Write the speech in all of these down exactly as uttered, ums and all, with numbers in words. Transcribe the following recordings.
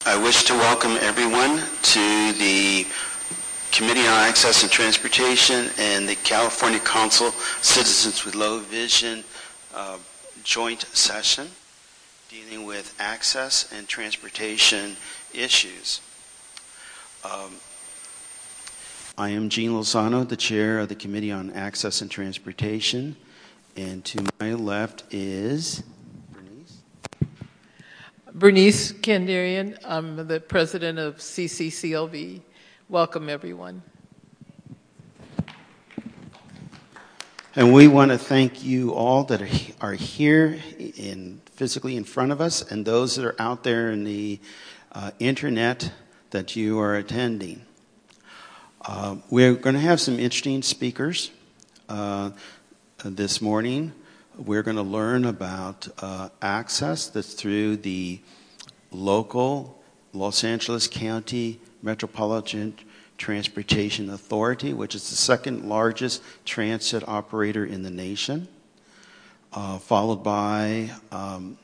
I wish to welcome everyone to the Committee on Access and Transportation and the California Council Citizens with Low Vision uh, joint session dealing with access and transportation issues. Um, I am Gene Lozano, the chair of the Committee on Access and Transportation, and to my left is Bernice. Bernice Kandarian. I'm the president of C C C L V. Welcome, everyone. And we want to thank you all that are here in physically in front of us and those that are out there in the uh, internet that you are attending. Uh, we're going to have some interesting speakers uh, this morning. We're going to learn about uh, access that's through the local Los Angeles County Metropolitan Transportation Authority, which is the second largest transit operator in the nation, uh, followed by um,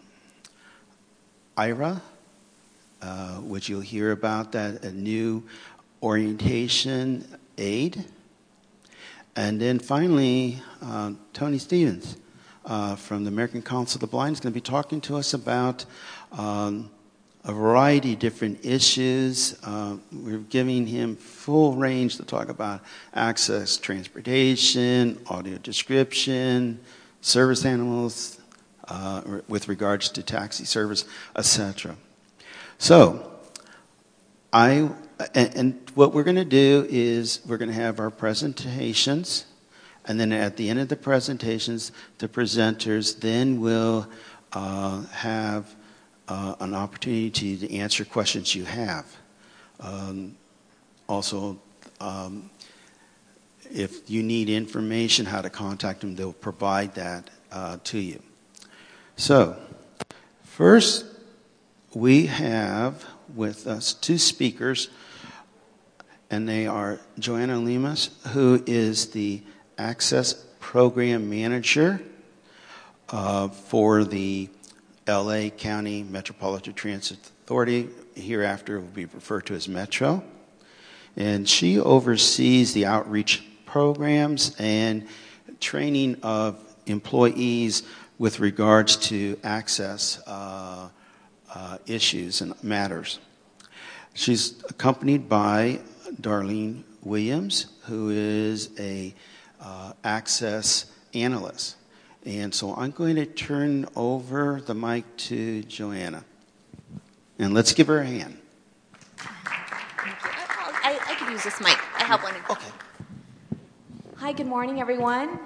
I R A, uh, which you'll hear about, that a new orientation aid. And then finally, uh, Tony Stevens uh, from the American Council of the Blind is going to be talking to us about um, a variety of different issues. Uh, we're giving him full range to talk about access, transportation, audio description, service animals uh, with regards to taxi service, et cetera. So, I and, and what we're going to do is we're going to have our presentations, and then at the end of the presentations, the presenters then will uh, have Uh, an opportunity to answer questions you have. Um, also, um, if you need information, how to contact them, they'll provide that uh, to you. So, first, we have with us two speakers, and they are Joanna Lemus, who is the Access Program Manager uh, for the L A County Metropolitan Transit Authority, hereafter will be referred to as Metro. And she oversees the outreach programs and training of employees with regards to access uh, uh, issues and matters. She's accompanied by Darlene Williams, who is a uh, access analyst. And so I'm going to turn over the mic to Joanna. And let's give her a hand. Thank you. I, I, I could use this mic. I have one. Okay. Hi, good morning, everyone.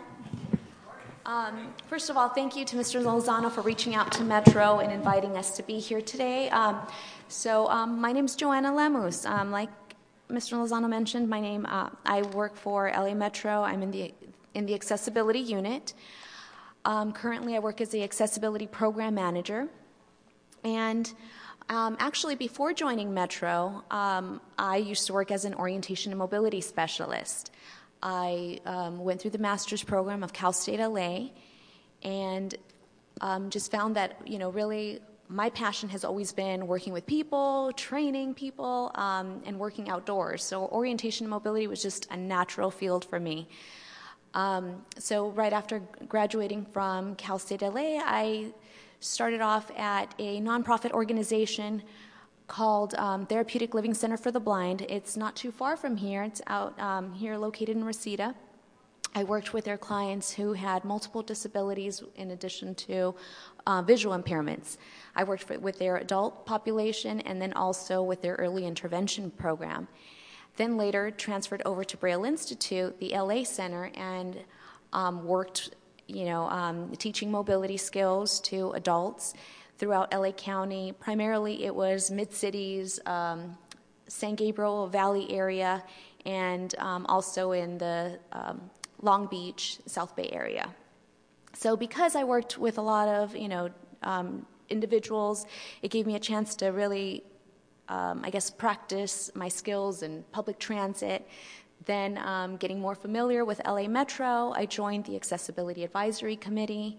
Um, first of all, thank you to Mister Lozano for reaching out to Metro and inviting us to be here today. Um, so um, my name is Joanna Lemus. Um, like Mister Lozano mentioned, my name, uh, I work for L A Metro. I'm in the in the accessibility unit. Um, currently, I work as the Accessibility Program Manager. And um, actually, before joining Metro, um, I used to work as an orientation and mobility specialist. I um, went through the master's program of Cal State L A and um, just found that, you know, really my passion has always been working with people, training people, um, and working outdoors. So orientation and mobility was just a natural field for me. Um, so right after graduating from Cal State L A, I started off at a nonprofit organization called um, Therapeutic Living Center for the Blind. It's not too far from here. It's out um, here located in Reseda. I worked with their clients who had multiple disabilities in addition to uh, visual impairments. I worked for, with their adult population and then also with their early intervention program. Then later transferred over to Braille Institute, the L A Center, and um, worked, you know, um, teaching mobility skills to adults throughout L A County. Primarily, it was mid-cities, um, San Gabriel Valley area, and um, also in the um, Long Beach, South Bay area. So because I worked with a lot of, you know, um, individuals, it gave me a chance to really Um, I guess, practice my skills in public transit. Then um, getting more familiar with L A Metro, I joined the Accessibility Advisory Committee.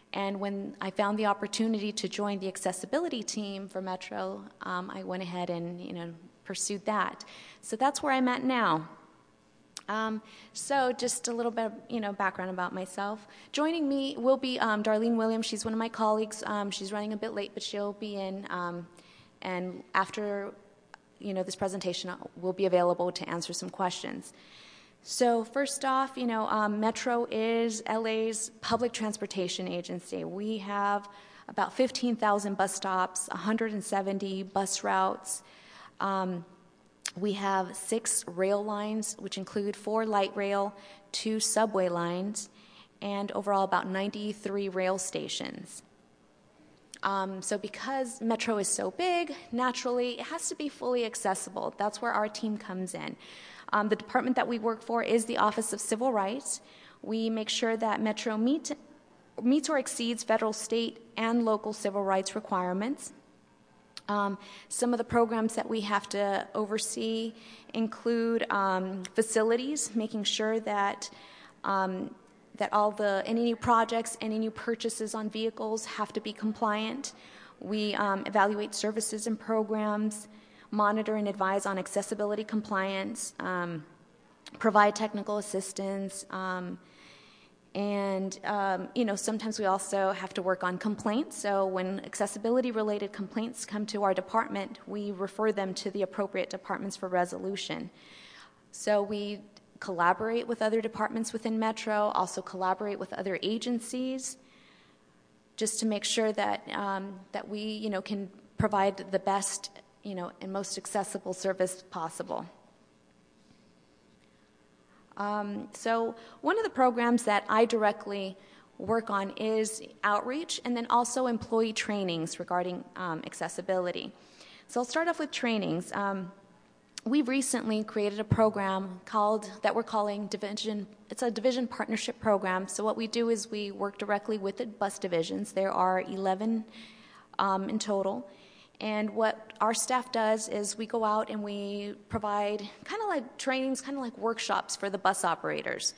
And when I found the opportunity to join the accessibility team for Metro, um, I went ahead and, you know, pursued that. So that's where I'm at now. Um, so just a little bit of, you know, background about myself. Joining me will be um, Darlene Williams. She's one of my colleagues. Um, she's running a bit late, but she'll be in. Um, and after, you know, this presentation, we'll be available to answer some questions. So first off, you know, um, Metro is L A's public transportation agency. We have about fifteen thousand bus stops, one hundred seventy bus routes. Um, we have six rail lines, which include four light rail, two subway lines, and overall about ninety-three rail stations. Um, so because Metro is so big, naturally, it has to be fully accessible. That's where our team comes in. Um, the department that we work for is the Office of Civil Rights. We make sure that Metro meet, meets or exceeds federal, state, and local civil rights requirements. Um, some of the programs that we have to oversee include um, facilities, making sure that um, that all the any new projects, any new purchases on vehicles have to be compliant. We um, evaluate services and programs, monitor and advise on accessibility compliance, um, provide technical assistance, um, and um, you know, sometimes we also have to work on complaints. So when accessibility-related complaints come to our department, we refer them to the appropriate departments for resolution. So we collaborate with other departments within Metro, also collaborate with other agencies, just to make sure that um, that we, you know, can provide the best, you know, and most accessible service possible. Um, so one of the programs that I directly work on is outreach and then also employee trainings regarding um, accessibility. So I'll start off with trainings. Um, we've recently created a program called, that we're calling Division, it's a division partnership program. So what we do is we work directly with the bus divisions. There are eleven um, in total. And what our staff does is we go out and we provide kind of like trainings, kind of like workshops for the bus operators.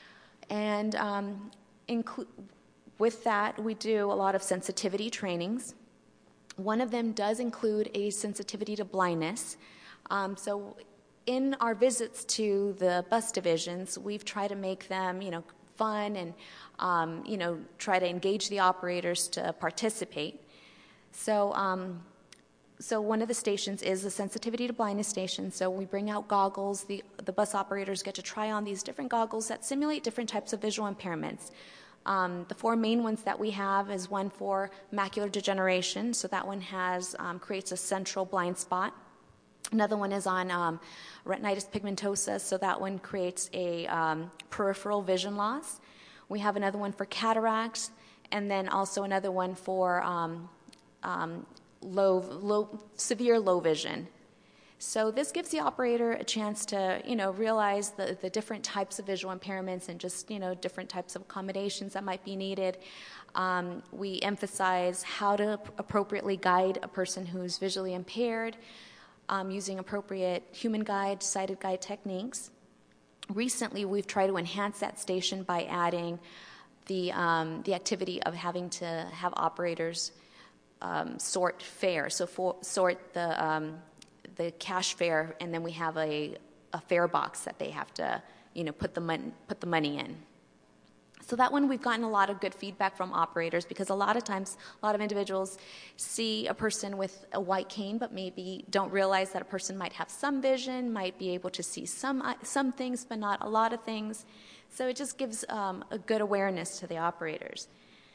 And um, inclu- with that, we do a lot of sensitivity trainings. One of them does include a sensitivity to blindness. Um, so in our visits to the bus divisions, we've tried to make them, you know, fun and, um, you know, try to engage the operators to participate. So, um, So one of the stations is the sensitivity to blindness station. So we bring out goggles. The, the bus operators get to try on these different goggles that simulate different types of visual impairments. Um, the four main ones that we have is one for macular degeneration. So that one has um, creates a central blind spot. Another one is on um, retinitis pigmentosa. So that one creates a um, peripheral vision loss. We have another one for cataracts, and then also another one for um, um, Low, low, severe low vision. So this gives the operator a chance to, you know, realize the, the different types of visual impairments and just, you know, different types of accommodations that might be needed. Um, we emphasize how to appropriately guide a person who's visually impaired um, using appropriate human guide, sighted guide techniques. Recently, we've tried to enhance that station by adding the, um, the activity of having to have operators Um, sort fare, so for, sort the um, the cash fare, and then we have a, a fare box that they have to, you know, put the mon- put the money in. So that one we've gotten a lot of good feedback from operators, because a lot of times a lot of individuals see a person with a white cane, but maybe don't realize that a person might have some vision, might be able to see some some things, but not a lot of things. So it just gives um, a good awareness to the operators.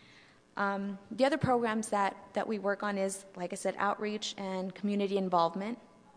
Um, the other programs that, that we work on is, like I said, outreach and community involvement.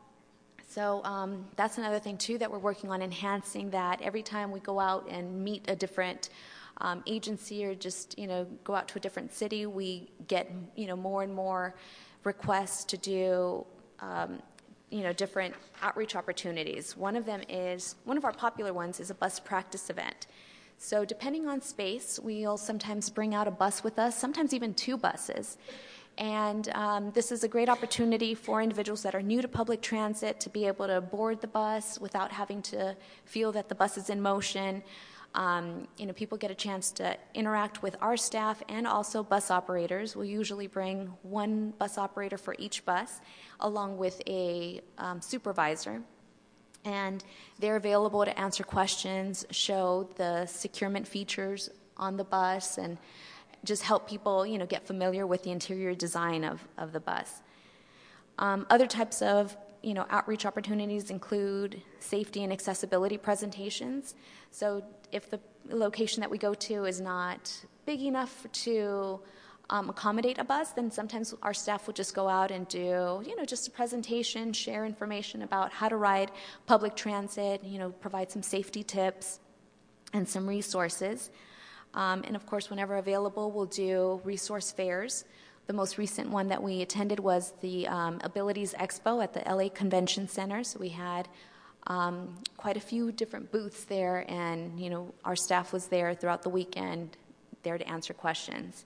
So um, that's another thing, too, that we're working on enhancing that. Every time we go out and meet a different um, agency or just, you know, go out to a different city, we get, you know, more and more requests to do, um, you know, different outreach opportunities. One of them is, one of our popular ones is a bus practice event. So depending on space, we'll sometimes bring out a bus with us, sometimes even two buses. And um, this is a great opportunity for individuals that are new to public transit to be able to board the bus without having to feel that the bus is in motion. Um, you know, people get a chance to interact with our staff and also bus operators. We usually bring one bus operator for each bus, along with a um, supervisor. And they're available to answer questions, show the securement features on the bus, and just help people, you know, get familiar with the interior design of, of the bus. Um, other types of you know, outreach opportunities include safety and accessibility presentations. So if the location that we go to is not big enough to um, accommodate a bus, then sometimes our staff will just go out and do, you know, just a presentation, share information about how to ride public transit, you know, provide some safety tips and some resources. Um, and of course, whenever available, we'll do resource fairs. The most recent one that we attended was the um, Abilities Expo at the L A Convention Center. So we had um, quite a few different booths there, and you know our staff was there throughout the weekend, there to answer questions.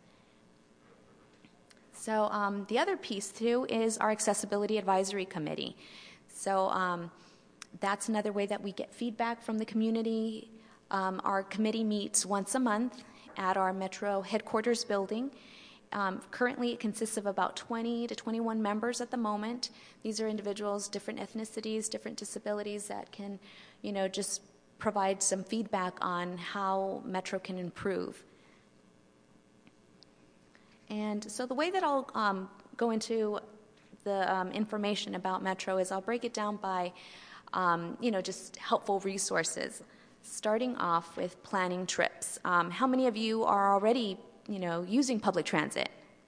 So um, the other piece too is our Accessibility Advisory Committee. So um, that's another way that we get feedback from the community. Um, our committee meets once a month at our Metro headquarters building. Um, currently, it consists of about twenty to twenty-one members at the moment. These are individuals, different ethnicities, different disabilities that can, you know, just provide some feedback on how Metro can improve. And so the way that I'll um, go into the um, information about Metro is I'll break it down by, um, you know, just helpful resources. Starting off with planning trips. Um, how many of you are already you know, using public transit?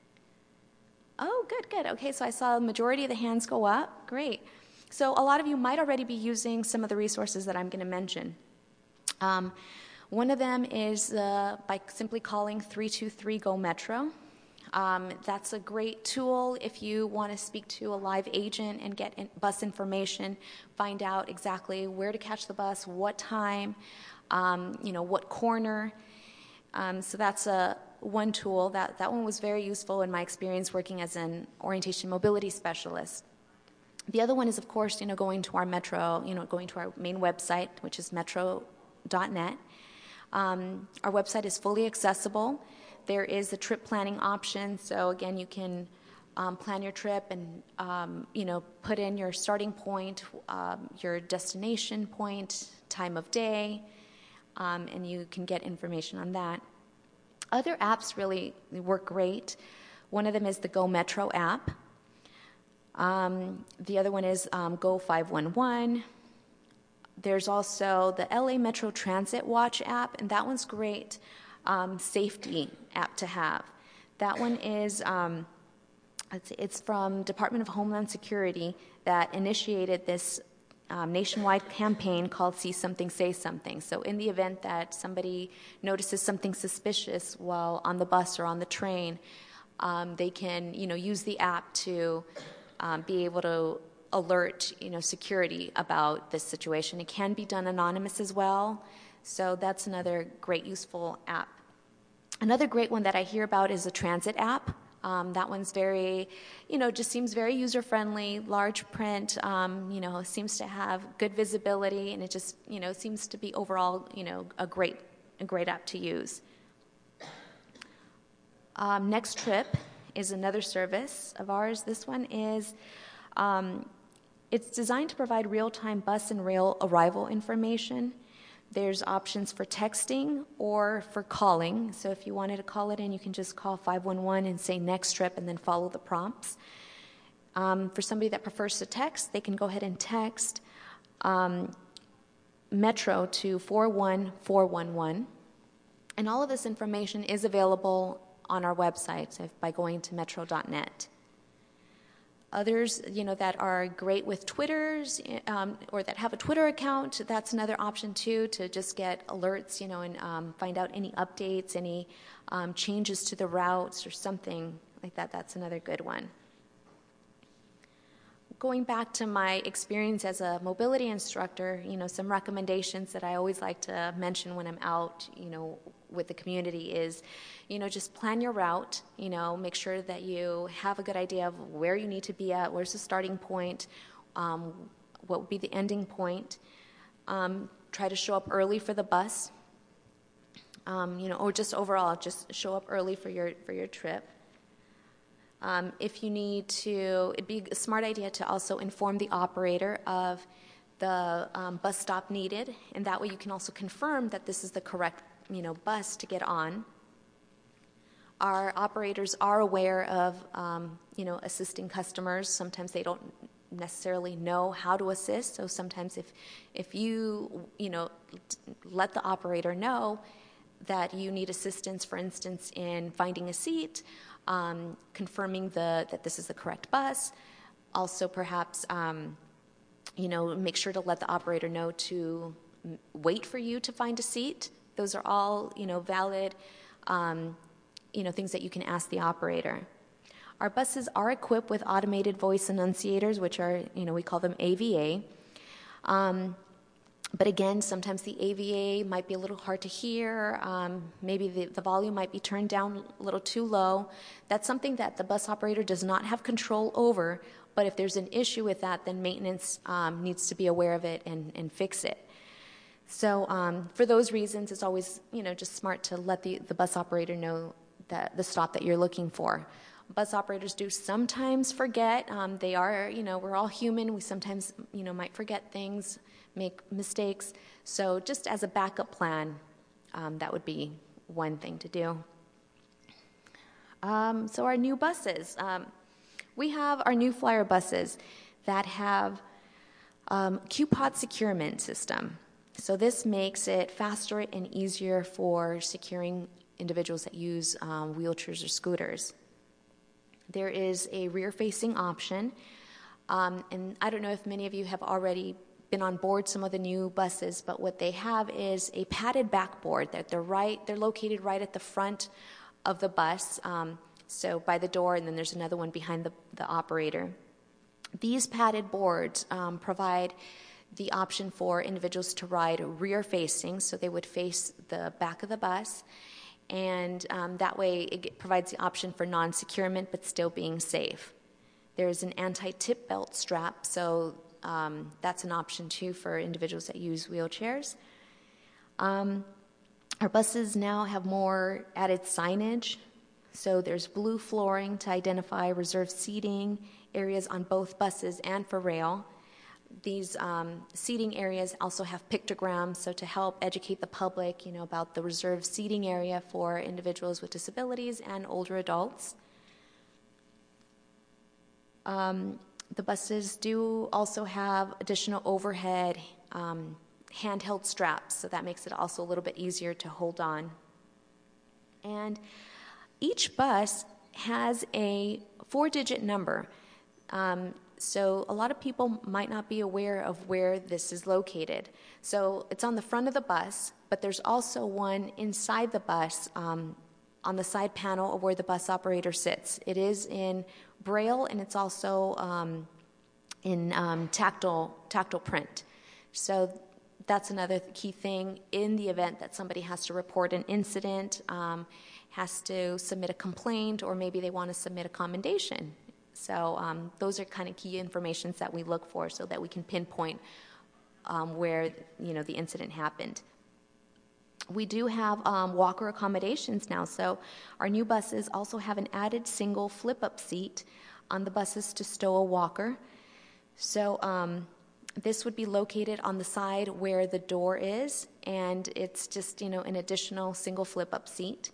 Oh, good, good. Okay, so I saw a majority of the hands go up. Great. So a lot of you might already be using some of the resources that I'm going to mention. Um, one of them is uh, by simply calling three two three Go Metro. Um, that's a great tool if you want to speak to a live agent and get in bus information, find out exactly where to catch the bus, what time, um, you know, what corner. Um, so that's a one tool. That, that one was very useful in my experience working as an orientation mobility specialist. The other one is, of course, you know, going to our Metro, you know, going to our main website, which is metro dot net. Um, our website is fully accessible. There is a trip planning option. So again, you can um, plan your trip and, um, you know, put in your starting point, um, your destination point, time of day, um, and you can get information on that. Other apps really work great. One of them is the Go Metro app. Um, the other one is um, Go five one one. There's also the L A Metro Transit Watch app, and that one's great. Um, safety app to have. That one is, um, it's, it's from Department of Homeland Security that initiated this Um, nationwide campaign called See Something, Say Something. So in the event that somebody notices something suspicious while on the bus or on the train, um, they can, you know, use the app to um, be able to alert, you know, security about this situation. It can be done anonymous as well. So that's another great, useful app. Another great one that I hear about is a transit app. Um, that one's very, you know, just seems very user-friendly, large print, um, you know, seems to have good visibility, and it just, you know, seems to be overall, you know, a great, a great app to use. Um, Next Trip is another service of ours. This one is, um, it's designed to provide real-time bus and rail arrival information. There's options for texting or for calling. So if you wanted to call it in, you can just call five one one and say next trip and then follow the prompts. Um, for somebody that prefers to text, they can go ahead and text um, Metro to four one four one one. And all of this information is available on our website so if, by going to metro dot net. Others, you know, that are great with Twitters um, or that have a Twitter account, that's another option too, to just get alerts, you know, and um, find out any updates, any um, changes to the routes or something like that. That's another good one. Going back to my experience as a mobility instructor, you know, some recommendations that I always like to mention when I'm out, you know, with the community is, you know, just plan your route, you know, make sure that you have a good idea of where you need to be at, where's the starting point, um, what would be the ending point. Um, try to show up early for the bus. um, you know, or just overall, just show up early for your for your trip. Um, if you need to, it'd be a smart idea to also inform the operator of the um, bus stop needed, and that way you can also confirm that this is the correct, you know, bus to get on. Our operators are aware of, um, you know, assisting customers. Sometimes they don't necessarily know how to assist, so sometimes if, if you, you know, let the operator know that you need assistance, for instance, in finding a seat, um, confirming the that this is the correct bus, also perhaps, um, you know, make sure to let the operator know to wait for you to find a seat. Those are all, you know, valid, um, you know, things that you can ask the operator. Our buses are equipped with automated voice enunciators, which are, you know, we call them A V A. Um, but again, sometimes the A V A might be a little hard to hear. Um, maybe the, the volume might be turned down a little too low. That's something that the bus operator does not have control over. But if there's an issue with that, then maintenance um, needs to be aware of it and, and fix it. So um, for those reasons, it's always, you know, just smart to let the, the bus operator know that the stop that you're looking for. Bus operators do sometimes forget. Um, they are, you know, we're all human. We sometimes, you know, might forget things, make mistakes. So just as a backup plan, um, that would be one thing to do. Um, so our new buses. Um, we have our new Flyer buses that have um, Q-Pod securement system. So this makes it faster and easier for securing individuals that use um, wheelchairs or scooters. There is a rear-facing option, um, and I don't know if many of you have already been on board some of the new buses, but what they have is a padded backboard that they're right, they're located right at the front of the bus, um, so by the door, and then there's another one behind the, the operator. These padded boards um, provide the option for individuals to ride rear-facing, so they would face the back of the bus, and um, that way it provides the option for non-securement but still being safe. There's an anti-tip belt strap, so um, that's an option too for individuals that use wheelchairs. Um, our buses now have more added signage, so there's blue flooring to identify reserved seating areas on both buses and for rail. These um, seating areas also have pictograms, so to help educate the public, you know, about the reserved seating area for individuals with disabilities and older adults. Um, the buses do also have additional overhead um, handheld straps, so that makes it also a little bit easier to hold on. And each bus has a four-digit number. Um, So a lot of people might not be aware of where this is located. So it's on the front of the bus, but there's also one inside the bus um, on the side panel of where the bus operator sits. It is in Braille, and it's also um, in um, tactile, tactile print. So that's another key thing. In the event that somebody has to report an incident, um, has to submit a complaint, or maybe they want to submit a commendation. So um, those are kind of key informations that we look for so that we can pinpoint um, where, you know, the incident happened. We do have um, walker accommodations now. So our new buses also have an added single flip-up seat on the buses to stow a walker. So um, this would be located on the side where the door is, and it's just, you know, an additional single flip-up seat.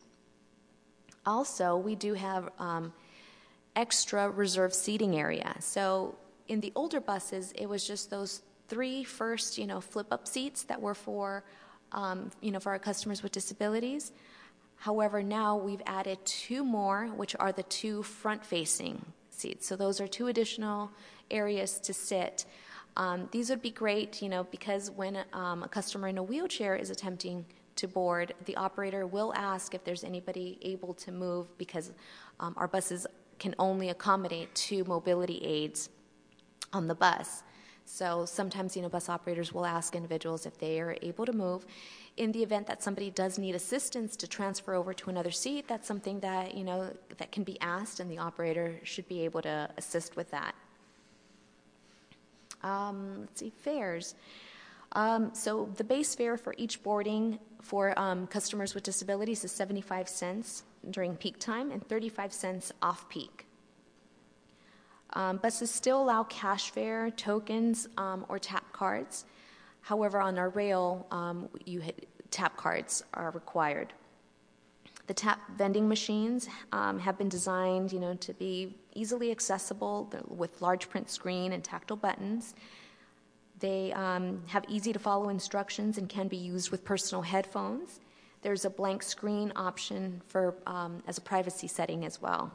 Also, we do have um, extra reserved seating area. So in the older buses, it was just those three first, you know, flip-up seats that were for, um, you know, for our customers with disabilities. However, now we've added two more, which are the two front-facing seats. So those are two additional areas to sit. Um, these would be great, you know, because when um, a customer in a wheelchair is attempting to board, the operator will ask if there's anybody able to move, because um, our buses can only accommodate two mobility aids on the bus. So sometimes, you know, bus operators will ask individuals if they are able to move. In the event that somebody does need assistance to transfer over to another seat, that's something that, you know, that can be asked, and the operator should be able to assist with that. Um, let's see, fares. Um, so the base fare for each boarding for um, customers with disabilities is seventy-five cents during peak time and thirty-five cents off-peak. Um, buses still allow cash fare, tokens, um, or tap cards. However, on our rail, um, you hit, tap cards are required. The tap vending machines um, have been designed, you know, to be easily accessible with large print screen and tactile buttons. They um, have easy-to-follow instructions and can be used with personal headphones. There's a blank screen option for um, as a privacy setting as well.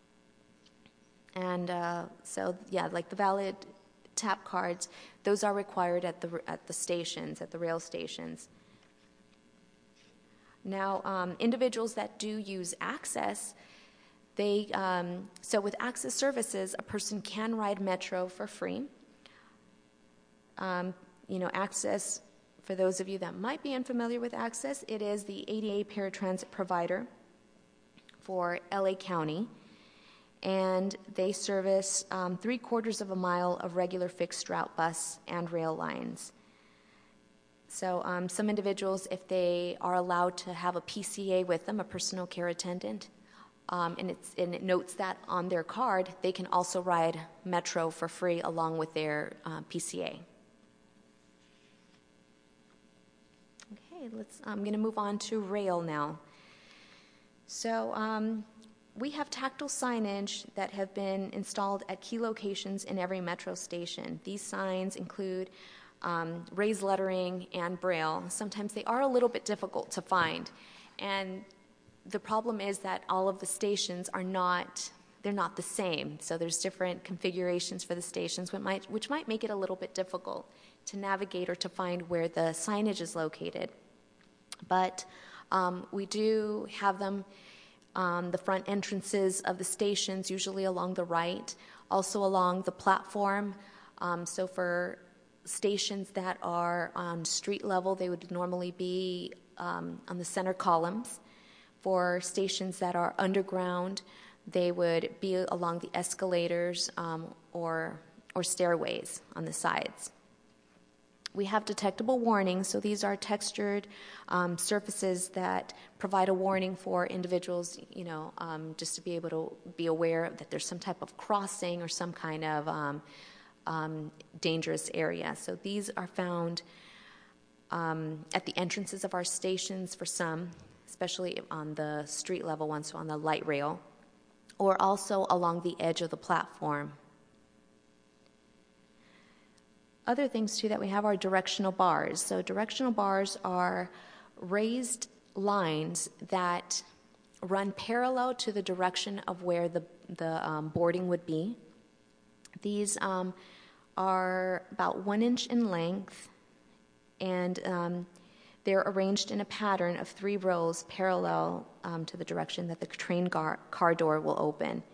And uh, so, yeah, like the valid tap cards, those are required at the at the stations, at the rail stations. Now, um, individuals that do use Access, they um, so with Access services, a person can ride Metro for free. Um, you know, Access, for those of you that might be unfamiliar with Access, it is the A D A paratransit provider for L A County, and they service um, three quarters of a mile of regular fixed route bus and rail lines. So um, some individuals, if they are allowed to have a P C A with them, a personal care attendant, um, and, it's, and it notes that on their card, they can also ride Metro for free along with their uh, P C A. Okay, let's, I'm going to move on to rail now. So um, we have tactile signage that have been installed at key locations in every Metro station. These signs include Um, raised lettering and braille. Sometimes they are a little bit difficult to find, and the problem is that all of the stations are not, they're not the same. So there's different configurations for the stations, which might, which might make it a little bit difficult to navigate or to find where the signage is located. But um, we do have them on the front entrances of the stations, usually along the right, also along the platform. Um, so for stations that are on street level, they would normally be um, on the center columns. For stations that are underground, they would be along the escalators um, or, or stairways on the sides. We have detectable warnings, so these are textured um, surfaces that provide a warning for individuals, you know, um, just to be able to be aware that there's some type of crossing or some kind of um, Um, dangerous area. So these are found um, at the entrances of our stations for some, especially on the street level ones, so on the light rail, or also along the edge of the platform. Other things too that we have are directional bars. So directional bars are raised lines that run parallel to the direction of where the, the um, boarding would be. These um, are about one inch in length, and um, they're arranged in a pattern of three rows parallel um, to the direction that the train car, car door will open.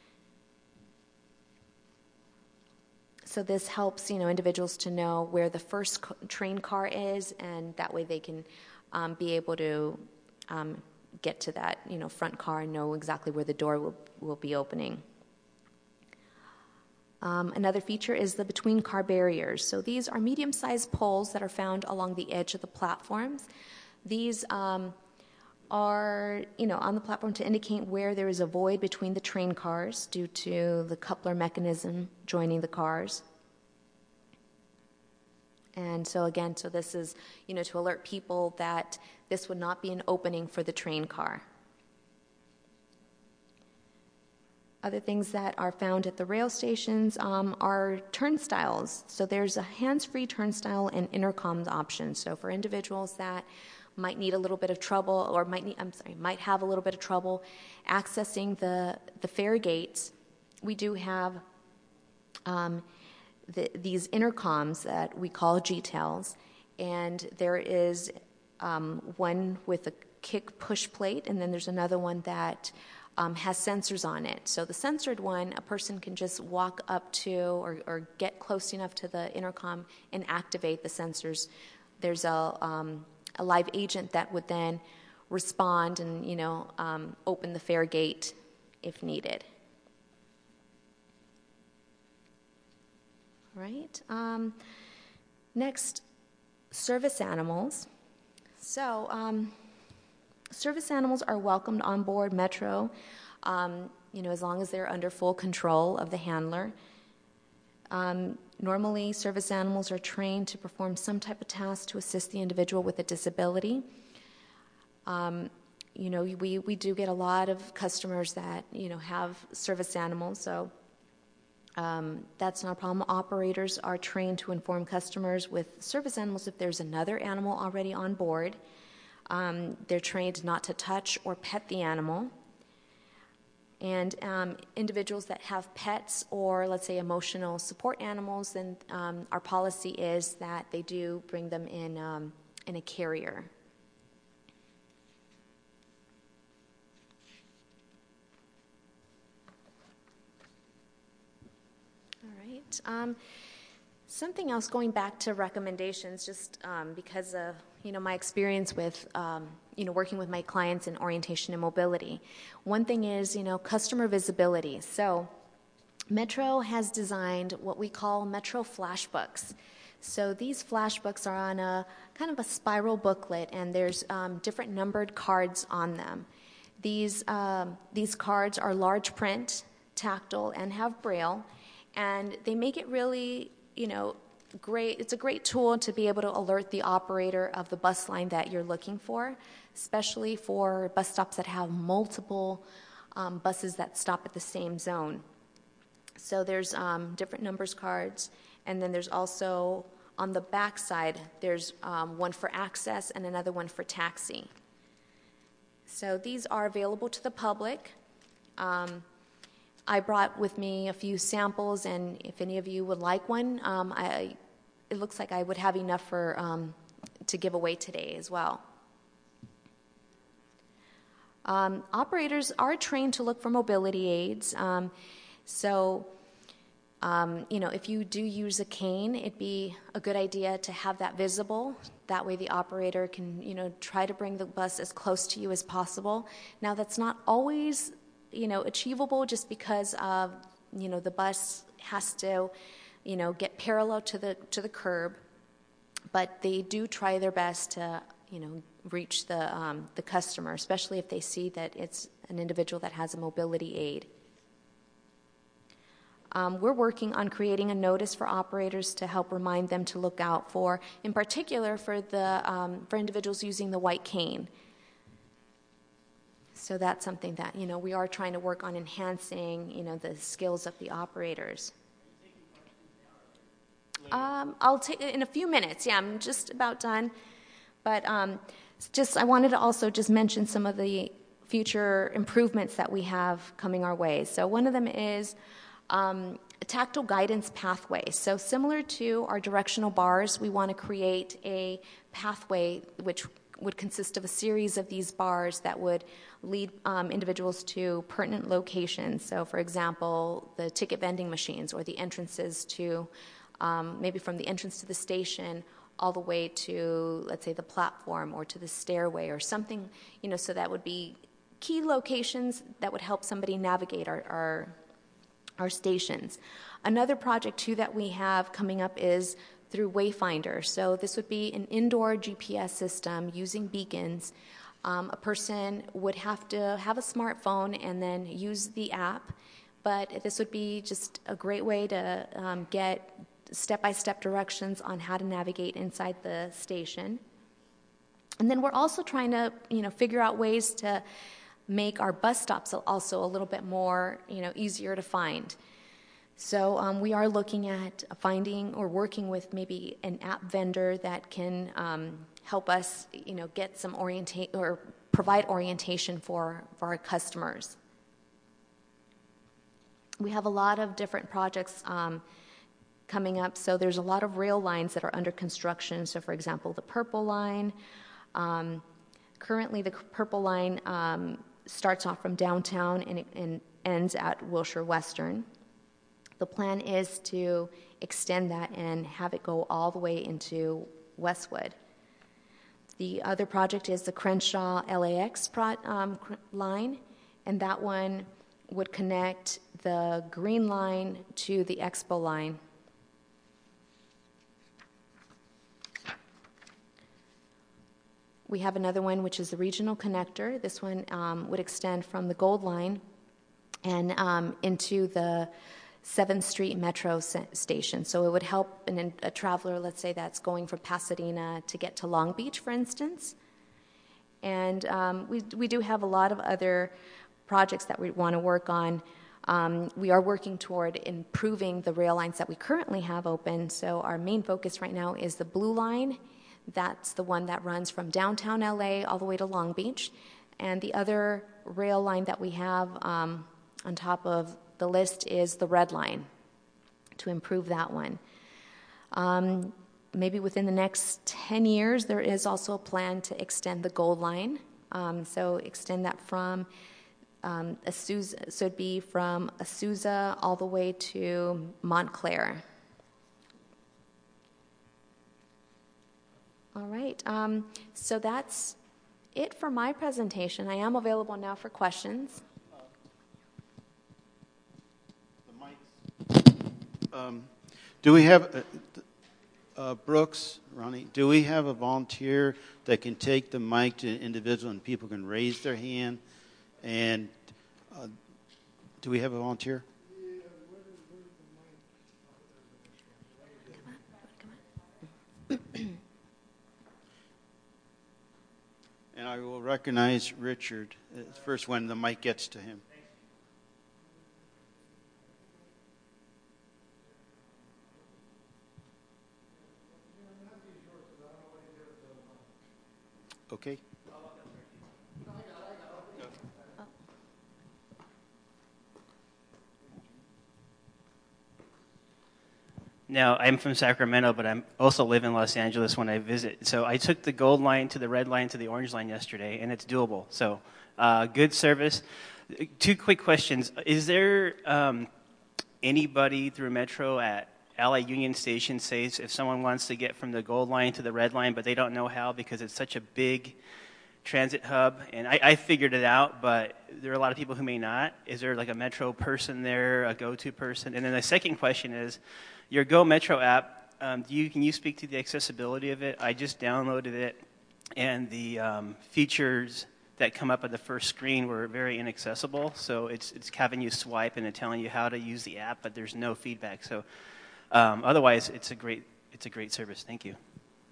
So this helps, you know, individuals to know where the first co- train car is, and that way they can um, be able to um, get to that, you know, front car and know exactly where the door will, will be opening. Um, another feature is the between-car barriers. So these are medium-sized poles that are found along the edge of the platforms. These um, are, you know, on the platform to indicate where there is a void between the train cars due to the coupler mechanism joining the cars. And so again, so this is, you know, to alert people that this would not be an opening for the train car. Other things that are found at the rail stations um, are turnstiles. So there's a hands-free turnstile and intercom option. So for individuals that might need a little bit of trouble, or might need, I'm sorry, might have a little bit of trouble accessing the the fare gates, we do have um, the, these intercoms that we call G-Tels, and there is um, one with a kick push plate, and then there's another one that Um, has sensors on it. So the censored one, a person can just walk up to or, or get close enough to the intercom and activate the sensors. There's a, um, a live agent that would then respond and, you know, um, open the fare gate if needed. All right. Um, next, service animals. So, um, service animals are welcomed on board Metro, um, you know, as long as they're under full control of the handler. Um, normally, service animals are trained to perform some type of task to assist the individual with a disability. Um, you know, we, we do get a lot of customers that, you know, have service animals, so um, that's not a problem. Operators are trained to inform customers with service animals if there's another animal already on board. Um, they're trained not to touch or pet the animal. And um, individuals that have pets or, let's say, emotional support animals, then um, our policy is that they do bring them in um, in a carrier. All right. Um, something else, going back to recommendations, just um, because of you know my experience with um, you know working with my clients in orientation and mobility. One thing is you know customer visibility. So Metro has designed what we call Metro Flashbooks. So these flashbooks are on a kind of a spiral booklet, and there's um, different numbered cards on them. These um, these cards are large print, tactile, and have braille, and they make it really you know. Great. It's a great tool to be able to alert the operator of the bus line that you're looking for, especially for bus stops that have multiple um, buses that stop at the same zone. So there's um, different numbers cards, and then there's also on the back side, there's um, one for access and another one for taxi. So these are available to the public. Um, I brought with me a few samples, and if any of you would like one, um, I, it looks like I would have enough for um, to give away today as well. Um, operators are trained to look for mobility aids. Um, so, um, you know, if you do use a cane, it'd be a good idea to have that visible. That way the operator can, you know, try to bring the bus as close to you as possible. Now, that's not always you know, achievable just because of, you know, the bus has to, you know, get parallel to the to the curb, but they do try their best to, you know, reach the um, the customer, especially if they see that it's an individual that has a mobility aid. Um, we're working on creating a notice for operators to help remind them to look out for, in particular, for the um, for individuals using the white cane. So that's something that, you know, we are trying to work on enhancing, you know, the skills of the operators. Um, I'll take it in a few minutes. Yeah, I'm just about done. But um, just I wanted to also just mention some of the future improvements that we have coming our way. So one of them is um, a tactile guidance pathway. So similar to our directional bars, we want to create a pathway which would consist of a series of these bars that would lead um, individuals to pertinent locations. So, for example, the ticket vending machines or the entrances to, um, maybe from the entrance to the station all the way to, let's say, the platform or to the stairway or something, you know, so that would be key locations that would help somebody navigate our, our, our stations. Another project, too, that we have coming up is through Wayfinder. So this would be an indoor G P S system using beacons. Um, a person would have to have a smartphone and then use the app, but this would be just a great way to um, get step-by-step directions on how to navigate inside the station. And then we're also trying to, you know, figure out ways to make our bus stops also a little bit more, you know, easier to find. So um, we are looking at finding or working with maybe an app vendor that can um, help us, you know, get some orientate or provide orientation for, for our customers. We have a lot of different projects um, coming up. So there's a lot of rail lines that are under construction. So, for example, the Purple Line. Um, currently, the Purple Line um, starts off from downtown and, it, and ends at Wilshire Western. The plan is to extend that and have it go all the way into Westwood. The other project is the Crenshaw L A X pro, um, line, and that one would connect the Green Line to the Expo line. we have another one, which is the regional connector. This one um, would extend from the Gold Line and um, into the seventh Street Metro station. So it would help an, a traveler, let's say, that's going from Pasadena to get to Long Beach, for instance. And um, we, we do have a lot of other projects that we want to work on. Um, we are working toward improving the rail lines that we currently have open. So our main focus right now is the Blue Line. That's the one that runs from downtown L A all the way to Long Beach. And the other rail line that we have um, on top of the list is the Red Line, to improve that one. Um, maybe within the next ten years, there is also a plan to extend the Gold Line. Um, so extend that from um, Azusa, so it'd be from Azusa all the way to Montclair. All right, um, so that's it for my presentation. I am available now for questions. Um, do we have, uh, uh, Brooks, Ronnie, do we have a volunteer that can take the mic to an individual and people can raise their hand? And uh, do we have a volunteer? And I will recognize Richard uh, first when the mic gets to him. Okay. Now, I'm from Sacramento, but I also live in Los Angeles when I visit. So I took the Gold Line to the Red Line to the Orange Line yesterday, and it's doable. So uh, good service. Two quick questions. Is there um, anybody through Metro at L A Union Station says if someone wants to get from the Gold Line to the Red Line, but they don't know how because it's such a big transit hub, and I, I figured it out, but there are a lot of people who may not. Is there like a Metro person there, a go-to person? And then the second question is, your Go Metro app, um, do you, can you speak to the accessibility of it? I just downloaded it, and the um, features that come up on the first screen were very inaccessible. So it's it's having you swipe and it's telling you how to use the app, but there's no feedback. So um, otherwise, it's a great it's a great service. Thank you.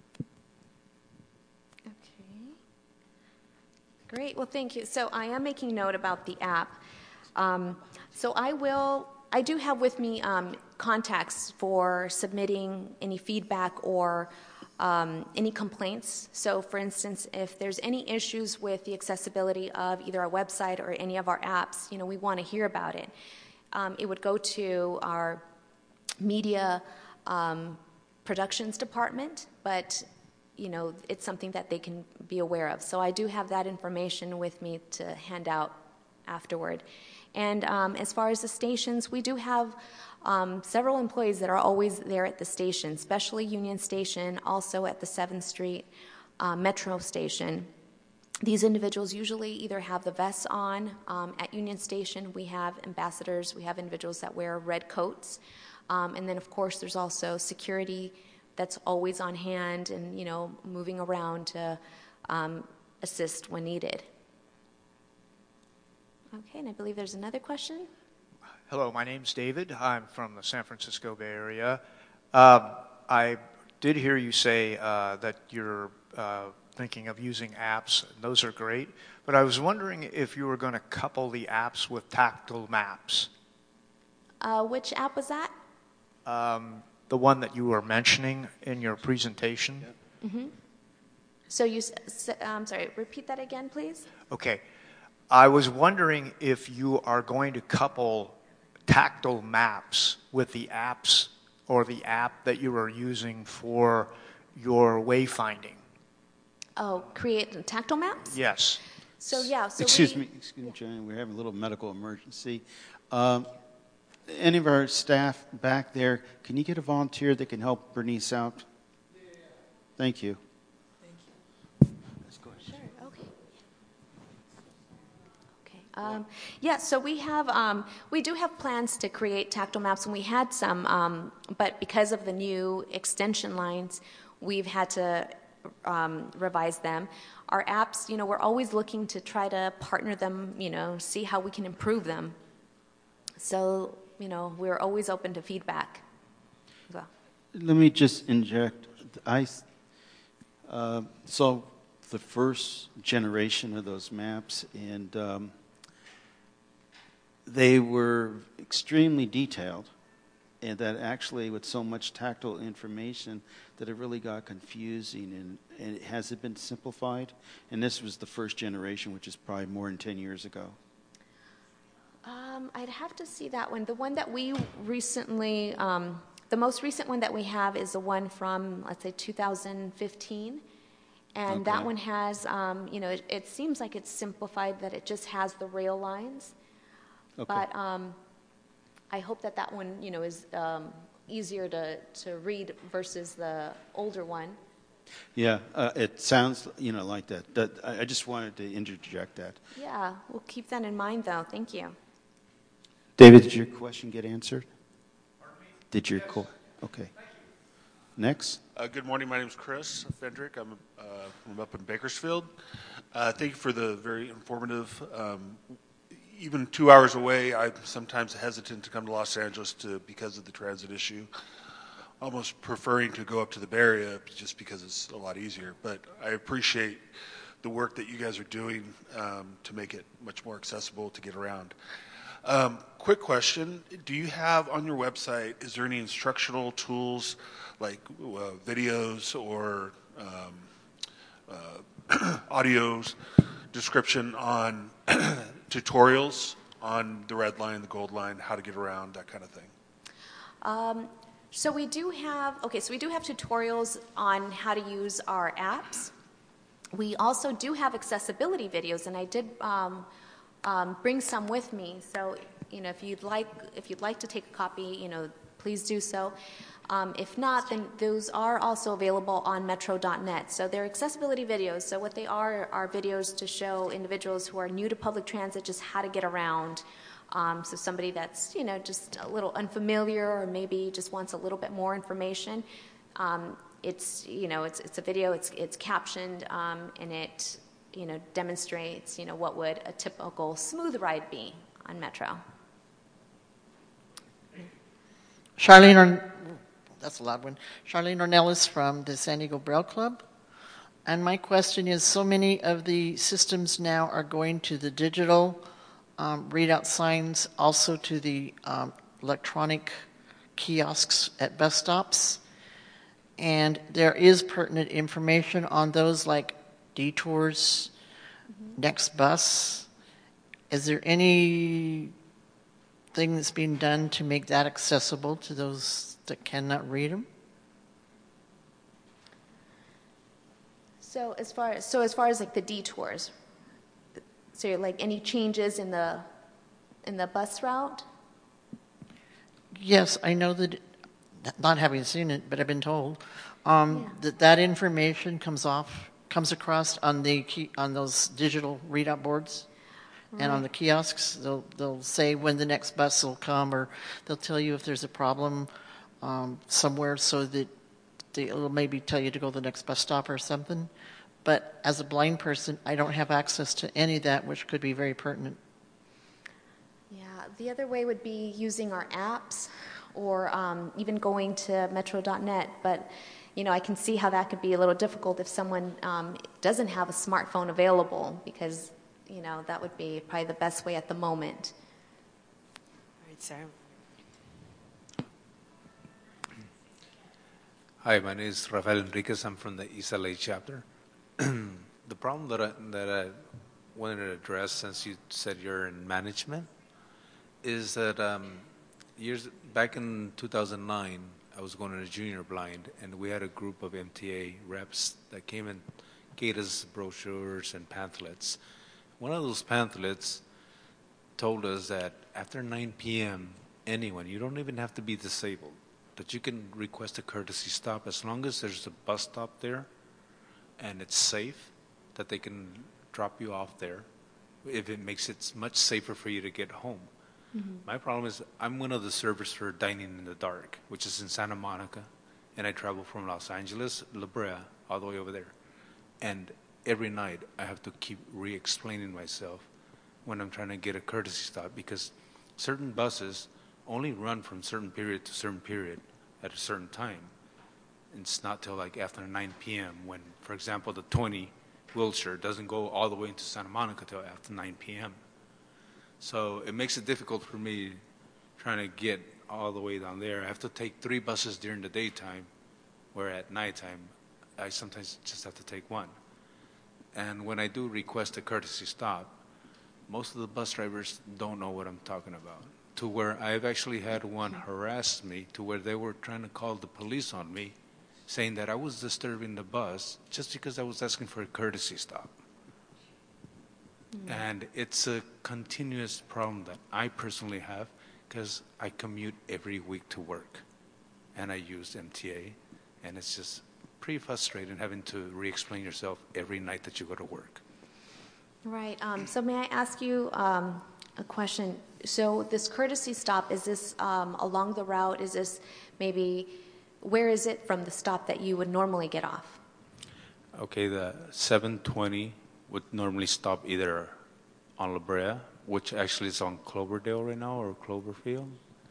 Great. Well, thank you. So I am making note about the app. Um, so I will, I do have with me um, contacts for submitting any feedback or um, any complaints. So for instance, if there's any issues with the accessibility of either our website or any of our apps, you know, we want to hear about it. Um, it would go to our media um, productions department, but you know, it's something that they can be aware of. So I do have that information with me to hand out afterward. And um, as far as the stations, we do have um, several employees that are always there at the station, especially Union Station, also at the seventh Street uh, Metro Station. These individuals usually either have the vests on. Um, at Union Station, we have ambassadors, we have individuals that wear red coats. Um, and then, of course, there's also security that's always on hand and, you know, moving around to um, assist when needed. Okay, and I believe there's another question. Hello, my name's David. I'm from the San Francisco Bay Area. Um, I did hear you say uh, that you're uh, thinking of using apps, and those are great, but I was wondering if you were going to couple the apps with tactile maps. Uh, which app was that? Um, the one that you were mentioning in your presentation. Mm-hmm. So you, I'm sorry, repeat that again, please. Okay. I was wondering if you are going to couple tactile maps with the apps or the app that you are using for your wayfinding. Oh, create tactile maps? Yes. So yeah, so Excuse we, me, excuse me, John, we're having a little medical emergency. Um, Any of our staff back there, can you get a volunteer that can help Bernice out? Yeah. Thank you. Thank you. Let's go ahead. Sure, okay. Okay. Um, yeah, so we have, um, we do have plans to create tactile maps, and we had some, um, but because of the new extension lines, we've had to um, revise them. Our apps, you know, we're always looking to try to partner them, you know, see how we can improve them. So, you know, we're always open to feedback. So. Let me just inject. I uh, saw the first generation of those maps, and um, they were extremely detailed, and that actually with so much tactile information that it really got confusing. And, and has it been simplified? And this was the first generation, which is probably more than ten years ago. Um, I'd have to see that one. The one that we recently, um, the most recent one that we have is the one from, let's say, two thousand fifteen. And Okay. that one has, um, you know, it, it seems like it's simplified, that it just has the rail lines. Okay. But um, I hope that that one, you know, is um, easier to, to read versus the older one. Yeah, uh, it sounds, you know, like that. That I I just wanted to interject that. Yeah, we'll keep that in mind, though. Thank you. David, did your question get answered? Did your co- okay. Next. Uh, good morning. My name is Chris Fendrick. I'm, uh, I'm up in Bakersfield. Uh, thank you for the very informative. Um, even two hours away, I'm sometimes hesitant to come to Los Angeles to because of the transit issue. Almost preferring to go up to the Bay Area just because it's a lot easier. But I appreciate the work that you guys are doing um, to make it much more accessible to get around. Um, quick question. Do you have on your website, is there any instructional tools like uh, videos or um, uh, audios, description on tutorials on the red line, the gold line, how to get around, that kind of thing? Um, so we do have, okay, so we do have tutorials on how to use our apps. We also do have accessibility videos, and I did um, um, bring some with me. So, you know, if you'd like, if you'd like to take a copy, you know, please do so. Um, if not, then those are also available on metro dot net. So they're accessibility videos. So what they are are videos to show individuals who are new to public transit just how to get around. Um, so somebody that's, you know, just a little unfamiliar or maybe just wants a little bit more information. Um, it's, you know, it's it's a video. It's it's captioned um, and it, you know, demonstrates, you know, what would a typical smooth ride be on Metro. Charlene, Or- that's a loud one. Charlene Ornelas from the San Diego Braille Club. And my question is, so many of the systems now are going to the digital um, readout signs, also to the um, electronic kiosks at bus stops. And there is pertinent information on those, like detours, mm-hmm. next bus. Is there any thing that's being done to make that accessible to those that cannot read them? So as far as, so as far as like the detours, so like any changes in the in the bus route? Yes, I know that, not having seen it, but I've been told um, Yeah. that that information comes off, comes across on the key, on those digital readout boards. Right. And on the kiosks, they'll they'll say when the next bus will come, or they'll tell you if there's a problem um, somewhere, so that they'll maybe tell you to go to the next bus stop or something. But as a blind person, I don't have access to any of that, which could be very pertinent. Yeah, the other way would be using our apps or um, even going to metro dot net. But, you know, I can see how that could be a little difficult if someone um, doesn't have a smartphone available, because, you know, that would be probably the best way at the moment. All right, Sarah. Hi, my name is Rafael Enriquez. I'm from the East L A chapter. The problem that I, that I wanted to address, since you said you're in management, is that um, years back in two thousand nine, I was going to junior blind, and we had a group of M T A reps that came and gave us brochures and pamphlets. One of those pamphlets told us that after nine p.m., anyone, you don't even have to be disabled, that you can request a courtesy stop as long as there's a bus stop there and it's safe, that they can drop you off there if it makes it much safer for you to get home. Mm-hmm. My problem is I'm one of the servers for Dining in the Dark, which is in Santa Monica, and I travel from Los Angeles, La Brea, all the way over there. And every night I have to keep re-explaining myself when I'm trying to get a courtesy stop, because certain buses only run from certain period to certain period at a certain time. It's not till like after nine p.m. when, for example, the twenty Wilshire doesn't go all the way into Santa Monica till after nine p.m. So it makes it difficult for me trying to get all the way down there. I have to take three buses during the daytime, where at nighttime I sometimes just have to take one. And when I do request a courtesy stop, most of the bus drivers don't know what I'm talking about, to where I've actually had one harass me to where they were trying to call the police on me, saying that I was disturbing the bus just because I was asking for a courtesy stop. Mm. And it's a continuous problem that I personally have, because I commute every week to work, and I use M T A, and it's just pretty frustrating having to re-explain yourself every night that you go to work. Right. Um, so may I ask you um, a question? So this courtesy stop, is this um, along the route? Is this maybe, where is it from the stop that you would normally get off? Okay, the seven twenty would normally stop either on La Brea, which actually is on Cloverdale right now, or Cloverfield,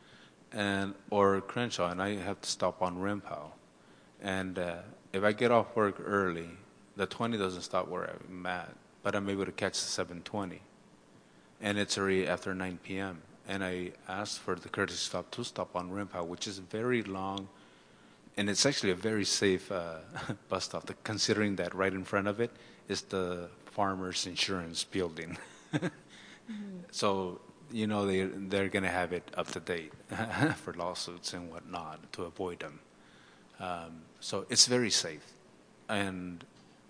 and or Crenshaw, and I have to stop on Rimpau. And uh, if I get off work early, the twenty doesn't stop where I'm at, but I'm able to catch the seven twenty. And it's already after nine p.m. And I asked for the courtesy stop to stop on Rimpau, which is very long, and it's actually a very safe uh, bus stop, the, considering that right in front of it is the Farmers Insurance building. Mm-hmm. So, you know, they, they're going to have it up to date for lawsuits and whatnot to avoid them. Um, so it's very safe. And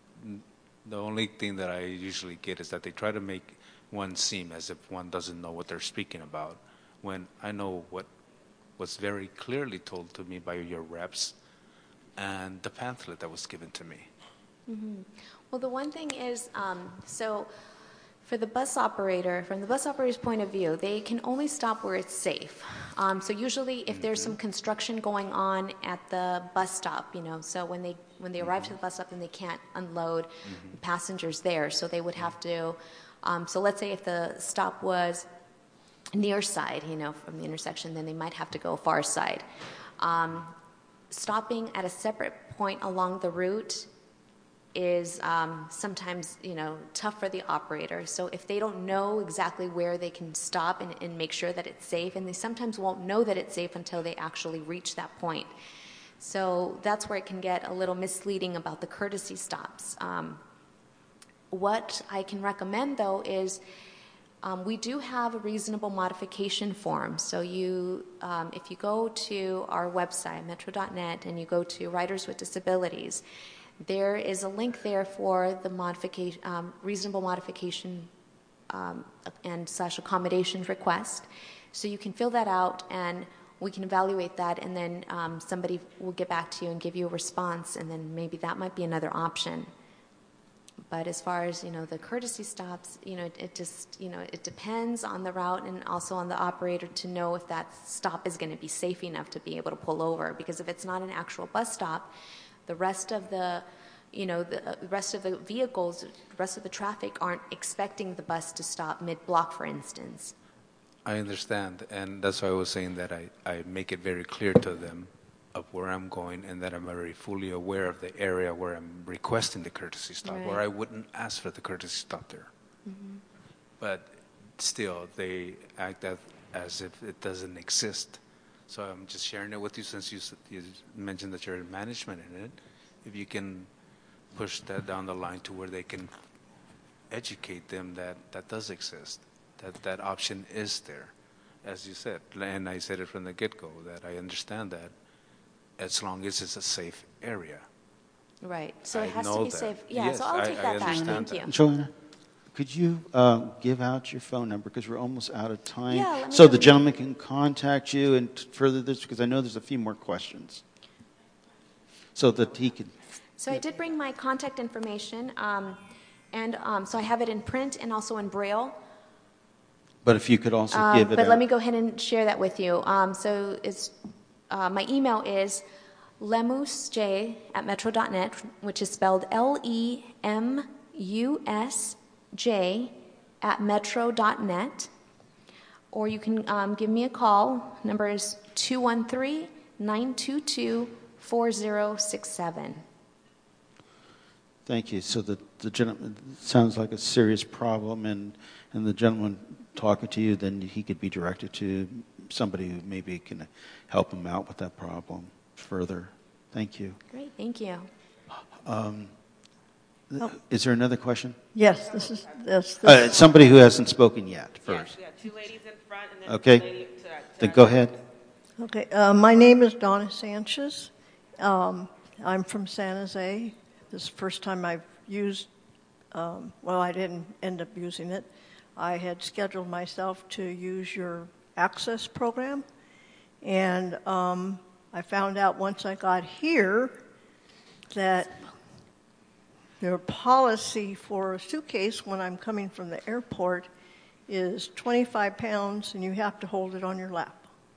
the only thing that I usually get is that they try to make one seem as if one doesn't know what they're speaking about, when I know what was very clearly told to me by your reps and the pamphlet that was given to me. Mm-hmm. Well, the one thing is, um, so for the bus operator, from the bus operator's point of view, they can only stop where it's safe. Um, so usually if mm-hmm. there's some construction going on at the bus stop, you know, so when they when they arrive mm-hmm. to the bus stop, then they can't unload mm-hmm. passengers there. So they would have to, um, so let's say if the stop was near side, you know, from the intersection, then they might have to go far side. Um, stopping at a separate point along the route is um, sometimes, you know, tough for the operator. So if they don't know exactly where they can stop and, and make sure that it's safe, and they sometimes won't know that it's safe until they actually reach that point. So that's where it can get a little misleading about the courtesy stops. Um, what I can recommend, though, is um, we do have a reasonable modification form. So you, um, if you go to our website, metro dot net, and you go to Riders with Disabilities, there is a link there for the modification, um, reasonable modification um, and slash accommodation request. So you can fill that out, and we can evaluate that, and then um, somebody will get back to you and give you a response, and then maybe that might be another option. But as far as, you know, the courtesy stops, you know, it, it just, you know, it depends on the route and also on the operator to know if that stop is going to be safe enough to be able to pull over. Because if it's not an actual bus stop, the rest of the, you know, the uh, rest of the vehicles, the rest of the traffic aren't expecting the bus to stop mid-block, for instance. I understand, and that's why I was saying that I, I make it very clear to them of where I'm going, and that I'm very fully aware of the area where I'm requesting the courtesy stop, right. Where I wouldn't ask for the courtesy stop there. Mm-hmm. But still, they act as, as if it doesn't exist. So I'm just sharing it with you since you, you mentioned that you're in management in it. If you can push that down the line to where they can educate them that that does exist, that that option is there, as you said. And I said it from the get-go, that I understand that as long as it's a safe area. Right. So I it has to know be that. safe. Yeah, Yes, so I'll I- take I that back. understand Thank that. you. Joanna, could you uh, give out your phone number, because we're almost out of time, Yeah, let me so go the ahead. gentleman can contact you and t- further this, because I know there's a few more questions, so that he can. So I did bring my contact information, um, and um, so I have it in print and also in Braille. But if you could also Um, give it but out. let me go ahead and share that with you. Um, so it's uh, my email is lemusj at metro dot net, which is spelled L E M U S J at metro dot net. Or you can um, give me a call. Number is two one three, nine two two, four zero six seven. Thank you. So the, the gentleman, sounds like a serious problem, and, and the gentleman talking to you, then he could be directed to somebody who maybe can help him out with that problem further. Thank you. Great, thank you. Um, th- Is there another question? Yes, this is this. this Uh, somebody who hasn't spoken yet first. Yes, we have two ladies in front and then Okay. a lady to our, to Then our go ahead. Okay, uh, my name is Donna Sanchez. Um, I'm from San Jose. This is the first time I've used, um, well, I didn't end up using it. I had scheduled myself to use your Access program, and um, I found out once I got here that their policy for a suitcase when I'm coming from the airport is twenty-five pounds, and you have to hold it on your lap.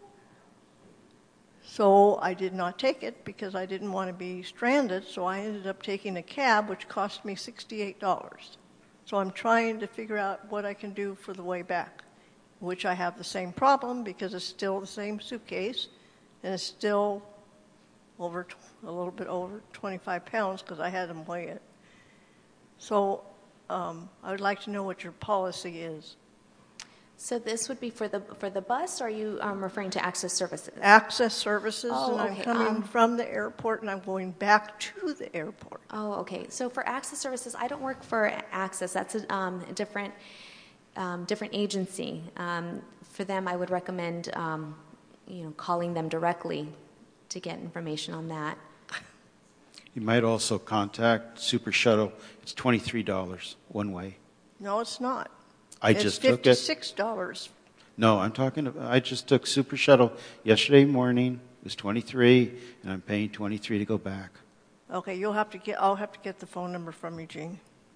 So I did not take it because I didn't want to be stranded, so I ended up taking a cab, which cost me sixty-eight dollars. So I'm trying to figure out what I can do for the way back, which I have the same problem because it's still the same suitcase, and it's still over tw- a little bit over twenty-five pounds because I had them weigh it. So um, I would like to know what your policy is. So this would be for the for the bus, or are you um, referring to Access Services? Access Services, Oh, and I'm okay, coming um, from the airport, and I'm going back to the airport. Oh, okay. So for Access Services, I don't work for Access. That's a, um, a different um, different agency. Um, for them, I would recommend um, you know calling them directly to get information on that. You might also contact Super Shuttle. It's twenty-three dollars one way. No, it's not. I it's just took it. fifty-six dollars. No, I'm talking about, I just took Super Shuttle yesterday morning. It was twenty-three, and I'm paying twenty-three to go back. Okay, you'll have to get. I'll have to get the phone number from Eugene.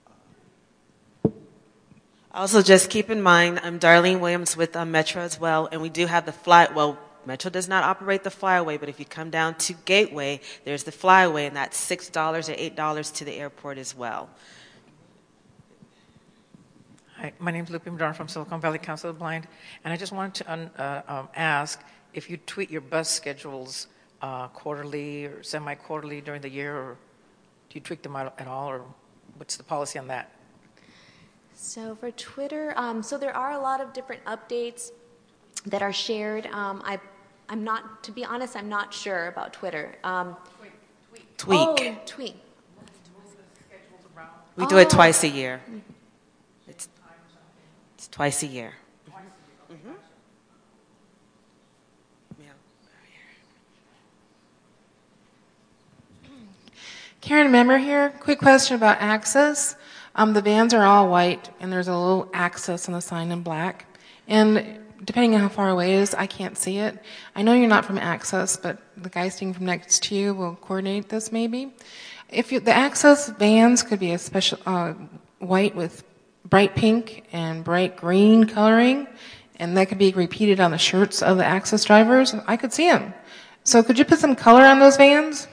Also, just keep in mind, I'm Darlene Williams with um, Metro as well, and we do have the fly. Well, Metro does not operate the Flyaway, but if you come down to Gateway, there's the Flyaway, and that's six dollars or eight dollars to the airport as well. Hi, my name is Lupe Madar from Silicon Valley Council of the Blind, and I just wanted to un, uh, um, ask if you tweet your bus schedules uh, quarterly or semi-quarterly during the year, or do you tweak them at all, or what's the policy on that? So for Twitter, um, so there are a lot of different updates that are shared. Um, I, I'm not, to be honest, I'm not sure about Twitter. Um, Tweak. Oh, tweak. We do it Oh. twice a year. It's, it's twice a year. Mm-hmm. Yeah. Karen Memmer here. Quick question about Access. Um, the vans are all white, and there's a little Access on the sign in black. And depending on how far away it is, I can't see it. I know you're not from Access, but the guy sitting from next to you will coordinate this maybe. If you, the Access vans could be a special uh, white with bright pink and bright green coloring, and that could be repeated on the shirts of the Access drivers, I could see them. So could you put some color on those vans?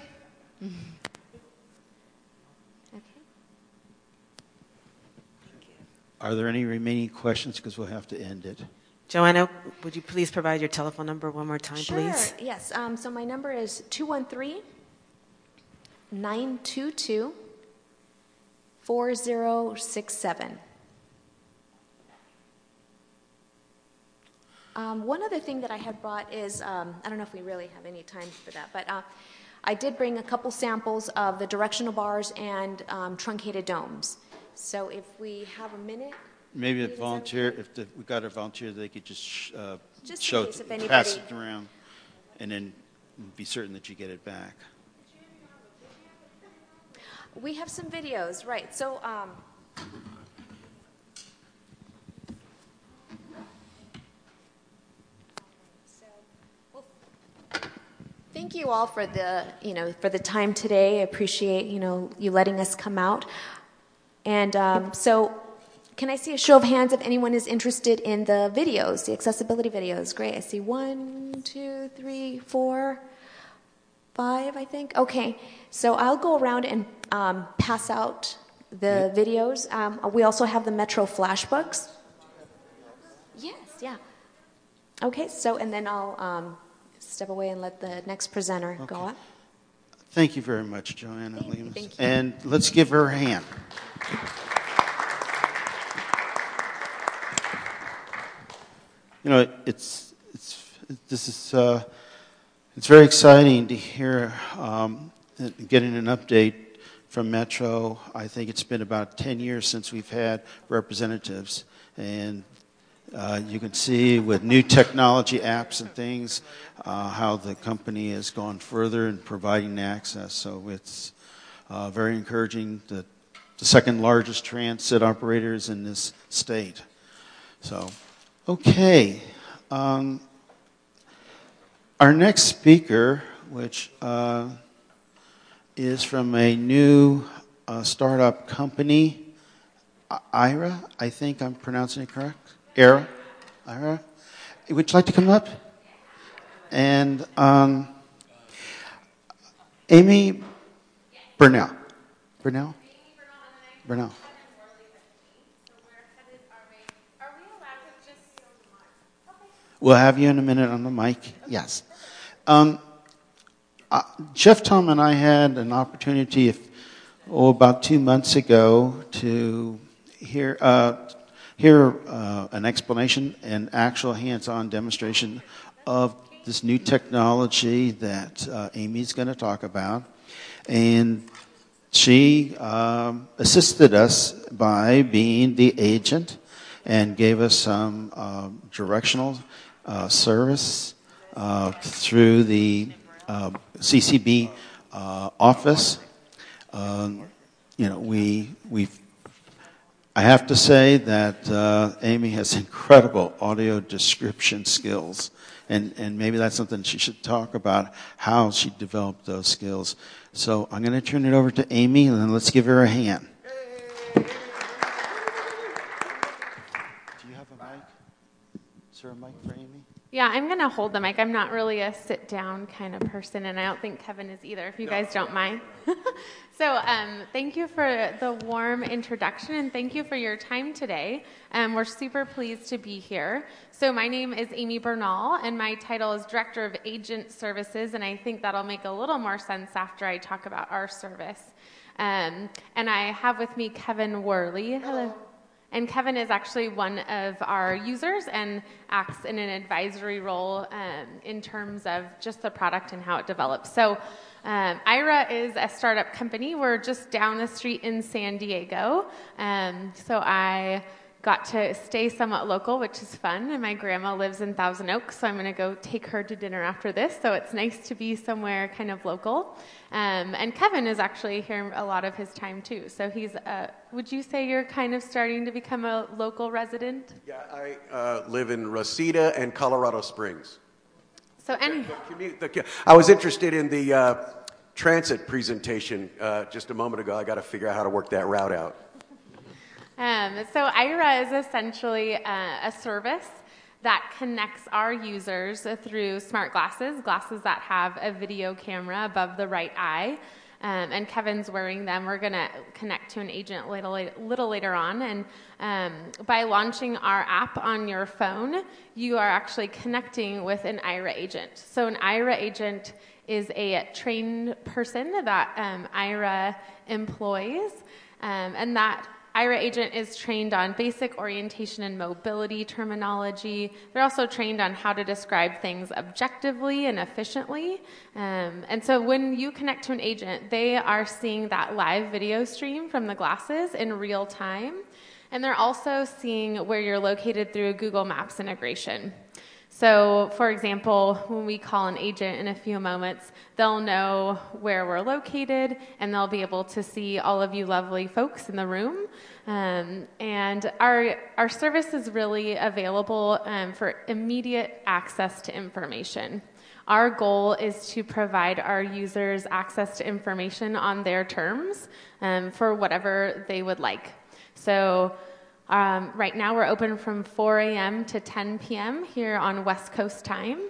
Are there any remaining questions? Because we'll have to end it. Joanna, would you please provide your telephone number one more time, Sure, please? yes. Um, so my number is two one three, nine two two, four zero six seven. Um, one other thing that I had brought is, um, I don't know if we really have any time for that, but uh, I did bring a couple samples of the directional bars and um, truncated domes. So if we have a minute. Maybe a Is that volunteer, okay? if the, we got a volunteer, they could just, sh- uh, Just in show, case if pass anybody- it around, and then be certain that you get it back. We have some videos, right. So, um, so well, thank you all for the, you know, for the time today. I appreciate, you know, you letting us come out. And um, so, can I see a show of hands if anyone is interested in the videos, the accessibility videos? Great. I see one, two, three, four. five, I think. Okay, so I'll go around and um, pass out the yeah. videos. Um, we also have the Metro Flashbooks. Yes, yeah. Okay, so, and then I'll um, step away and let the next presenter okay. go on. Thank you very much, Joanna Thank Lemus. You, thank you. And let's give her a hand. You know, it's it's this is uh, it's very exciting to hear um, getting an update from Metro. I think it's been about ten years since we've had representatives, and uh, you can see with new technology apps and things uh, how the company has gone further in providing access. So it's uh, very encouraging that the second largest transit operators in this state. So, okay. Um, our next speaker, which uh, is from a new uh, startup company, Aira, I think I'm pronouncing it correct? Aira? Aira? Would you like to come up? And um, Amy Burnell. Burnell? Burnell. We'll have you in a minute on the mic. Yes. Um, uh, Jeff Tom and I had an opportunity, if, oh, about two months ago, to hear uh, hear uh, an explanation, an actual hands-on demonstration of this new technology that uh, Amy's going to talk about, and she um, assisted us by being the agent and gave us some uh, directional Uh, service uh, through the uh, C C B uh, office. Um, you know, we we. I have to say that uh, Amy has incredible audio description skills, and and maybe that's something she should talk about, how she developed those skills. So I'm going to turn it over to Amy, and then let's give her a hand. Do you have a mic? Is there a mic for Amy? Yeah, I'm going to hold the mic. I'm not really a sit-down kind of person, and I don't think Kevin is either, if you guys don't mind. So um, thank you for the warm introduction, and thank you for your time today. Um, we're super pleased to be here. So my name is Amy Bernal, and my title is Director of Agent Services, and I think that'll make a little more sense after I talk about our service. Um, and I have with me Kevin Worley. Hello. And Kevin is actually one of our users and acts in an advisory role um, in terms of just the product and how it develops. So um, Aira is a startup company. We're just down the street in San Diego. Um, so I got to stay somewhat local, which is fun. And my grandma lives in Thousand Oaks, so I'm going to go take her to dinner after this. So it's nice to be somewhere kind of local. Um, and Kevin is actually here a lot of his time too. So he's, uh, would you say you're kind of starting to become a local resident? Yeah, I uh, live in Reseda and Colorado Springs. So any... I was interested in the uh, transit presentation uh, just a moment ago. I got to figure out how to work that route out. Um, so Aira is essentially uh, a service that connects our users through smart glasses, glasses that have a video camera above the right eye. Um, and Kevin's wearing them. We're going to connect to an agent a little, little later on. And um, by launching our app on your phone, you are actually connecting with an Aira agent. So an Aira agent is a trained person that um, Aira employs, um, and that Aira agent is trained on basic orientation and mobility terminology. They're also trained on how to describe things objectively and efficiently. Um, and so when you connect to an agent, they are seeing that live video stream from the glasses in real time. And they're also seeing where you're located through a Google Maps integration. So, for example, when we call an agent in a few moments, they'll know where we're located, and they'll be able to see all of you lovely folks in the room. Um, and our our service is really available um, for immediate access to information. Our goal is to provide our users access to information on their terms um, for whatever they would like. So, Um, right now we're open from four a.m. to ten p.m. here on West Coast time.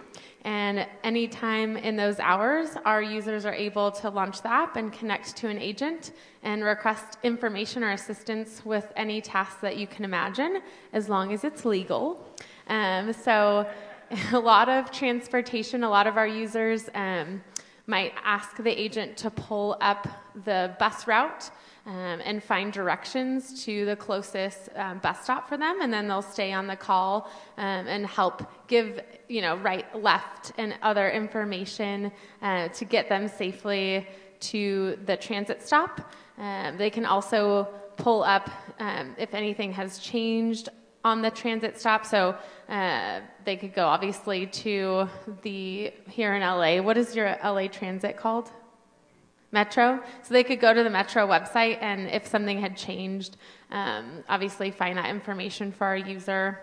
And anytime in those hours, our users are able to launch the app and connect to an agent and request information or assistance with any task that you can imagine, as long as it's legal. Um, so a lot of transportation, a lot of our users um, might ask the agent to pull up the bus route um, and find directions to the closest um, bus stop for them, and then they'll stay on the call um, and help give, you know, right, left, and other information uh, to get them safely to the transit stop. Um, they can also pull up um, if anything has changed on the transit stop. So uh, they could go obviously to the, here in L A, what is your L A Transit called? Metro. So they could go to the Metro website, and if something had changed, um, obviously find that information for our user.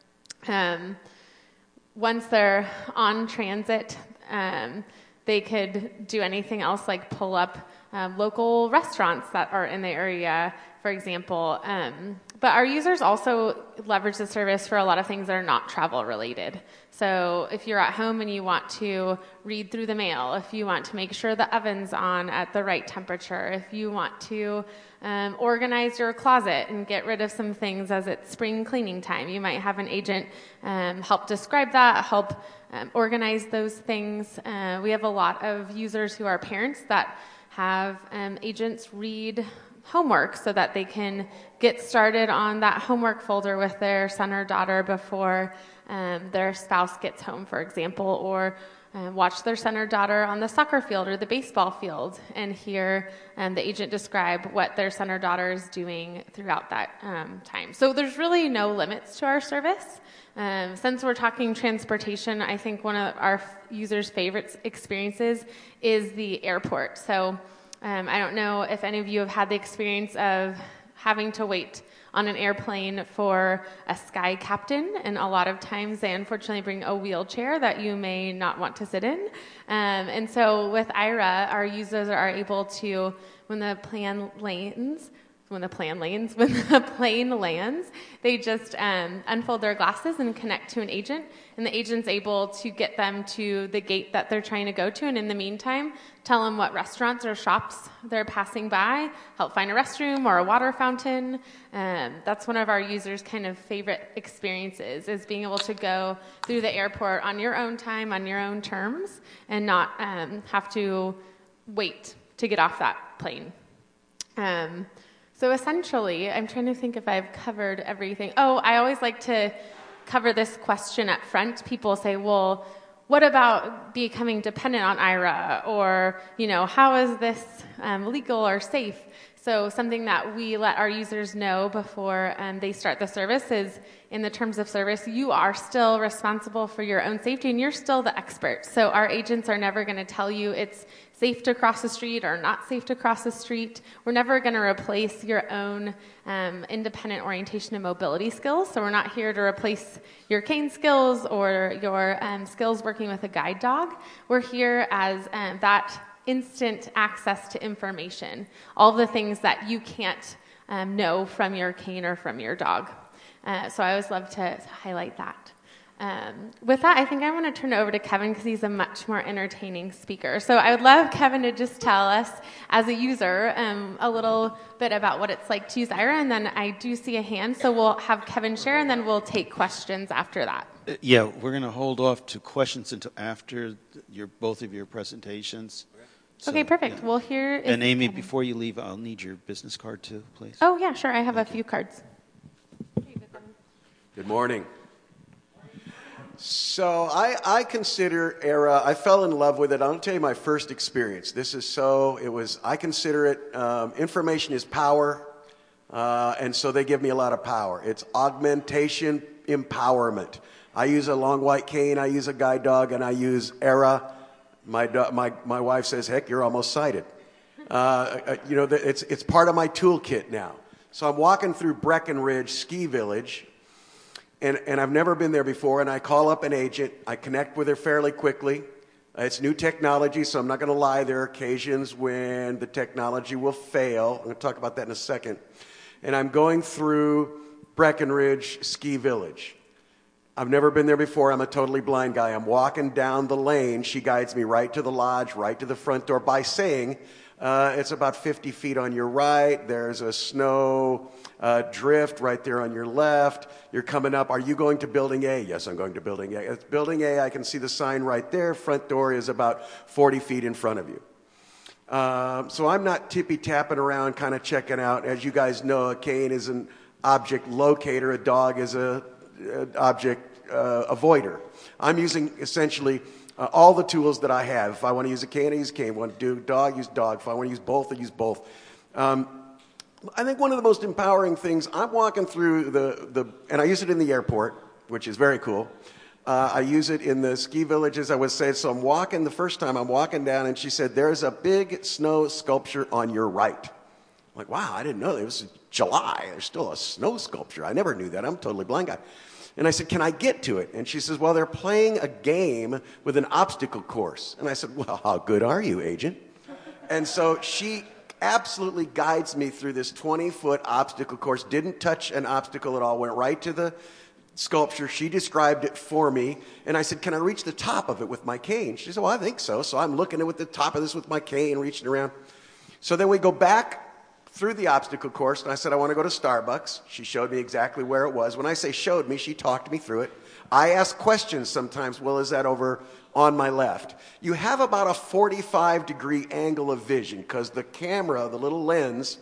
Um, once they're on transit, um, they could do anything else like pull up um, local restaurants that are in the area, for example. Um, but our users also leverage the service for a lot of things that are not travel related. So if you're at home and you want to read through the mail, if you want to make sure the oven's on at the right temperature, if you want to um, organize your closet and get rid of some things as it's spring cleaning time, you might have an agent um, help describe that, help um, organize those things. Uh, we have a lot of users who are parents that have um, agents read homework so that they can get started on that homework folder with their son or daughter before um, their spouse gets home, for example, or uh, watch their son or daughter on the soccer field or the baseball field and hear um, the agent describe what their son or daughter is doing throughout that um, time. So there's really no limits to our service. Um, since we're talking transportation, I think one of our users' favorite experiences is the airport. So Um, I don't know if any of you have had the experience of having to wait on an airplane for a sky captain, and a lot of times they unfortunately bring a wheelchair that you may not want to sit in. Um, and so with Aira, our users are able to, when the plane lands, when the plane lands, when the plane lands, they just um, unfold their glasses and connect to an agent, and the agent's able to get them to the gate that they're trying to go to, and in the meantime, tell them what restaurants or shops they're passing by, help find a restroom or a water fountain. Um, that's one of our users' kind of favorite experiences, is being able to go through the airport on your own time, on your own terms, and not um, have to wait to get off that plane. Um, So essentially, I'm trying to think if I've covered everything. Oh, I always like to cover this question up front. People say, well, what about becoming dependent on Aira? Or, you know, how is this um, legal or safe? So something that we let our users know before um, they start the service is, in the terms of service, you are still responsible for your own safety, and you're still the expert. So our agents are never going to tell you it's safe to cross the street or not safe to cross the street. We're never going to replace your own um, independent orientation and mobility skills. So we're not here to replace your cane skills or your um, skills working with a guide dog. We're here as um, that instant access to information, all the things that you can't um, know from your cane or from your dog. Uh, so I always love to highlight that. Um, with that, I think I want to turn it over to Kevin because he's a much more entertaining speaker. So I would love Kevin to just tell us, as a user, um, a little bit about what it's like to use Aira, and then I do see a hand, so we'll have Kevin share, and then we'll take questions after that. Uh, yeah, we're going to hold off to questions until after your both of your presentations. So, okay, perfect. Yeah. Well, here is... And Amy, Kevin. Before you leave, I'll need your business card too, please. Oh, yeah, sure. I have Thank a few you. cards. Good morning. So I, I consider Aira, I fell in love with it. I'll tell you my first experience. This is so, it was, I consider it, um, information is power, uh, and so they give me a lot of power. It's augmentation empowerment. I use a long white cane, I use a guide dog, and I use Aira. My, my, my wife says, heck, you're almost sighted. Uh, you know, it's, it's part of my toolkit now. So I'm walking through Breckenridge Ski Village, And, and I've never been there before, and I call up an agent. I connect with her fairly quickly. Uh, it's new technology, so I'm not going to lie. There are occasions when the technology will fail. I'm going to talk about that in a second. And I'm going through Breckenridge Ski Village. I've never been there before. I'm a totally blind guy. I'm walking down the lane. She guides me right to the lodge, right to the front door by saying, uh, it's about fifty feet on your right. There's a snow uh, drift right there on your left. You're coming up. Are you going to building A? Yes, I'm going to building A. It's building A. I can see the sign right there. Front door is about forty feet in front of you. Um, so I'm not tippy-tapping around kind of checking out. As you guys know, a cane is an object locator. A dog is a, a object uh, avoider. I'm using essentially uh, all the tools that I have. If I want to use a cane, I use a cane. If I want to do dog, use dog. If I want to use both, I use both. Um, I think one of the most empowering things, I'm walking through the, the and I use it in the airport, which is very cool. Uh, I use it in the ski villages, I would say. So I'm walking, the first time I'm walking down, and she said, there's a big snow sculpture on your right. I'm like, wow, I didn't know. It was July. There's still a snow sculpture. I never knew that. I'm a totally blind guy. And I said, can I get to it? And she says, well, they're playing a game with an obstacle course. And I said, well, how good are you, agent? And so she absolutely guides me through this twenty-foot obstacle course, didn't touch an obstacle at all, went right to the sculpture. She described it for me, and I said, can I reach the top of it with my cane? She said, well, I think so. So I'm looking at the top of this with my cane, reaching around. So then we go back through the obstacle course, and I said, I want to go to Starbucks. She showed me exactly where it was. When I say showed me, she talked me through it. I ask questions sometimes. Well, is that over on my left? You have about a forty-five degree angle of vision because the camera, the little lens,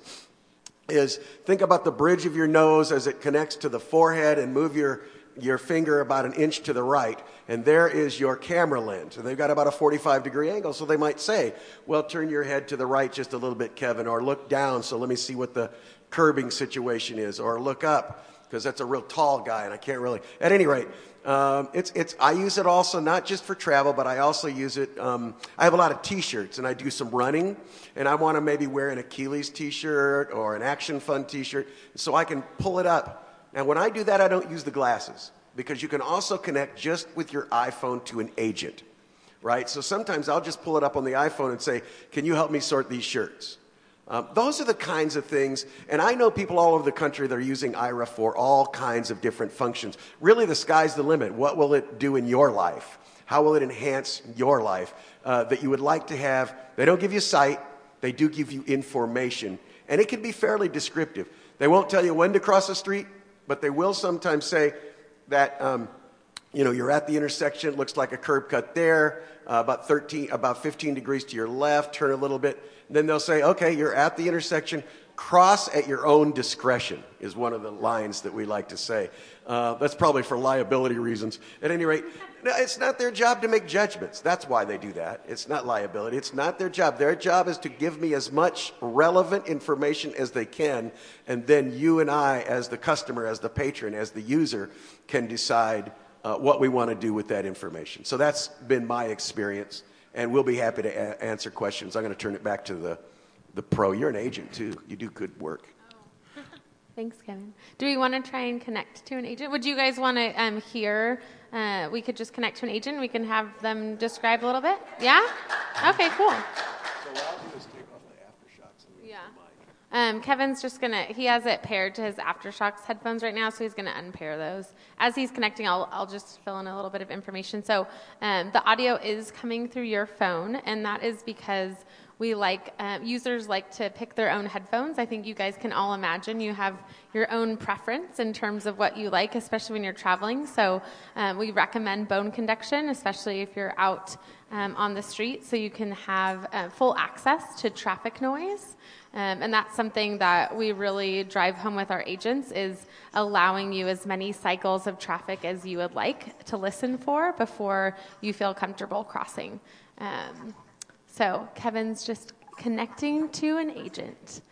is, think about the bridge of your nose as it connects to the forehead and move your, your finger about an inch to the right. And there is your camera lens. And they've got about a forty-five degree angle. So they might say, well, turn your head to the right just a little bit, Kevin, or look down so let me see what the curbing situation is, or look up because that's a real tall guy and I can't really. At any rate, Um, it's, it's, I use it also not just for travel, but I also use it, um, I have a lot of t-shirts and I do some running and I want to maybe wear an Achilles t-shirt or an Action Fun t-shirt so I can pull it up. Now when I do that, I don't use the glasses because you can also connect just with your iPhone to an agent, right? So sometimes I'll just pull it up on the iPhone and say, can you help me sort these shirts? Um, those are the kinds of things, and I know people all over the country that are using I R A for all kinds of different functions. Really, the sky's the limit. What will it do in your life? How will it enhance your life uh, that you would like to have? They don't give you sight. They do give you information, and it can be fairly descriptive. They won't tell you when to cross the street, but they will sometimes say that, um, you know, you're at the intersection. It looks like a curb cut there, uh, about thirteen, about fifteen degrees to your left. Turn a little bit. Then they'll say, okay, you're at the intersection. Cross at your own discretion is one of the lines that we like to say. Uh, that's probably for liability reasons. At any rate, it's not their job to make judgments. That's why they do that. It's not liability. It's not their job. Their job is to give me as much relevant information as they can, and then you and I, as the customer, as the patron, as the user, can decide uh, what we want to do with that information. So that's been my experience. And we'll be happy to a- answer questions. I'm going to turn it back to the, the pro. You're an agent, too. You do good work. Oh. Thanks, Kevin. Do we want to try and connect to an agent? Would you guys want to um, hear? Uh, we could just connect to an agent. We can have them describe a little bit. Yeah? Okay, cool. So what I'll do is take off the aftershocks. And yeah. Um, Kevin's just going to, he has it paired to his AfterShokz headphones right now, so he's going to unpair those. As he's connecting, I'll, I'll just fill in a little bit of information. So um, the audio is coming through your phone, and that is because we like, uh, users like to pick their own headphones. I think you guys can all imagine you have your own preference in terms of what you like, especially when you're traveling. So um, we recommend bone conduction, especially if you're out um, on the street, so you can have uh, full access to traffic noise. Um, and that's something that we really drive home with our agents, is allowing you as many cycles of traffic as you would like to listen for before you feel comfortable crossing. Um, so Kevin's just connecting to an agent.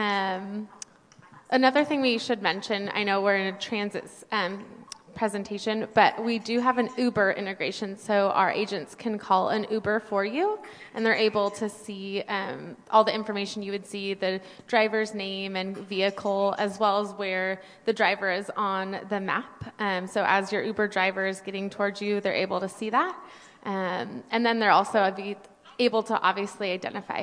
Um, another thing we should mention, I know we're in a transit um, presentation, but we do have an Uber integration, so our agents can call an Uber for you, and they're able to see um, all the information you would see, the driver's name and vehicle, as well as where the driver is on the map. Um, so as your Uber driver is getting towards you, they're able to see that. Um, and then they're also able to obviously identify.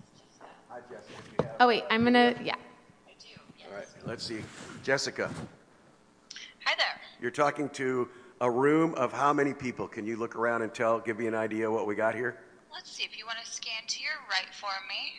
Hi, Jessica. Oh, wait, I'm going to, yeah. All right, let's see. Jessica. Hi there. You're talking to a room of how many people? Can you look around and tell, give me an idea what we got here? Let's see, if you want to scan to your right for me.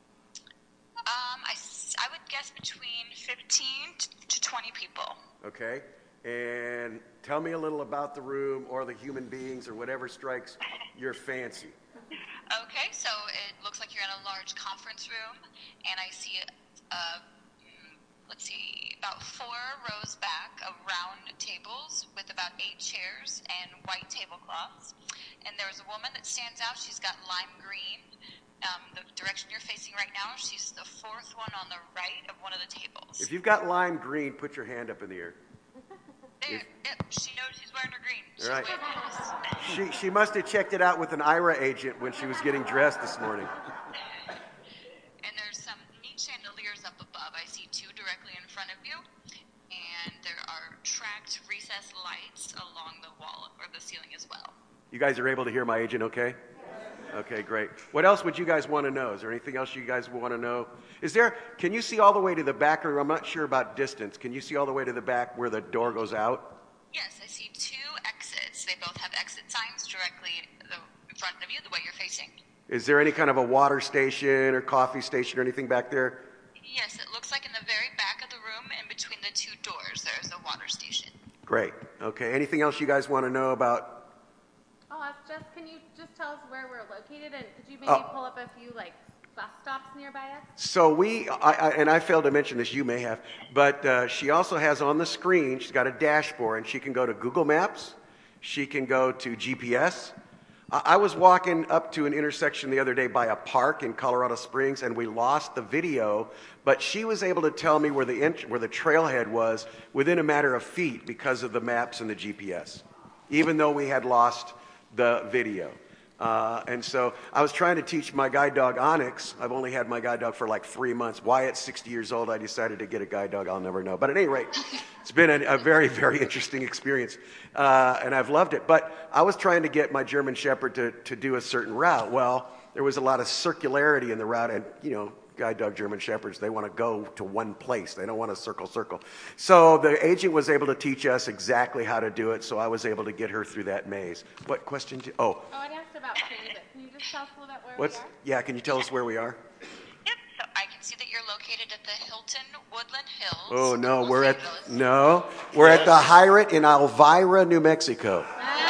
Um, I, I would guess between fifteen to twenty people. Okay. And tell me a little about the room or the human beings or whatever strikes your fancy. Okay, so it looks like you're in a large conference room, and I see, uh, let's see, about four rows back of round tables with about eight chairs and white tablecloths. And there's a woman that stands out. She's got lime green. Um, the direction you're facing right now, she's the fourth one on the right of one of the tables. If you've got lime green, put your hand up in the air. There, yep, she knows she's wearing her green. She's All right. waving at us. She, she must have checked it out with an I R A agent when she was getting dressed this morning. And there's some neat chandeliers up above. I see two directly in front of you. And there are tracked recessed lights along the wall or the ceiling as well. You guys are able to hear my agent okay? Okay, great. What else would you guys want to know? Is there anything else you guys want to know? Is there, can you see all the way to the back, or I'm not sure about distance. Can you see all the way to the back where the door goes out? Yes, I see two exits. They both have exit signs directly in front of you, the way you're facing. Is there any kind of a water station or coffee station or anything back there? Yes, it looks like in the very back of the room, in between the two doors, there's a water station. Great. Okay, anything else you guys want to know about? Oh, that's just, can you just tell us where we're located, and could you maybe Oh. pull up a few like bus stops nearby us? So we, I, I, and I failed to mention this, you may have, but uh, she also has on the screen, she's got a dashboard, and she can go to Google Maps, she can go to G P S. I, I was walking up to an intersection the other day by a park in Colorado Springs, and we lost the video, but she was able to tell me where the, int- where the trailhead was within a matter of feet because of the maps and the G P S, even though we had lost the video. Uh, and so I was trying to teach my guide dog Onyx. I've only had my guide dog for like three months. Why at sixty years old I decided to get a guide dog, I'll never know. But at any rate, it's been a, a very, very interesting experience. Uh, and I've loved it. But I was trying to get my German Shepherd to, to do a certain route. Well, there was a lot of circularity in the route. And, you know, guide dog German Shepherds, they want to go to one place. They don't want to circle, circle. So the agent was able to teach us exactly how to do it. So I was able to get her through that maze. What question? Do, oh. Oh, I'd asked about transit. Can you just tell us a little bit where What's, we are? yeah, can you tell us where we are? Yep, so I can see that you're located at the Hilton Woodland Hills. Oh, no, Los we're at, Angeles. no, we're at the Hyatt in Elvira, New Mexico.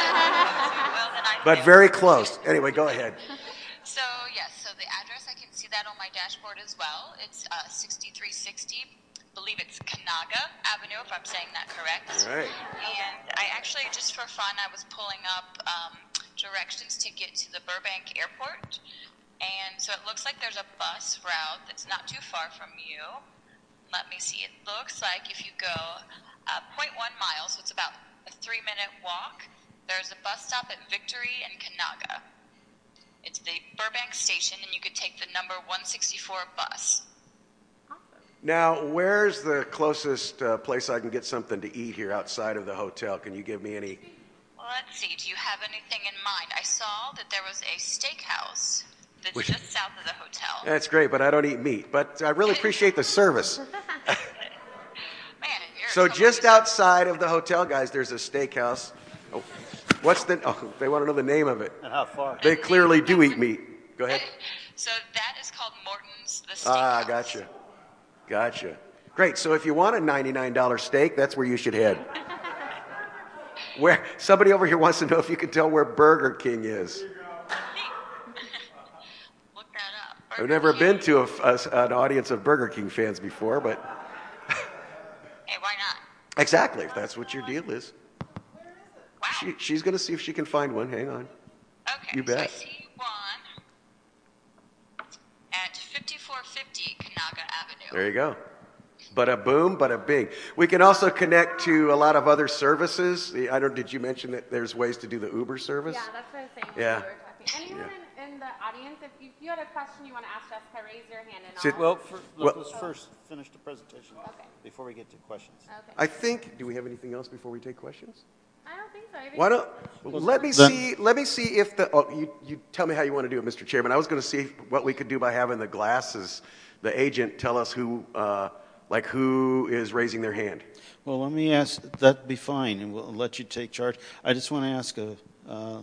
But very close. Anyway, go ahead. So, yes, so the address, I can see that on my dashboard as well. It's uh, sixty-three sixty. I believe it's Canaga Avenue, if I'm saying that correct. Right. And I actually, just for fun, I was pulling up um, directions to get to the Burbank Airport. And so it looks like there's a bus route that's not too far from you. Let me see. It looks like if you go uh, zero point one miles, so it's about a three-minute walk, there's a bus stop at Victory and Canaga. It's the Burbank station, and you could take the number one sixty-four bus. Now, where's the closest uh, place I can get something to eat here outside of the hotel? Can you give me any? Well, let's see. Do you have anything in mind? I saw that there was a steakhouse that's Which- just south of the hotel. That's great, but I don't eat meat. But I really appreciate the service. Man, you're So just outside of the hotel, guys, there's a steakhouse. Oh, what's the? Oh, they want to know the name of it. And how far? They clearly do eat meat. Go ahead. So that is called Morton's the Steakhouse. Ah, gotcha. Gotcha. Great. So if you want a ninety-nine dollar steak, that's where you should head. Where somebody over here wants to know if you can tell where Burger King is. Look that up. I've never been to a, a, an audience of Burger King fans before, but Hey, why not? exactly, if that's what your deal is. She, she's going to see if she can find one. Hang on. Okay, You so I bet. see one at fifty-four fifty Canaga Avenue. There you go. Bada boom, bada bing. We can also connect to a lot of other services. The- I don't. Did you mention that there's ways to do the Uber service? Yeah, that's what I was saying when Yeah. we were talking. Anyone in, in the audience, if you, if you had a question you want to ask Jessica, raise your hand and Sit- I'll... Well, for, Well- let's first finish the presentation before we get to questions. Okay. I think. Do we have anything else before we take questions? I don't think so. I think Why don't let me Then- see? Let me see if the. Oh, you you tell me how you want to do it, Mister Chairman. I was going to see what we could do by having the glasses, the agent tell us who uh, Like who is raising their hand? Well, let me ask, that'd be fine, and we'll let you take charge. I just want to ask a, uh,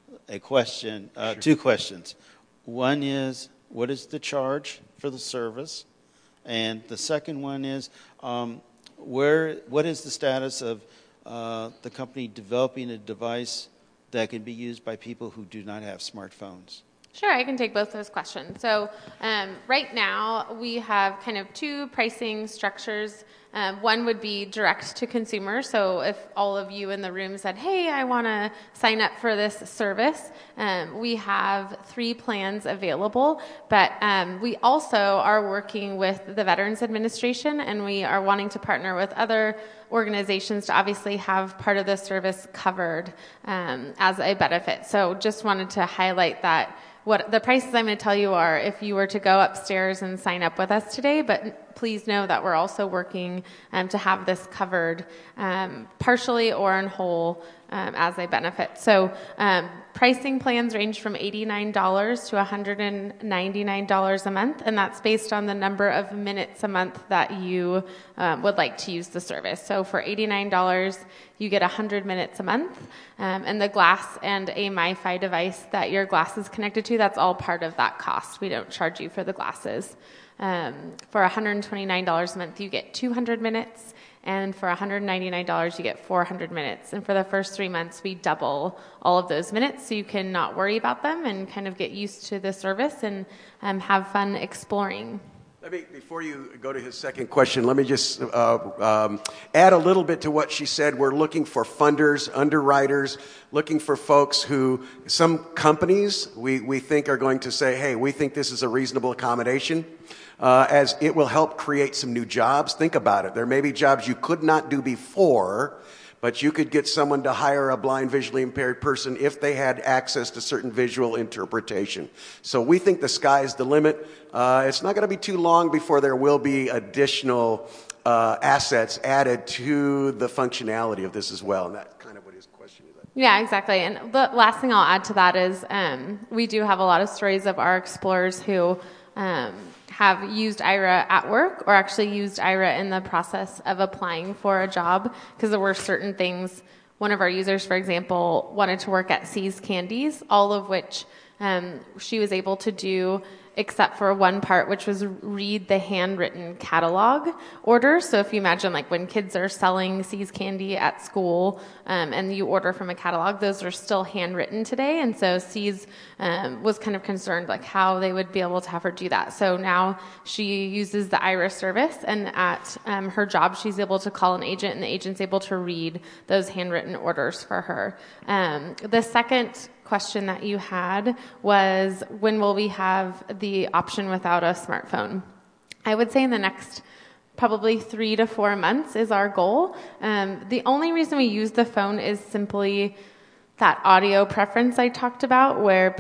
a question, uh, Sure. two questions. One is, what is the charge for the service? And the second one is, um, where, what is the status of uh, the company developing a device that can be used by people who do not have smartphones? Sure, I can take both those questions. So um, right now we have kind of two pricing structures. Um, one would be direct to consumer. So if all of you in the room said, hey, I want to sign up for this service, um, we have three plans available. But um, we also are working with the Veterans Administration, and we are wanting to partner with other organizations to obviously have part of the service covered um, as a benefit. So just wanted to highlight that. What the prices I'm going to tell you are if you were to go upstairs and sign up with us today, but please know that we're also working um, to have this covered um, partially or in whole um, as a benefit. So um, pricing plans range from eighty-nine dollars to one hundred ninety-nine dollars a month, and that's based on the number of minutes a month that you um, would like to use the service. So for eighty-nine dollars, you get one hundred minutes a month, um, and the glass and a MiFi device that your glass is connected to, that's all part of that cost. We don't charge you for the glasses. Um, for one hundred twenty-nine dollars a month, you get two hundred minutes, and for one hundred ninety-nine dollars, you get four hundred minutes. And for the first three months, we double all of those minutes so you can not worry about them and kind of get used to the service and um, have fun exploring. Let me, before you go to his second question, let me just uh, um, add a little bit to what she said. We're looking for funders, underwriters, looking for folks who, some companies we, we think are going to say, hey, we think this is a reasonable accommodation, uh, as it will help create some new jobs. Think about it. There may be jobs you could not do before, but you could get someone to hire a blind, visually impaired person if they had access to certain visual interpretation. So we think the sky's the limit. Uh, it's not going to be too long before there will be additional uh, assets added to the functionality of this as well. And that's kind of what his question is. Yeah, exactly. And the last thing I'll add to that is um, we do have a lot of stories of our explorers who um, have used Aira at work or actually used Aira in the process of applying for a job because there were certain things. One of our users, for example, wanted to work at See's Candies, all of which um, she was able to do except for one part, which was read the handwritten catalog orders. So if you imagine like when kids are selling See's Candy at school um, and you order from a catalog, those are still handwritten today. And so See's um, was kind of concerned like how they would be able to have her do that. So now she uses the Aira service, and at um, her job, she's able to call an agent, and the agent's able to read those handwritten orders for her. Um, the second question that you had was, when will we have the option without a smartphone? I would say in the next probably three to four months is our goal. Um, the only reason we use the phone is simply that audio preference I talked about, where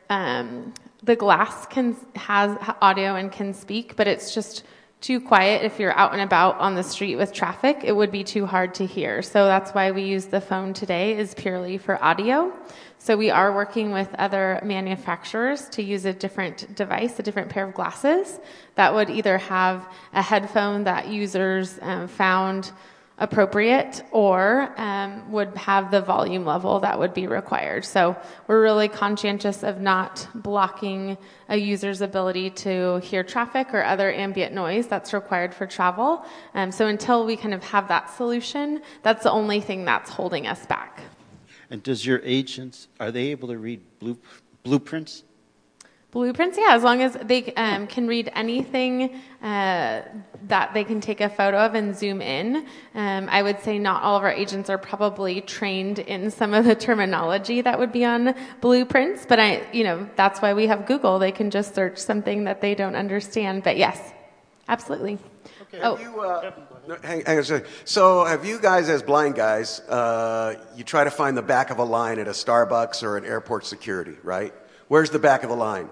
um, the glass can has audio and can speak, but it's just too quiet if you're out and about on the street with traffic. It would be too hard to hear. So that's why we use the phone today, is purely for audio. So we are working with other manufacturers to use a different device, a different pair of glasses that would either have a headphone that users um, found appropriate or um, would have the volume level that would be required. So we're really conscientious of not blocking a user's ability to hear traffic or other ambient noise that's required for travel. Um, so until we kind of have that solution, that's the only thing that's holding us back. And does your agents, are they able to read blue, blueprints? Blueprints, yeah, as long as they um, can read anything uh, that they can take a photo of and zoom in. Um, I would say not all of our agents are probably trained in some of the terminology that would be on blueprints, but I, you know, that's why we have Google. They can just search something that they don't understand. But yes, absolutely. Okay. Oh. You, uh, no, hang, hang on a second. So have you guys, as blind guys, uh, you try to find the back of a line at a Starbucks or an airport security, right? Where's the back of the line?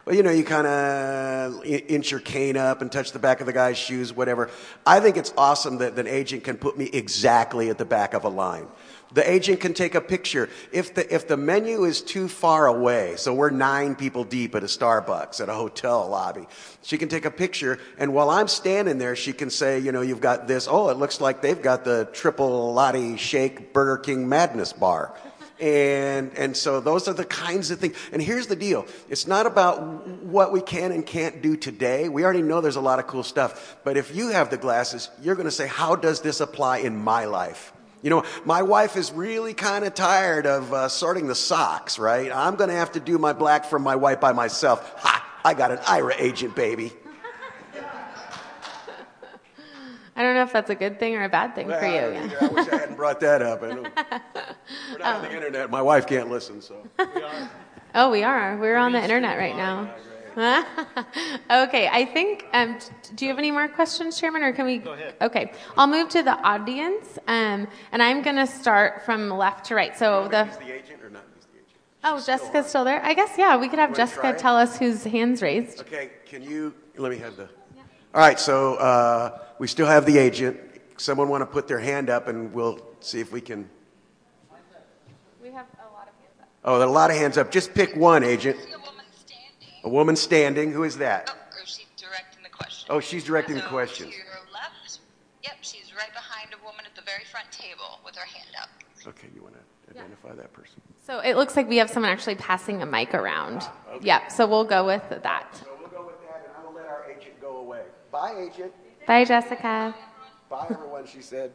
well, you know, you kind of inch your cane up and touch the back of the guy's shoes, whatever. I think it's awesome that an agent can put me exactly at the back of a line. The agent can take a picture. If the, if the menu is too far away, so we're nine people deep at a Starbucks, at a hotel lobby, she can take a picture, and while I'm standing there, she can say, you know, you've got this. Oh, it looks like they've got the triple latte shake Burger King Madness bar. And and so those are the kinds of things. And here's the deal. It's not about what we can and can't do today. We already know there's a lot of cool stuff. But if you have the glasses, you're going to say, how does this apply in my life? You know, my wife is really kind of tired of uh, sorting the socks, right? I'm going to have to do my black from my white by myself. Ha! I got an I R A agent, baby. I don't know if that's a good thing or a bad thing well, for you. I, Yeah. I wish I hadn't brought that up. I don't, we're not on the internet. My wife can't listen, so. We are. Oh, we are. We're on the internet right now. Okay, I think, um, do you have any more questions, Chairman, or can we? Go ahead. Okay, I'll move to the audience, um, and I'm going to start from left to right. So the. Use the agent or not use the agent? Oh, Jessica's still there? I guess, yeah, we could have You wanna Jessica try it? tell us whose hand's raised. Okay, can you, let me have the. All right, so uh, we still have the agent. Someone want to put their hand up, and we'll see if we can. We have a lot of hands up. Oh, there are a lot of hands up. Just pick one, agent. A woman standing. Who is that? Oh, or she's directing the question. Oh, she's directing the So questions. To your left, yep, she's right behind a woman at the very front table with her hand up. Okay, you want to identify that person? So it looks like we have someone actually passing a mic around. Ah, okay. Yep, so we'll go with that. So we'll go with that, and I will let our agent go away. Bye, agent. Bye, Jessica. Bye, everyone, she said.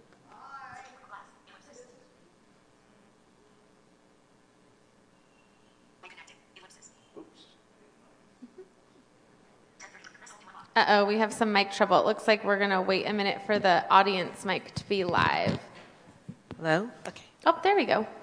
Uh-oh, we have some mic trouble. It looks like we're going to wait a minute for the audience mic to be live. Hello? Okay. Oh, there we go.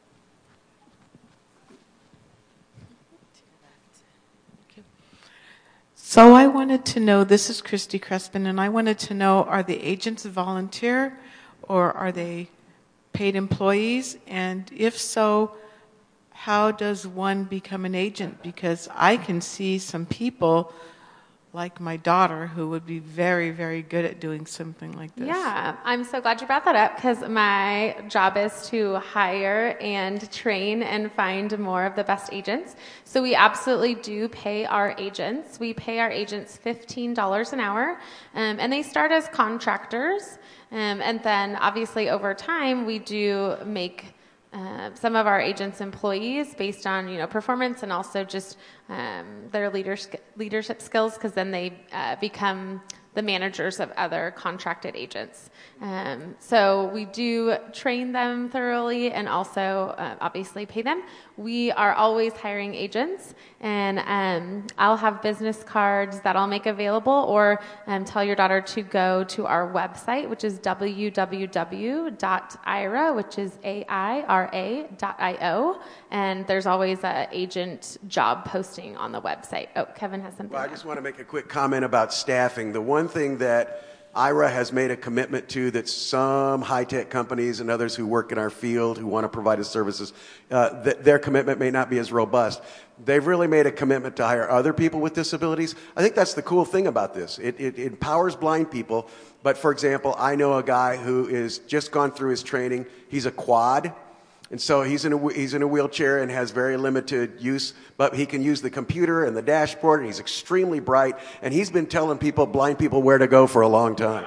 So I wanted to know, this is Christy Crespin, and I wanted to know, are the agents volunteer or are they paid employees? And if so, how does one become an agent? Because I can see some people like my daughter who would be very, very good at doing something like this. Yeah, I'm so glad you brought that up because my job is to hire and train and find more of the best agents. So we absolutely do pay our agents. We pay our agents fifteen dollars an hour, um, and they start as contractors. Um, and then obviously over time we do make Uh, some of our agents' employees based on, you know, performance and also just um, their leadership leadership skills, because then they uh, become the managers of other contracted agents. Um, so we do train them thoroughly and also uh, obviously pay them. We are always hiring agents, and um, I'll have business cards that I'll make available, or um, tell your daughter to go to our website, which is w w w dot I R A, which is A I R A dot I O, and there's always an agent job posting on the website. Oh, Kevin has something. Well, I just want to make a quick comment about staffing. The one thing that I R A has made a commitment to that some high-tech companies and others who work in our field who want to provide us services, uh, th- their commitment may not be as robust. They've really made a commitment to hire other people with disabilities. I think that's the cool thing about this. It, it, it empowers blind people. But, for example, I know a guy who is just gone through his training. He's a quad. And so he's in, a, he's in a wheelchair and has very limited use, but he can use the computer and the dashboard, and he's extremely bright, and he's been telling people, blind people, where to go for a long time.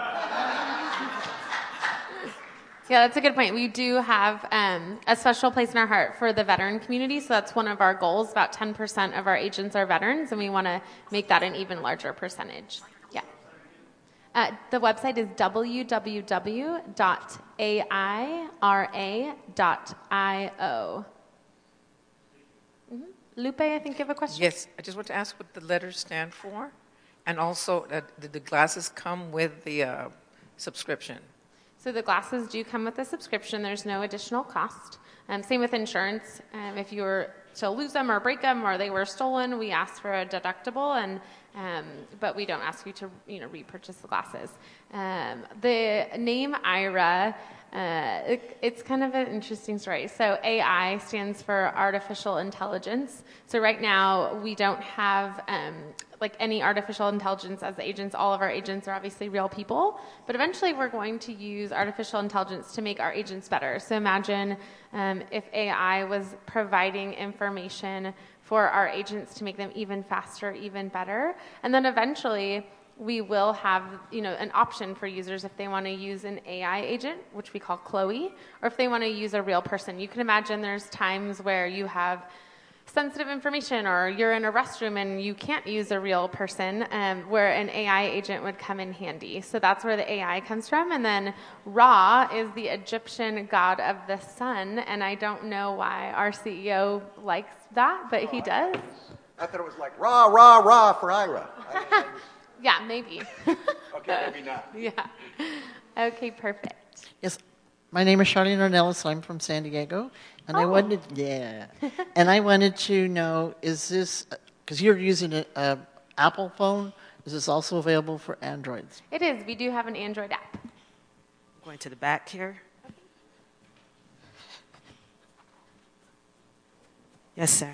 Yeah, that's a good point. We do have um, a special place in our heart for the veteran community, so that's one of our goals. About ten percent of our agents are veterans, and we want to make that an even larger percentage. Yeah. Uh, the website is w w w dot A I R A dot I O. Mm-hmm. Lupe, I think you have a question? Yes, I just want to ask what the letters stand for, and also, uh, did the glasses come with the uh, subscription? So the glasses do come with a subscription. There's no additional cost. Um, same with insurance. Um, if you're to lose them or break them or they were stolen, we ask for a deductible, and um, but we don't ask you to you know repurchase the glasses. Um, the name Aira. Uh, it, it's kind of an interesting story. So A I stands for artificial intelligence. So right now we don't have um, like any artificial intelligence as agents. All of our agents are obviously real people, but eventually we're going to use artificial intelligence to make our agents better. So imagine um, if A I was providing information for our agents to make them even faster, even better, and then eventually we will have, you know, an option for users if they want to use an A I agent, which we call Chloe, or if they want to use a real person. You can imagine there's times where you have sensitive information or you're in a restroom and you can't use a real person, um, where an A I agent would come in handy. So that's where the A I comes from. And then Ra is the Egyptian god of the sun, and I don't know why our C E O likes that, but he does. I thought it was like rah, rah, rah for Aira. Yeah, maybe. Okay, maybe not. Yeah. Okay, perfect. Yes, my name is Charlene Ornelas. I'm from San Diego, and oh. I wanted, yeah, and I wanted to know: is this because you're using an uh, Apple phone? Is this also available for Androids? It is. We do have an Android app. Going to the back here. Yes, sir.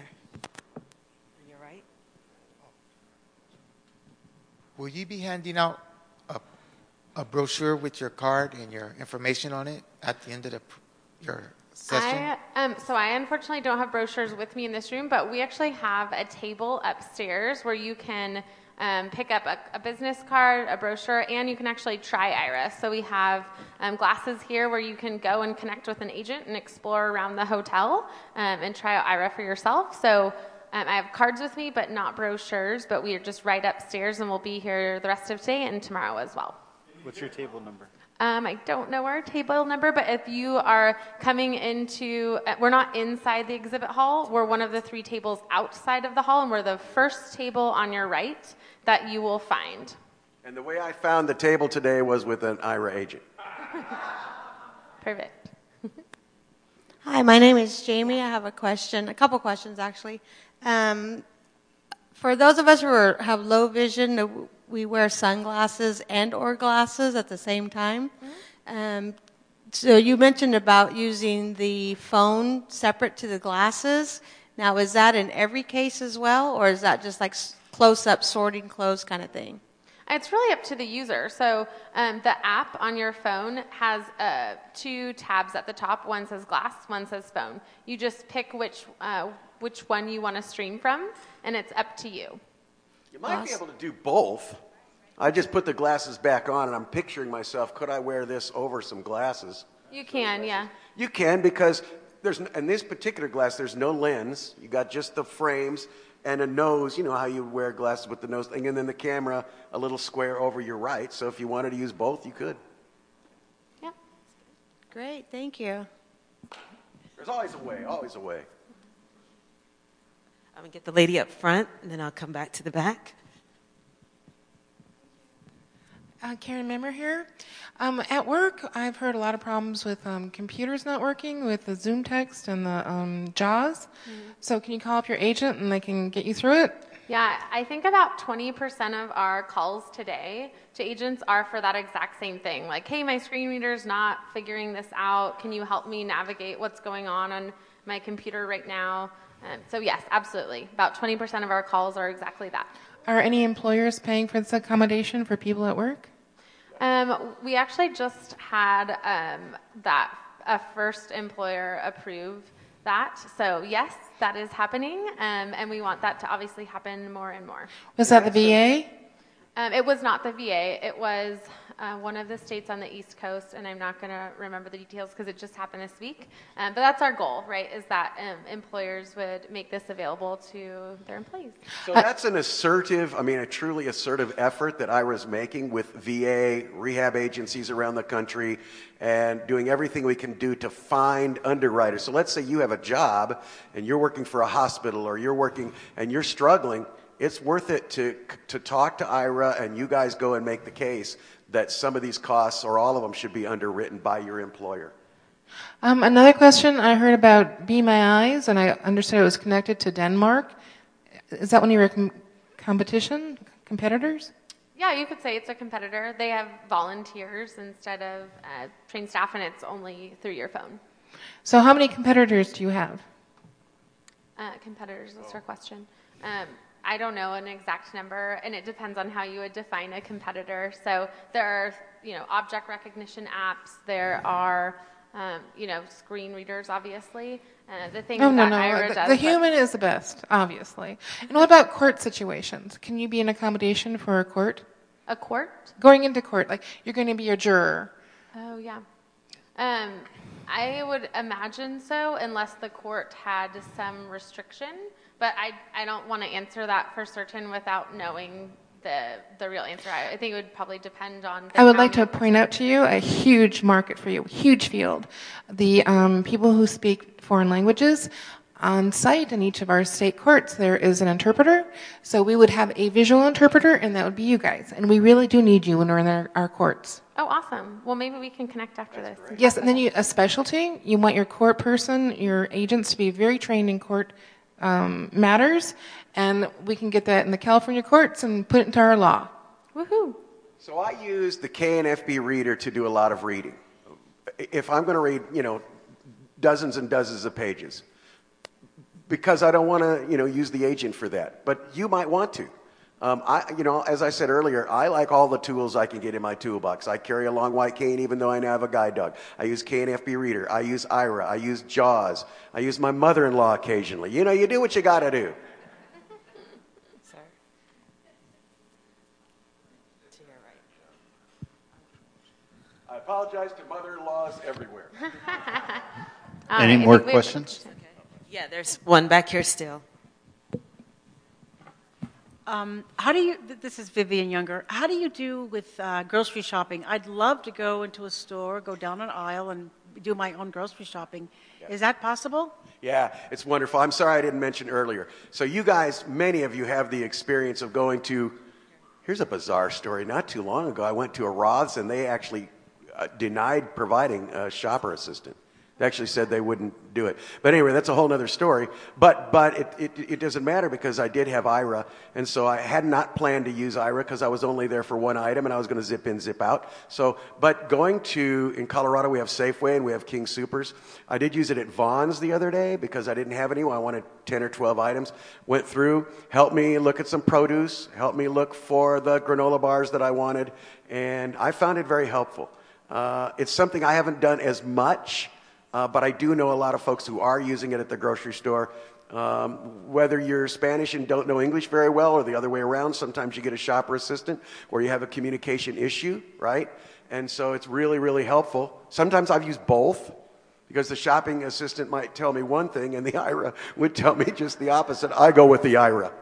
Will you be handing out a, a brochure with your card and your information on it at the end of the, your session? I, um, so I unfortunately don't have brochures with me in this room, but we actually have a table upstairs where you can um, pick up a, a business card, a brochure, and you can actually try Aira. So we have um, glasses here where you can go and connect with an agent and explore around the hotel um, and try out Aira for yourself. So Um, I have cards with me, but not brochures, but we are just right upstairs, and we'll be here the rest of today and tomorrow as well. What's your table number? Um, I don't know our table number, but if you are coming into, uh, we're not inside the exhibit hall. We're one of the three tables outside of the hall, and we're the first table on your right that you will find. And the way I found the table today was with an Aira agent. Perfect. Hi, my name is Jamie. I have a question, a couple questions actually. Um, for those of us who are, have low vision, we wear sunglasses and or glasses at the same time. Mm-hmm. Um, so you mentioned about using the phone separate to the glasses. Now, is that in every case as well, or is that just like close-up sorting clothes kind of thing? It's really up to the user. So um, the app on your phone has uh, two tabs at the top. One says glass, one says phone. You just pick which uh, which one you want to stream from, and it's up to you. You might awesome. be able to do both. I just put the glasses back on, and I'm picturing myself, could I wear this over some glasses? You can, yeah. You can, because there's in this particular glass, there's no lens. You got just the frames and a nose, you know how you wear glasses with the nose thing, and then the camera, a little square over your right. So if you wanted to use both, you could. Yep. Great, thank you. There's always a way, always a way. I'm going to get the lady up front, and then I'll come back to the back. Uh, Karen Memmer here. Um, at work, I've heard a lot of problems with um, computers not working, with the Zoom text and the um, JAWS. Mm-hmm. So can you call up your agent and they can get you through it? Yeah, I think about twenty percent of our calls today to agents are for that exact same thing. Like, hey, my screen reader's not figuring this out. Can you help me navigate what's going on on my computer right now? Um, so yes, absolutely. About twenty percent of our calls are exactly that. Are any employers paying for this accommodation for people at work? Um, we actually just had um, that a first employer approve that. So yes, that is happening, um, and we want that to obviously happen more and more. Was that the V A? Um, it was not the V A. It was uh, one of the states on the East Coast, and I'm not going to remember the details because it just happened this week. Um, but that's our goal, right, is that um, employers would make this available to their employees. So that's an assertive, I mean, a truly assertive effort that Aira's making with V A, rehab agencies around the country, and doing everything we can do to find underwriters. So let's say you have a job, and you're working for a hospital, or you're working, and you're struggling. It's worth it to to talk to Aira, and you guys go and make the case that some of these costs, or all of them, should be underwritten by your employer. Um, another question, I heard about Be My Eyes, and I understood it was connected to Denmark. Is that one of your com- competition, competitors? Yeah, you could say it's a competitor. They have volunteers instead of uh, trained staff, and it's only through your phone. So how many competitors do you have? Uh, competitors, that's our question. Um, I don't know an exact number, and it depends on how you would define a competitor. So there are, you know, object recognition apps. There are, um, you know, screen readers, obviously. Uh, the thing No, no, that no. Ira The, does. the human is the best, obviously. And what about court situations? Can you be an accommodation for a court? A court? Going into court, like you're going to be a juror. Oh, yeah. Um, I would imagine so, unless the court had some restriction. But I, I don't want to answer that for certain without knowing the the real answer. I, I think it would probably depend on the I would like to county. point out to you a huge market for you, huge field. The um, people who speak foreign languages, on site in each of our state courts, there is an interpreter. So we would have a visual interpreter, and that would be you guys. And we really do need you when we're in our, our courts. Oh, awesome. Well, maybe we can connect after this. Yes, and then you, a specialty. You want your court person, your agents to be very trained in court um, matters, and we can get that in the California courts and put it into our law. Woohoo! So I use the K N F B reader to do a lot of reading. If I'm going to read, you know, dozens and dozens of pages, because I don't want to, you know, use the agent for that. But you might want to. Um, I, you know, as I said earlier, I like all the tools I can get in my toolbox. I carry a long white cane even though I now have a guide dog. I use K N F B reader. I use Ira. I use JAWS. I use my mother-in-law occasionally. You know, you do what you got to do. Sorry. To your right. I apologize to mother-in-laws everywhere. Any more questions? Yeah, there's one back here still. Um, how do you, th- this is Vivian Younger, how do you do with uh, grocery shopping? I'd love to go into a store, go down an aisle and do my own grocery shopping. Yeah. Is that possible? Yeah, it's wonderful. I'm sorry I didn't mention earlier. So you guys, many of you have the experience of going to, here's a bizarre story. Not too long ago, I went to a Roth's and they actually uh, denied providing a shopper assistant. They actually said they wouldn't do it. But anyway, that's a whole other story. But but it, it, it doesn't matter because I did have Ira. And so I had not planned to use Ira because I was only there for one item and I was going to zip in, zip out. So, but going to, in Colorado, we have Safeway and we have King Soopers. I did use it at Vaughn's the other day because I didn't have any. I wanted ten or twelve items. Went through, helped me look at some produce, helped me look for the granola bars that I wanted. And I found it very helpful. Uh, it's something I haven't done as much. Uh, but I do know a lot of folks who are using it at the grocery store. Um, whether you're Spanish and don't know English very well or the other way around, sometimes you get a shopper assistant or you have a communication issue, right? And so it's really, really helpful. Sometimes I've used both because the shopping assistant might tell me one thing and the Ira would tell me just the opposite. I go with the Ira.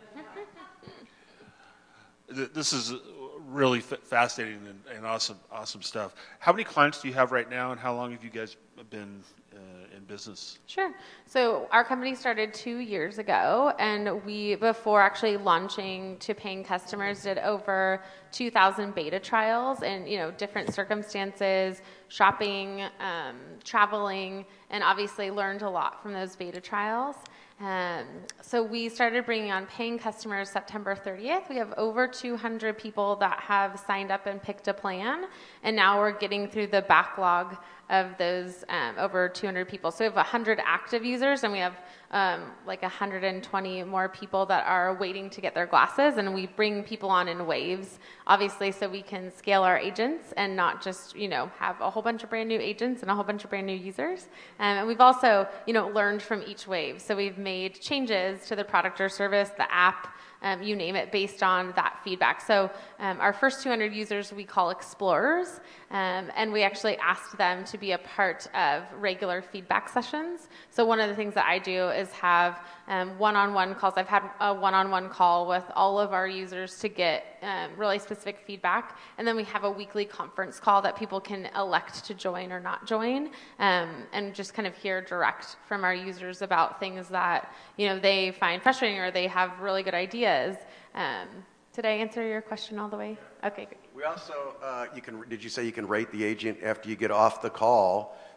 This is really fascinating and, and awesome, awesome stuff. How many clients do you have right now, and how long have you guys been uh, in business? Sure. So our company started two years ago, and we, before actually launching to paying customers, did over two thousand beta trials in, you know, different circumstances, shopping, um, traveling, and obviously learned a lot from those beta trials. Um, so we started bringing on paying customers September thirtieth. We have over two hundred people that have signed up and picked a plan, and now we're getting through the backlog of those um, over two hundred people. So we have one hundred active users, and we have um, like one hundred twenty more people that are waiting to get their glasses, and we bring people on in waves, obviously, so we can scale our agents and not just, you know, have a whole bunch of brand new agents and a whole bunch of brand new users. Um, and we've also, you know, learned from each wave. So we've made changes to the product or service, the app, Um, you name it, based on that feedback. So um, our first two hundred users we call explorers, um, and we actually asked them to be a part of regular feedback sessions. So one of the things that I do is have um, one-on-one calls. I've had a one-on-one call with all of our users to get um, really specific feedback, and then we have a weekly conference call that people can elect to join or not join, um, and just kind of hear direct from our users about things that, you know, they find frustrating or they have really good ideas. Um, did I answer your question all the way? Okay, great. We also, uh, you can. Did you say you can rate the agent after you get off the call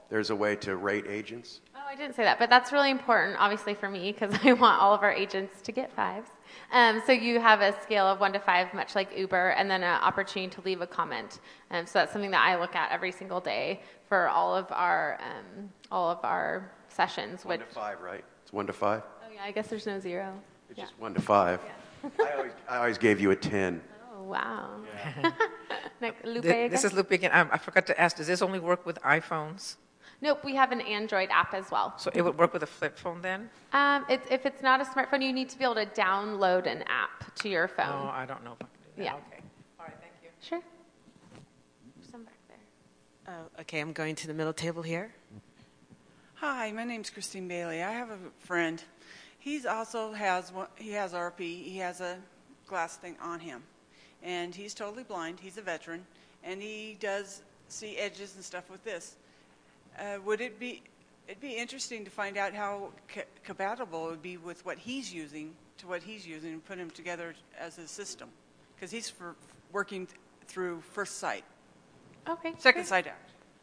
there's a way to rate agents? Oh, I didn't say that, but that's really important, obviously, for me, because I want all of our agents to get fives. Um, so you have a scale of one to five, much like Uber, and then an opportunity to leave a comment. Um, so that's something that I look at every single day for all of our um, all of our sessions. One which, to five, right? It's one to five? Oh, yeah, I guess there's no zero. It's Yeah. just one to five. I, always, I always gave you a ten. Oh, wow. Like, Lupe Th- again? This is Lupe again. Um, I forgot to ask, does this only work with iPhones? Nope, we have an Android app as well. So it would work with a flip phone then? Um, it's, if it's not a smartphone, you need to be able to download an app to your phone. Oh, I don't know if I can do that. Yeah. Okay. All right, thank you. Sure. Some back there. Oh, okay, I'm going to the middle table here. Hi, my name's Christine Bailey. I have a friend. He's also has one, he has R P. He has a glass thing on him, and he's totally blind. He's a veteran, and he does see edges and stuff with this. Uh, would it be? It'd be interesting to find out how co- compatible it would be with what he's using to what he's using and put them together as a system, because he's for working th- through First Sight. Okay. Second great. Sight Act.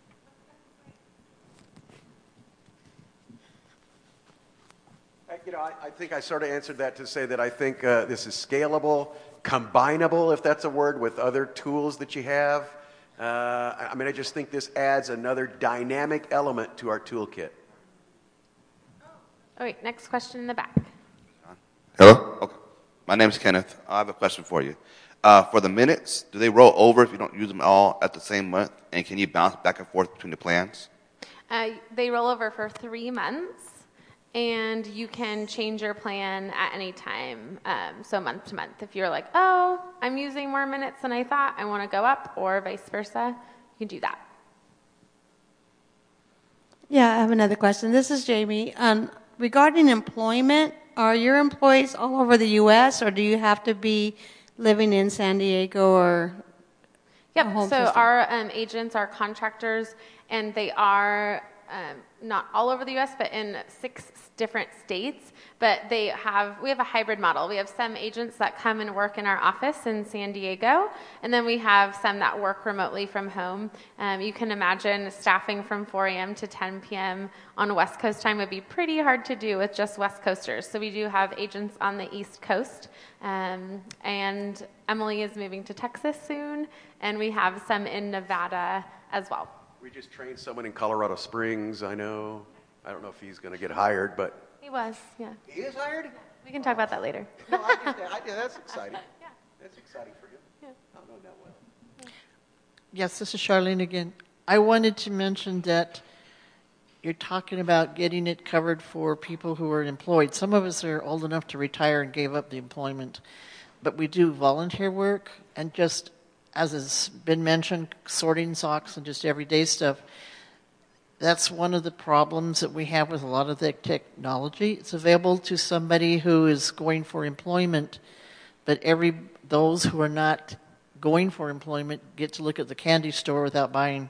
I- You know, I, I think I sort of answered that to say that I think uh, this is scalable, combinable, if that's a word, with other tools that you have. Uh, I I mean, I just think this adds another dynamic element to our toolkit. All right, next question in the back. Hello? Okay. My name's Kenneth. I have a question for you. Uh, for the minutes, do they roll over if you don't use them all at the same month? And can you bounce back and forth between the plans? Uh, they roll over for three months, and you can change your plan at any time, um, so month to month. If you're like, oh, I'm using more minutes than I thought, I want to go up, or vice versa, you can do that. Yeah, I have another question. This is Jamie. Um, regarding employment, are your employees all over the U S, or do you have to be living in San Diego or a Yep, home so system? our um, agents are contractors, and they are um, not all over the U S, but in six different states. But they have, we have a hybrid model. We have some agents that come and work in our office in San Diego, and then we have some that work remotely from home. Um, you can imagine staffing from four a.m. to ten p.m. on West Coast time would be pretty hard to do with just West Coasters. So we do have agents on the East Coast, um, and Emily is moving to Texas soon, and we have some in Nevada as well. We just trained someone in Colorado Springs, I know. I don't know if he's going to get hired, but... He was, yeah. He is hired? We can talk about that later. No, I just, I, that's exciting. Yeah. That's exciting for him. Yeah. I don't know that well. Yes, this is Charlene again. I wanted to mention that you're talking about getting it covered for people who are employed. Some of us are old enough to retire and gave up the employment, but we do volunteer work, and just as has been mentioned, sorting socks and just everyday stuff. That's one of the problems that we have with a lot of the technology. It's available to somebody who is going for employment, but every those who are not going for employment get to look at the candy store without buying.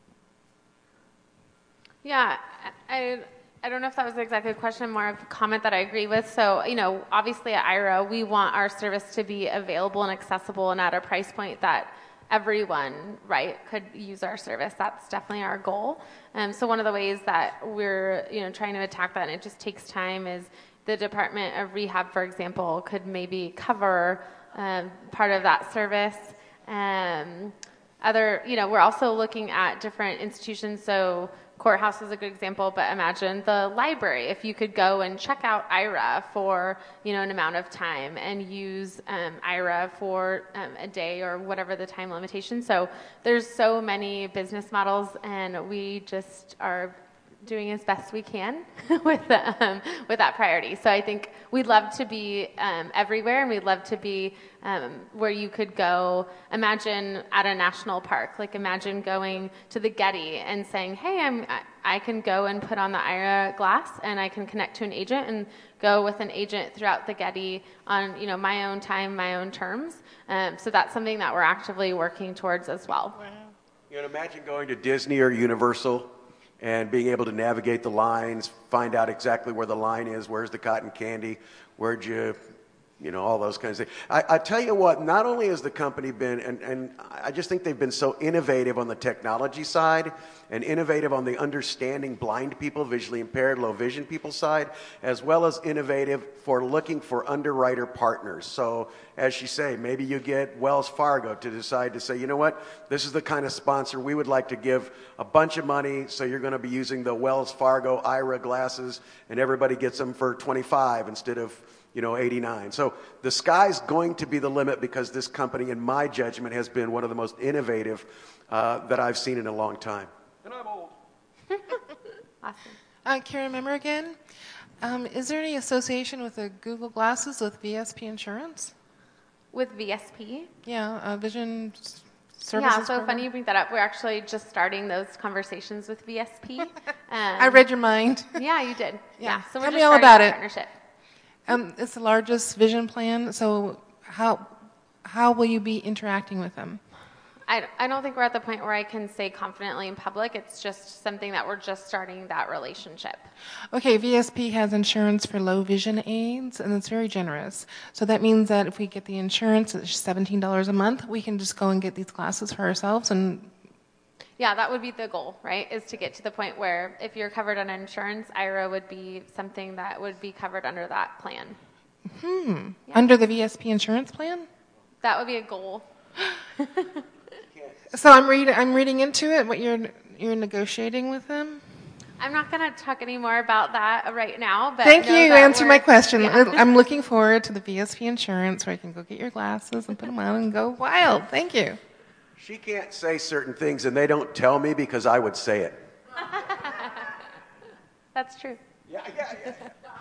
Yeah, I, I don't know if that was exactly the question, more of a comment that I agree with. So, you know, obviously at I R A, we want our service to be available and accessible and at a price point that everyone, right, could use our service. That's definitely our goal. Um, so one of the ways that we're, you know, trying to attack that, and it just takes time, is the Department of Rehab, for example, could maybe cover um, part of that service. Um, other, you know, we're also looking at different institutions. So courthouse is a good example, but imagine the library. If you could go and check out I R A for, you know, an amount of time and use um, I R A for um, a day or whatever the time limitation. So there's so many business models, and we just are doing as best we can with um, with that priority. So I think we'd love to be um, everywhere, and we'd love to be um, where you could go. Imagine at a national park, like imagine going to the Getty and saying, "Hey, I'm I can go and put on the I R A glass, and I can connect to an agent and go with an agent throughout the Getty on, you know, my own time, my own terms." Um, so that's something that we're actively working towards as well. Wow. You know, imagine going to Disney or Universal and being able to navigate the lines, find out exactly where the line is, where's the cotton candy, where'd you You know, all those kinds of things. I, I tell you what, not only has the company been, and, and I just think they've been so innovative on the technology side and innovative on the understanding blind people, visually impaired, low vision people side, as well as innovative for looking for underwriter partners. So as you say, maybe you get Wells Fargo to decide to say, you know what, this is the kind of sponsor we would like to give a bunch of money, so you're going to be using the Wells Fargo I R A glasses, and everybody gets them for twenty-five instead of you know, eighty-nine. So the sky's going to be the limit because this company, in my judgment, has been one of the most innovative uh, that I've seen in a long time. And I'm old. Awesome. Uh, Karen Memmer again. Um, is there any association with the Google Glasses with V S P Insurance? With V S P? Yeah, uh, Vision s- Services. Yeah, so program? funny you bring that up. We're actually just starting those conversations with V S P. Um, I read your mind. Yeah, you did. Yeah, so we're Tell just me all starting about that it. partnership. Um, it's the largest vision plan, so how how will you be interacting with them? I, I don't think we're at the point where I can say confidently in public. It's just something that we're just starting that relationship. Okay, V S P has insurance for low vision aids, and it's very generous. So that means that if we get the insurance, it's seventeen dollars a month, we can just go and get these glasses for ourselves. And Yeah, that would be the goal, right, is to get to the point where if you're covered on insurance, I R A would be something that would be covered under that plan. hmm, under the V S P insurance plan? That would be a goal. So I'm reading. I'm reading into it. What you're you're negotiating with them. I'm not going to talk any more about that right now. But Thank know you. that Answer my we're- question. Yeah. I'm looking forward to the V S P insurance where you can go get your glasses and put them on and go wild. Thank you. She can't say certain things, and they don't tell me because I would say it. That's true. Yeah, yeah, yeah.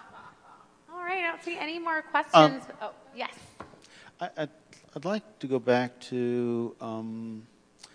All right, I don't see any more questions. oh, yes. I, I'd, I'd like to go back to um,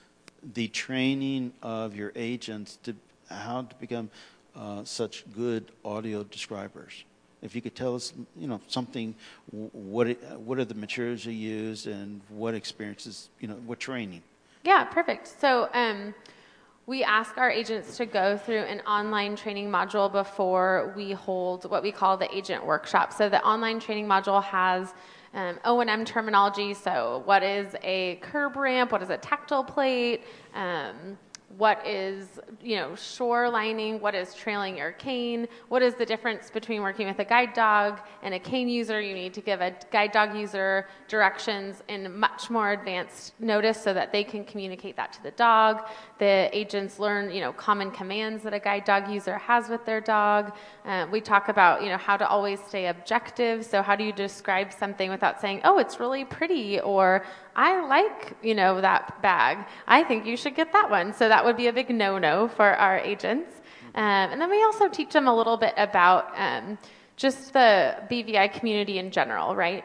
the training of your agents to how to become uh, such good audio describers. If you could tell us, you know, something, wh- what it, what are the materials you use and what experiences, you know, what training? Yeah, perfect. So um, we ask our agents to go through an online training module before we hold what we call the agent workshop. So the online training module has um, O and M terminology. So what is a curb ramp? What is a tactile plate? Um, what is, you know, shore lining? What is trailing your cane? What is the difference between working with a guide dog and a cane user? You need to give a guide dog user directions in much more advanced notice so that they can communicate that to the dog. The agents learn, you know, common commands that a guide dog user has with their dog. Uh, we talk about, you know, how to always stay objective. So how do you describe something without saying, oh, it's really pretty, or I like, you know, that bag. I think you should get that one. So that would be a big no-no for our agents. Um, and then we also teach them a little bit about um, just the B V I community in general, right?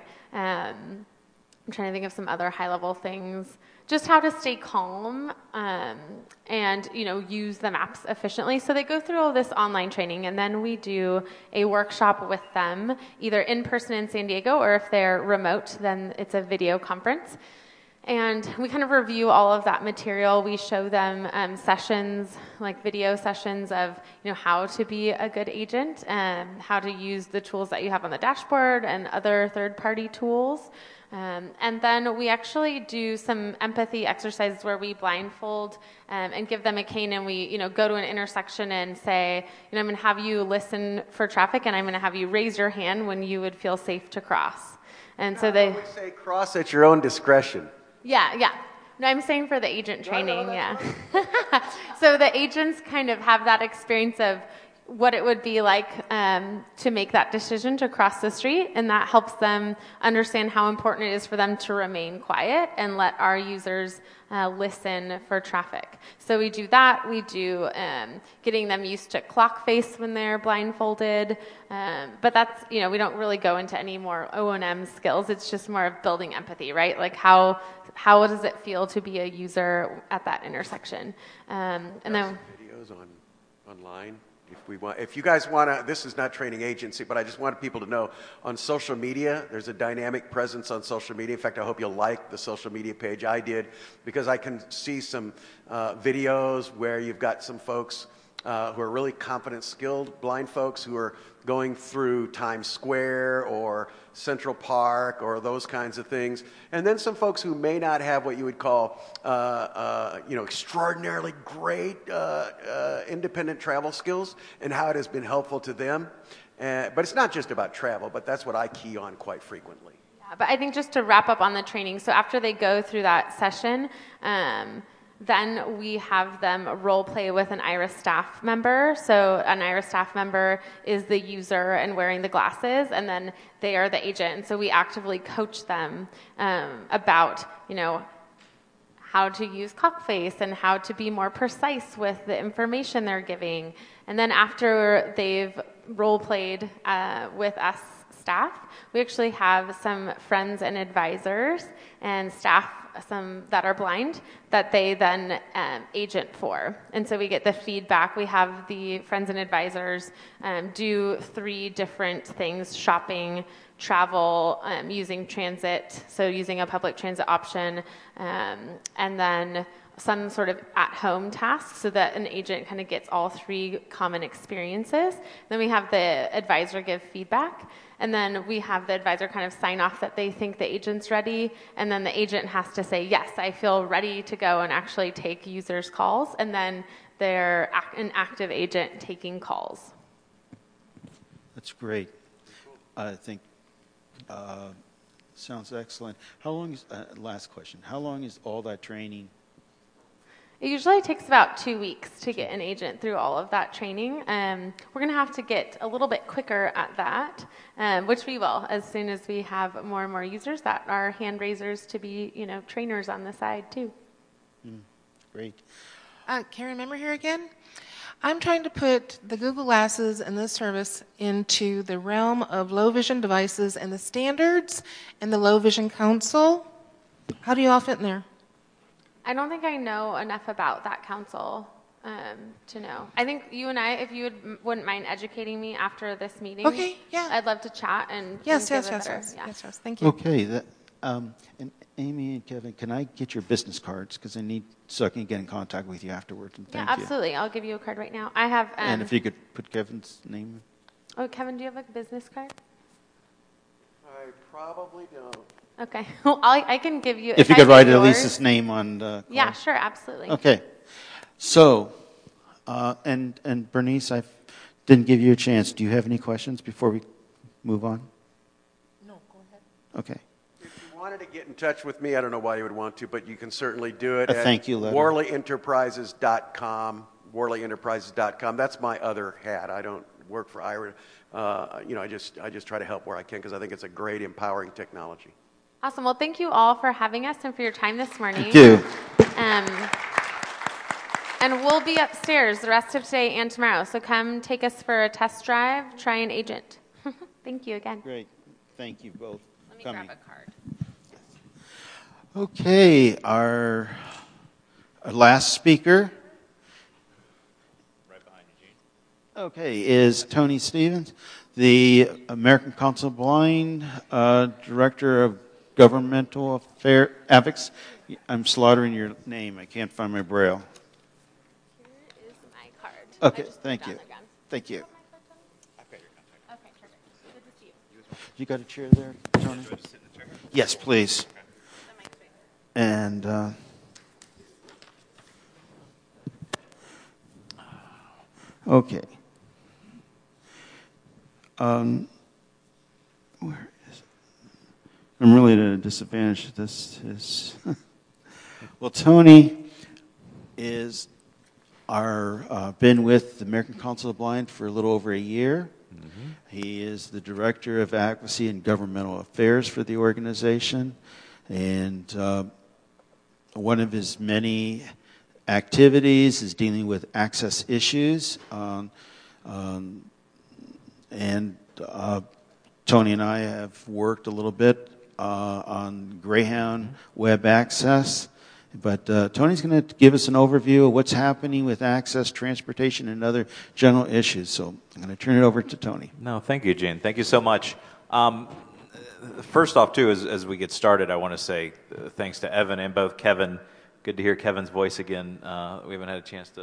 Um, I'm trying to think of some other high-level things. Just how to stay calm um, and, you know, use the maps efficiently. So they go through all this online training, and then we do a workshop with them, either in person in San Diego, or if they're remote, then it's a video conference. And we kind of review all of that material. We show them um, sessions, like video sessions of, you know, how to be a good agent, and how to use the tools that you have on the dashboard and other third-party tools. Um, and then we actually do some empathy exercises where we blindfold um, and give them a cane, and we, you know, go to an intersection and say, you know, I'm going to have you listen for traffic, and I'm going to have you raise your hand when you would feel safe to cross. And so they I would say cross at your own discretion. Yeah, yeah. No, I'm saying for the agent training, yeah. So the agents kind of have that experience of what it would be like um, to make that decision to cross the street, and that helps them understand how important it is for them to remain quiet and let our users uh, listen for traffic. So we do that. We do um, getting them used to clock face when they're blindfolded, um, but that's, you know, we don't really go into any more O and M skills. It's just more of building empathy, right? Like how how does it feel to be a user at that intersection? Um, and then videos on online. If we want, if you guys want to, this is not training agency, but I just wanted people to know on social media, there's a dynamic presence on social media. In fact, I hope you'll like the social media page. I did, because I can see some uh, videos where you've got some folks uh, who are really competent, skilled blind folks who are going through Times Square or Central Park or those kinds of things. And then some folks who may not have what you would call, uh, uh, you know, extraordinarily great uh, uh, independent travel skills and how it has been helpful to them. Uh, but it's not just about travel, but that's what I key on quite frequently. Yeah, but I think just to wrap up on the training, so after they go through that session, um, then we have them role play with an IRIS staff member. So an IRIS staff member is the user and wearing the glasses, and then they are the agent. And so we actively coach them um, about, you know, how to use Cockface and how to be more precise with the information they're giving. And then after they've role played uh, with us staff, we actually have some friends and advisors and staff some that are blind that they then um, agent for. And so we get the feedback. We have the friends and advisors um, do three different things: shopping, travel, um, using transit, so using a public transit option, um, and then some sort of at-home task so that an agent kind of gets all three common experiences. Then we have the advisor give feedback, and then we have the advisor kind of sign off that they think the agent's ready, and then the agent has to say, yes, I feel ready to go and actually take users' calls, and then they're an active agent taking calls. That's great. I think uh, sounds excellent. How long is, uh, last question, how long is all that training? It usually takes about two weeks to get an agent through all of that training. Um, we're going to have to get a little bit quicker at that, um, which we will as soon as we have more and more users that are hand raisers to be, you know, trainers on the side too. Mm, great. Uh, Karen, remember here again? I'm trying to put the Google Glasses and this service into the realm of low vision devices and the standards and the Low Vision Council. How do you all fit in there? I don't think I know enough about that council um, to know. I think you and I, if you would, wouldn't mind educating me after this meeting. Okay, yeah. I'd love to chat and Yes, and yes, give a yes, better- yes, yeah. yes, yes. Thank you. Okay. That, um, and Amy and Kevin, can I get your business cards? Because I need, so I can get in contact with you afterwards. And thank Yeah, you. absolutely. I'll give you a card right now. I have. Um, And if you could put Kevin's name. Oh, Kevin, do you have a business card? I probably don't. Okay. Well, I, I can give you. If you I could get write at yours- least his name on the Yeah, card. sure, absolutely. Okay. So, uh, and and Bernice, I didn't give you a chance. Do you have any questions before we move on? No, go ahead. Okay. If you wanted to get in touch with me, I don't know why you would want to, but you can certainly do it A at thank you letter. Worley Enterprises dot com. Worley Enterprises dot com. That's my other hat. I don't work for I R A. Uh, you know, I just I just try to help where I can because I think it's a great empowering technology. Awesome. Well, thank you all for having us and for your time this morning. Thank you. Um, and we'll be upstairs the rest of today and tomorrow. So come take us for a test drive, try an agent. Thank you again. Great. Thank you both. Let me coming. grab a card. Okay, our, our last speaker. Right behind you, Gene. Okay, is Tony Stevens, the American Council of Blind, uh, Director of Governmental Affairs, AVIX. I'm slaughtering your name. I can't find my braille. Here is my card. Okay, I just put thank it on you. there, Gun. Thank you. I've got your contact. Okay, perfect. Good to see you. You got a chair there, Tony? Do I just sit in the chair here? Yes, please. That might be- And uh, okay. Um, where is it? I'm really at a disadvantage. This is well. Tony is our uh, been with the American Council of Blind for a little over a year. Mm-hmm. He is the Director of Advocacy and Governmental Affairs for the organization, and uh, one of his many activities is dealing with access issues. Um, um, and uh, Tony and I have worked a little bit uh, on Greyhound Web Access. But uh, Tony's going to give us an overview of what's happening with access, transportation, and other general issues. So I'm going to turn it over to Tony. No, thank you, Gene. Thank you so much. Um, first off, too, as, as we get started, I want to say uh, thanks to Evan and both Kevin. Good to hear Kevin's voice again. Uh, we haven't had a chance to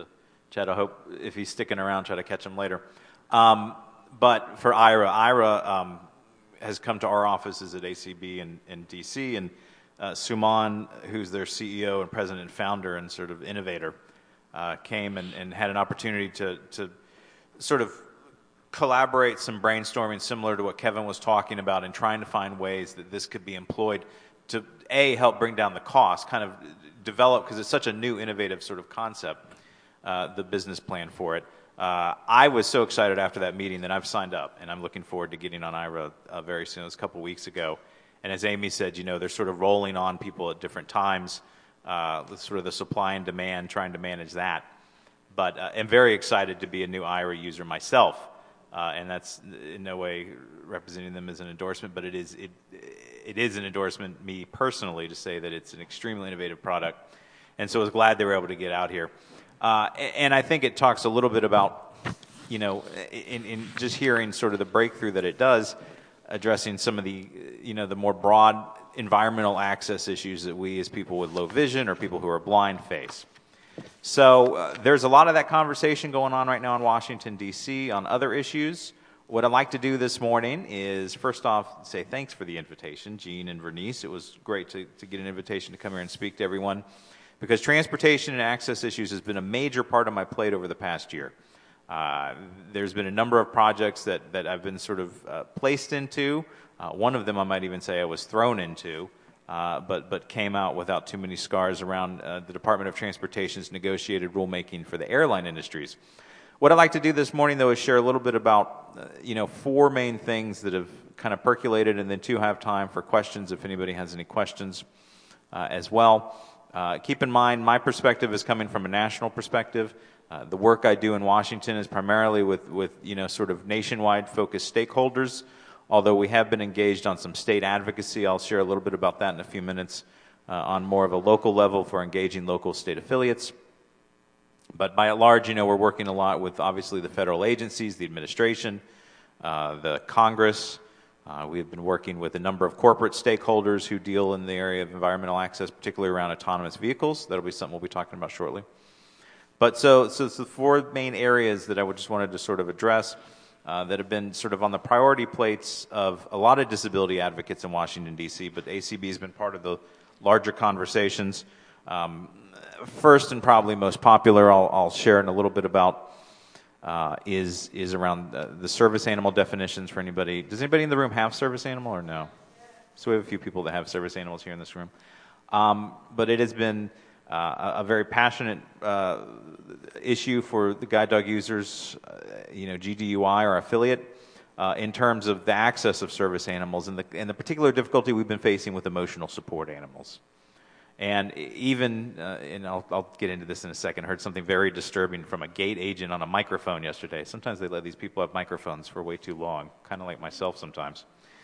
Chad, I hope if he's sticking around, try to catch him later. Um, but for Ira, Ira um, has come to our offices at A C B in, in D C, and uh, Suman, who's their C E O and president and founder and sort of innovator, uh, came and, and had an opportunity to, to sort of collaborate some brainstorming similar to what Kevin was talking about and trying to find ways that this could be employed to, A, help bring down the cost, kind of develop, because it's such a new, innovative sort of concept, uh, the business plan for it. Uh, I was so excited after that meeting that I've signed up, and I'm looking forward to getting on Ira uh, very soon. It was a couple weeks ago. And as Amy said, you know, they're sort of rolling on people at different times, uh, with sort of the supply and demand, trying to manage that. But uh, I'm very excited to be a new Ira user myself, uh, and that's in no way representing them as an endorsement, but it is it it is an endorsement, me personally, to say that it's an extremely innovative product. And so I was glad they were able to get out here. Uh, and I think it talks a little bit about, you know, in, in just hearing sort of the breakthrough that it does, addressing some of the, you know, the more broad environmental access issues that we as people with low vision or people who are blind face. So uh, there's a lot of that conversation going on right now in Washington, D C on other issues. What I'd like to do this morning is, first off, say thanks for the invitation, Gene and Vernice. It was great to, to get an invitation to come here and speak to everyone, because transportation and access issues has been a major part of my plate over the past year. Uh, there's been a number of projects that, that I've been sort of uh, placed into. Uh, one of them I might even say I was thrown into, uh, but, but came out without too many scars around uh, the Department of Transportation's negotiated rulemaking for the airline industries. What I'd like to do this morning, though, is share a little bit about, uh, you know, four main things that have kind of percolated, and then two have time for questions if anybody has any questions uh, as well. Uh, keep in mind, my perspective is coming from a national perspective. Uh, the work I do in Washington is primarily with, with, you know, sort of nationwide focused stakeholders, although we have been engaged on some state advocacy. I'll share a little bit about that in a few minutes uh, on more of a local level for engaging local state affiliates. But by and large, you know, we're working a lot with, obviously, the federal agencies, the administration, uh, the Congress. Uh, we've been working with a number of corporate stakeholders who deal in the area of environmental access, particularly around autonomous vehicles. That'll be something we'll be talking about shortly. But so, so it's the four main areas that I would just wanted to sort of address uh, that have been sort of on the priority plates of a lot of disability advocates in Washington, D C, but A C B has been part of the larger conversations. Um, First and probably most popular, I'll, I'll share in a little bit about, uh, is is around uh, the service animal definitions for anybody. Does anybody in the room have service animal or no? So we have a few people that have service animals here in this room. Um, but it has been uh, a, a very passionate uh, issue for the guide dog users, uh, you know, G D U I, our affiliate, uh, in terms of the access of service animals and the, and the particular difficulty we've been facing with emotional support animals. And even, uh, and I'll, I'll get into this in a second, I heard something very disturbing from a gate agent on a microphone yesterday. Sometimes they let these people have microphones for way too long, kind of like myself sometimes,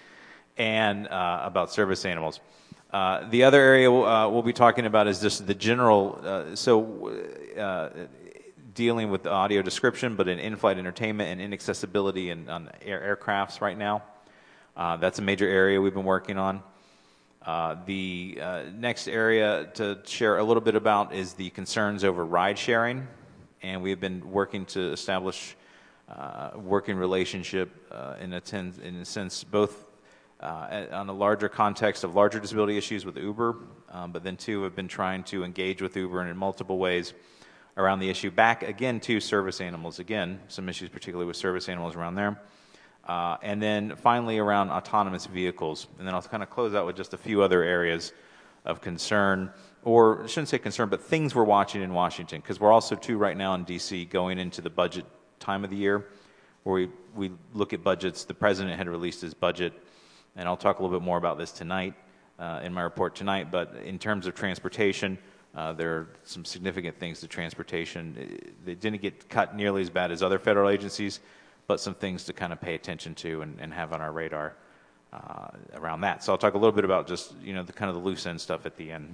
and uh, about service animals. Uh, the other area uh, we'll be talking about is just the general, uh, so uh, dealing with the audio description, but in in-flight entertainment and inaccessibility in, on air, aircrafts right now. Uh, that's a major area we've been working on. Uh, the uh, next area to share a little bit about is the concerns over ride sharing, and we have been working to establish uh, a working relationship uh, in, a ten, in a sense both uh, on a larger context of larger disability issues with Uber, um, but then too have been trying to engage with Uber in multiple ways around the issue. Back again to service animals, again, some issues particularly with service animals around there. Uh, and then finally around autonomous vehicles. And then I'll kind of close out with just a few other areas of concern, or I shouldn't say concern, but things we're watching in Washington, because we're also, too, right now in D C going into the budget time of the year, where we, we look at budgets. The president had released his budget, and I'll talk a little bit more about this tonight uh, in my report tonight, but in terms of transportation, uh, there are some significant things to transportation. They didn't get cut nearly as bad as other federal agencies, but some things to kind of pay attention to and, and have on our radar uh, around that. So I'll talk a little bit about just, you know, the kind of the loose end stuff at the end.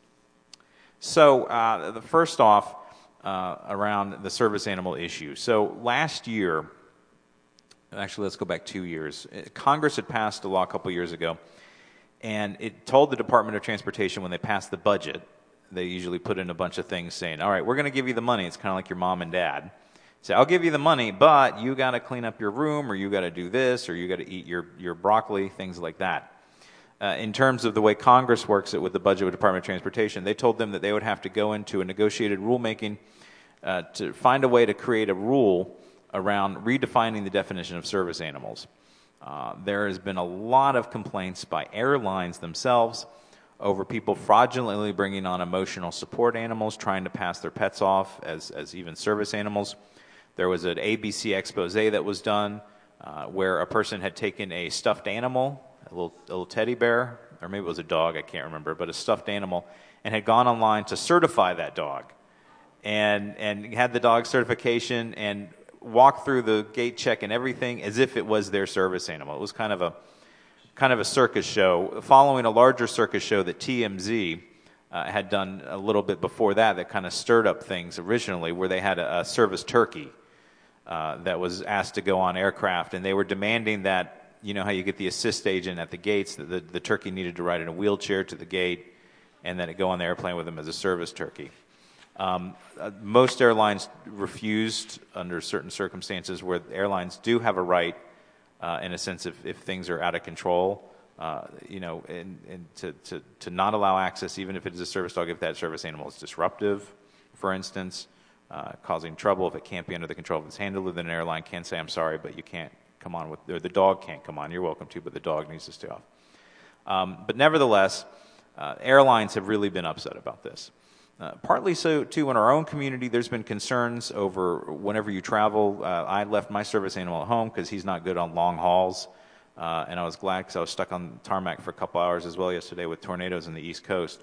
So uh, the first off, uh, around the service animal issue. So last year, actually let's go back two years, Congress had passed a law a couple years ago, and it told the Department of Transportation when they passed the budget they usually put in a bunch of things saying, all right, we're going to give you the money. It's kind of like your mom and dad. Say, I'll give you the money, but you got to clean up your room, or you got to do this, or you got to eat your, your broccoli, things like that. Uh, in terms of the way Congress works it with the budget of the Department of Transportation, they told them that they would have to go into a negotiated rulemaking uh, to find a way to create a rule around redefining the definition of service animals. Uh, there has been a lot of complaints by airlines themselves over people fraudulently bringing on emotional support animals, trying to pass their pets off as, as even service animals. There was an A B C expose that was done uh, where a person had taken a stuffed animal, a little, a little teddy bear, or maybe it was a dog, I can't remember, but a stuffed animal, and had gone online to certify that dog. And, and had the dog certification and walked through the gate check and everything as if it was their service animal. It was kind of a kind of a circus show, following a larger circus show that T M Z uh, had done a little bit before that that kind of stirred up things originally, where they had a, a service turkey uh, that was asked to go on aircraft, and they were demanding that, you know how you get the assist agent at the gates, that the, the turkey needed to ride in a wheelchair to the gate, and then it go on the airplane with them as a service turkey. Um, uh, most airlines refused under certain circumstances where airlines do have a right, uh, in a sense, if, if things are out of control, uh, you know, and, and to, to, to not allow access, even if it is a service dog, if that service animal is disruptive, for instance, uh, causing trouble. If it can't be under the control of its handler, then an airline can say, I'm sorry, but you can't come on with, or the dog can't come on. You're welcome to, but the dog needs to stay off. Um, but nevertheless, uh, airlines have really been upset about this. Uh, partly so, too, in our own community, there's been concerns over whenever you travel. Uh, I left my service animal at home because he's not good on long hauls, uh, and I was glad because I was stuck on tarmac for a couple hours as well yesterday with tornadoes in the East Coast.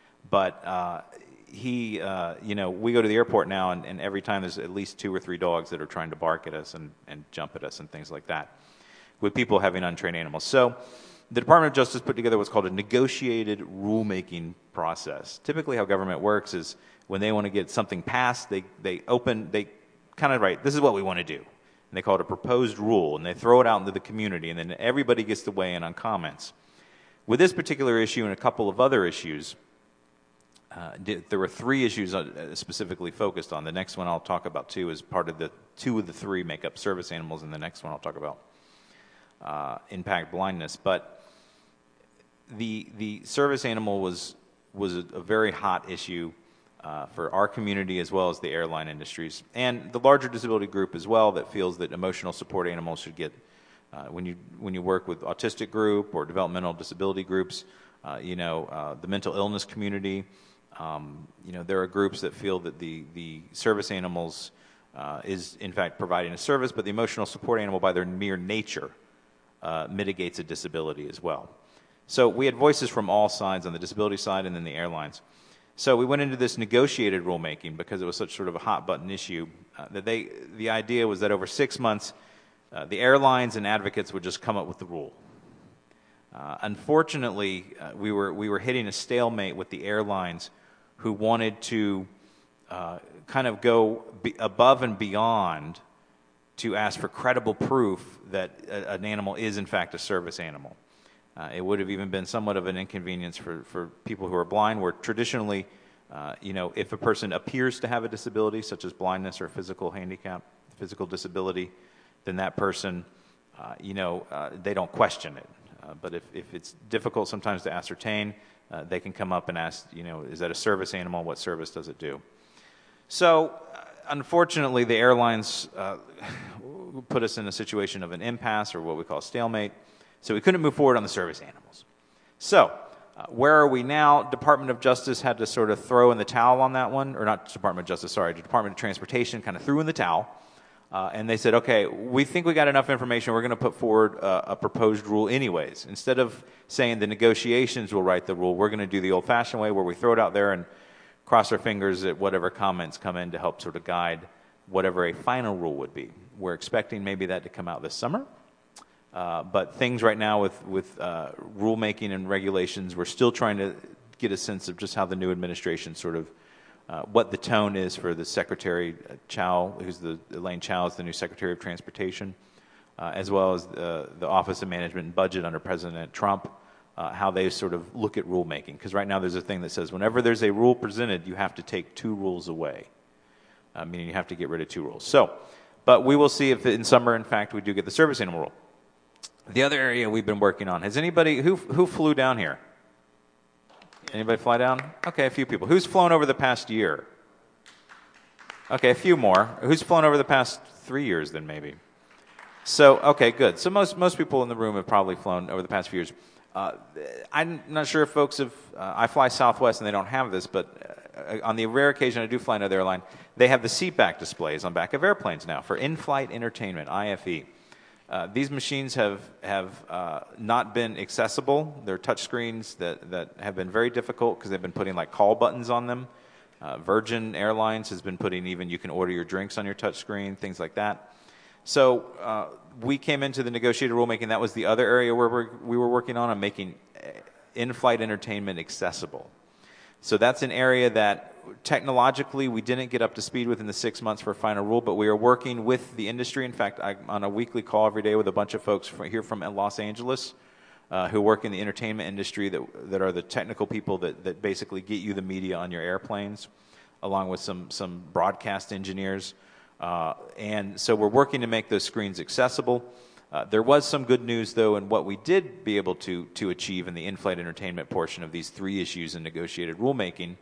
But uh, he, uh, you know, we go to the airport now, and, and every time there's at least two or three dogs that are trying to bark at us and, and jump at us and things like that, with people having untrained animals. So the Department of Justice put together what's called a negotiated rulemaking process. Typically how government works is when they want to get something passed, they, they open, they kind of write, this is what we want to do. And they call it a proposed rule, and they throw it out into the community, and then everybody gets to weigh in on comments. With this particular issue and a couple of other issues, uh, there were three issues specifically focused on. The next one I'll talk about, too, is part of the two of the three make up service animals, and the next one I'll talk about uh, impact blindness. But The the service animal was was a, a very hot issue uh, for our community as well as the airline industries and the larger disability group as well, that feels that emotional support animals should get uh, when you when you work with autistic group or developmental disability groups, uh, you know uh, the mental illness community, um, you know there are groups that feel that the the service animals uh, is in fact providing a service, but the emotional support animal by their mere nature uh, mitigates a disability as well. So we had voices from all sides, on the disability side and then the airlines. So we went into this negotiated rulemaking because it was such sort of a hot button issue. Uh, that they, the idea was that over six months, uh, the airlines and advocates would just come up with the rule. Uh, unfortunately, uh, we were we were hitting a stalemate with the airlines, who wanted to uh, kind of go be above and beyond to ask for credible proof that a, an animal is in fact a service animal. Uh, it would have even been somewhat of an inconvenience for, for people who are blind, where traditionally, uh, you know, if a person appears to have a disability, such as blindness or physical handicap, physical disability, then that person, uh, you know, uh, they don't question it. Uh, but if, if it's difficult sometimes to ascertain, uh, they can come up and ask, you know, is that a service animal? What service does it do? So, uh, unfortunately, the airlines uh, put us in a situation of an impasse, or what we call a stalemate. So we couldn't move forward on the service animals. So uh, where are we now? Department of Justice had to sort of throw in the towel on that one, or not Department of Justice, sorry, the Department of Transportation kind of threw in the towel, uh, and they said, okay, we think we got enough information, we're going to put forward a, a proposed rule anyways. Instead of saying the negotiations will write the rule, we're going to do the old-fashioned way, where we throw it out there and cross our fingers that whatever comments come in to help sort of guide whatever a final rule would be. We're expecting maybe that to come out this summer. Uh, but things right now with, with uh, rulemaking and regulations, we're still trying to get a sense of just how the new administration sort of, uh, what the tone is for the Secretary uh, Chao, who's the, Elaine Chao is the new Secretary of Transportation, uh, as well as the, the Office of Management and Budget under President Trump. uh, how they sort of look at rulemaking. Because right now there's a thing that says whenever there's a rule presented, you have to take two rules away, uh, meaning you have to get rid of two rules. So, but we will see if in summer, in fact, we do get the service animal rule. The other area we've been working on, has anybody, who, who flew down here? Anybody fly down? Okay, a few people. Who's flown over the past year? Okay, a few more. Who's flown over the past three years then maybe? So, okay, good. So most, most people in the room have probably flown over the past few years. Uh, I'm not sure if folks have, uh, I fly Southwest and they don't have this, but uh, on the rare occasion I do fly another airline, they have the seat back displays on back of airplanes now for in-flight entertainment, I F E. Uh, these machines have, have uh, not been accessible. They're touch screens that, that have been very difficult because they've been putting like call buttons on them. Uh, Virgin Airlines has been putting even, you can order your drinks on your touch screen, things like that. So uh, we came into the negotiated rulemaking. That was the other area where we're, we were working on, on making in-flight entertainment accessible. So that's an area that technologically we didn't get up to speed within the six months for a final rule, but we are working with the industry. In fact, I'm on a weekly call every day with a bunch of folks from, here from Los Angeles uh, who work in the entertainment industry that, that are the technical people that, that basically get you the media on your airplanes, along with some, some broadcast engineers. Uh, and so we're working to make those screens accessible. Uh, there was some good news, though, in what we did be able to, to achieve in the in-flight entertainment portion of these three issues in negotiated rulemaking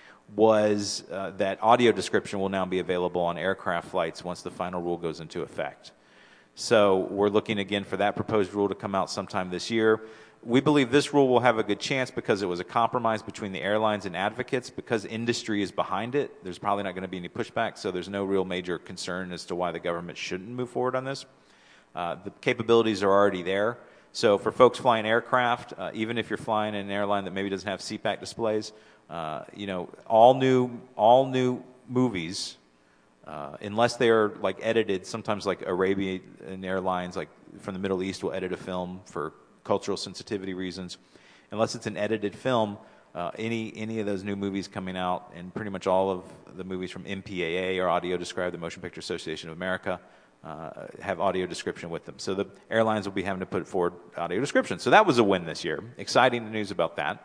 was uh, that audio description will now be available on aircraft flights once the final rule goes into effect. So we're looking again for that proposed rule to come out sometime this year. We believe this rule will have a good chance because it was a compromise between the airlines and advocates. Because industry is behind it, there's probably not going to be any pushback, so there's no real major concern as to why the government shouldn't move forward on this. Uh, the capabilities are already there. So for folks flying aircraft, uh, even if you're flying in an airline that maybe doesn't have seat back displays, uh, you know, all new, all new movies, uh, unless they are like edited, sometimes like Arabian Airlines, like from the Middle East, will edit a film for cultural sensitivity reasons. Unless it's an edited film, uh, any any of those new movies coming out, and pretty much all of the movies from M P A A or Audio Described, the Motion Picture Association of America, uh, have audio description with them. So the airlines will be having to put forward audio description. So that was a win this year. Exciting news about that.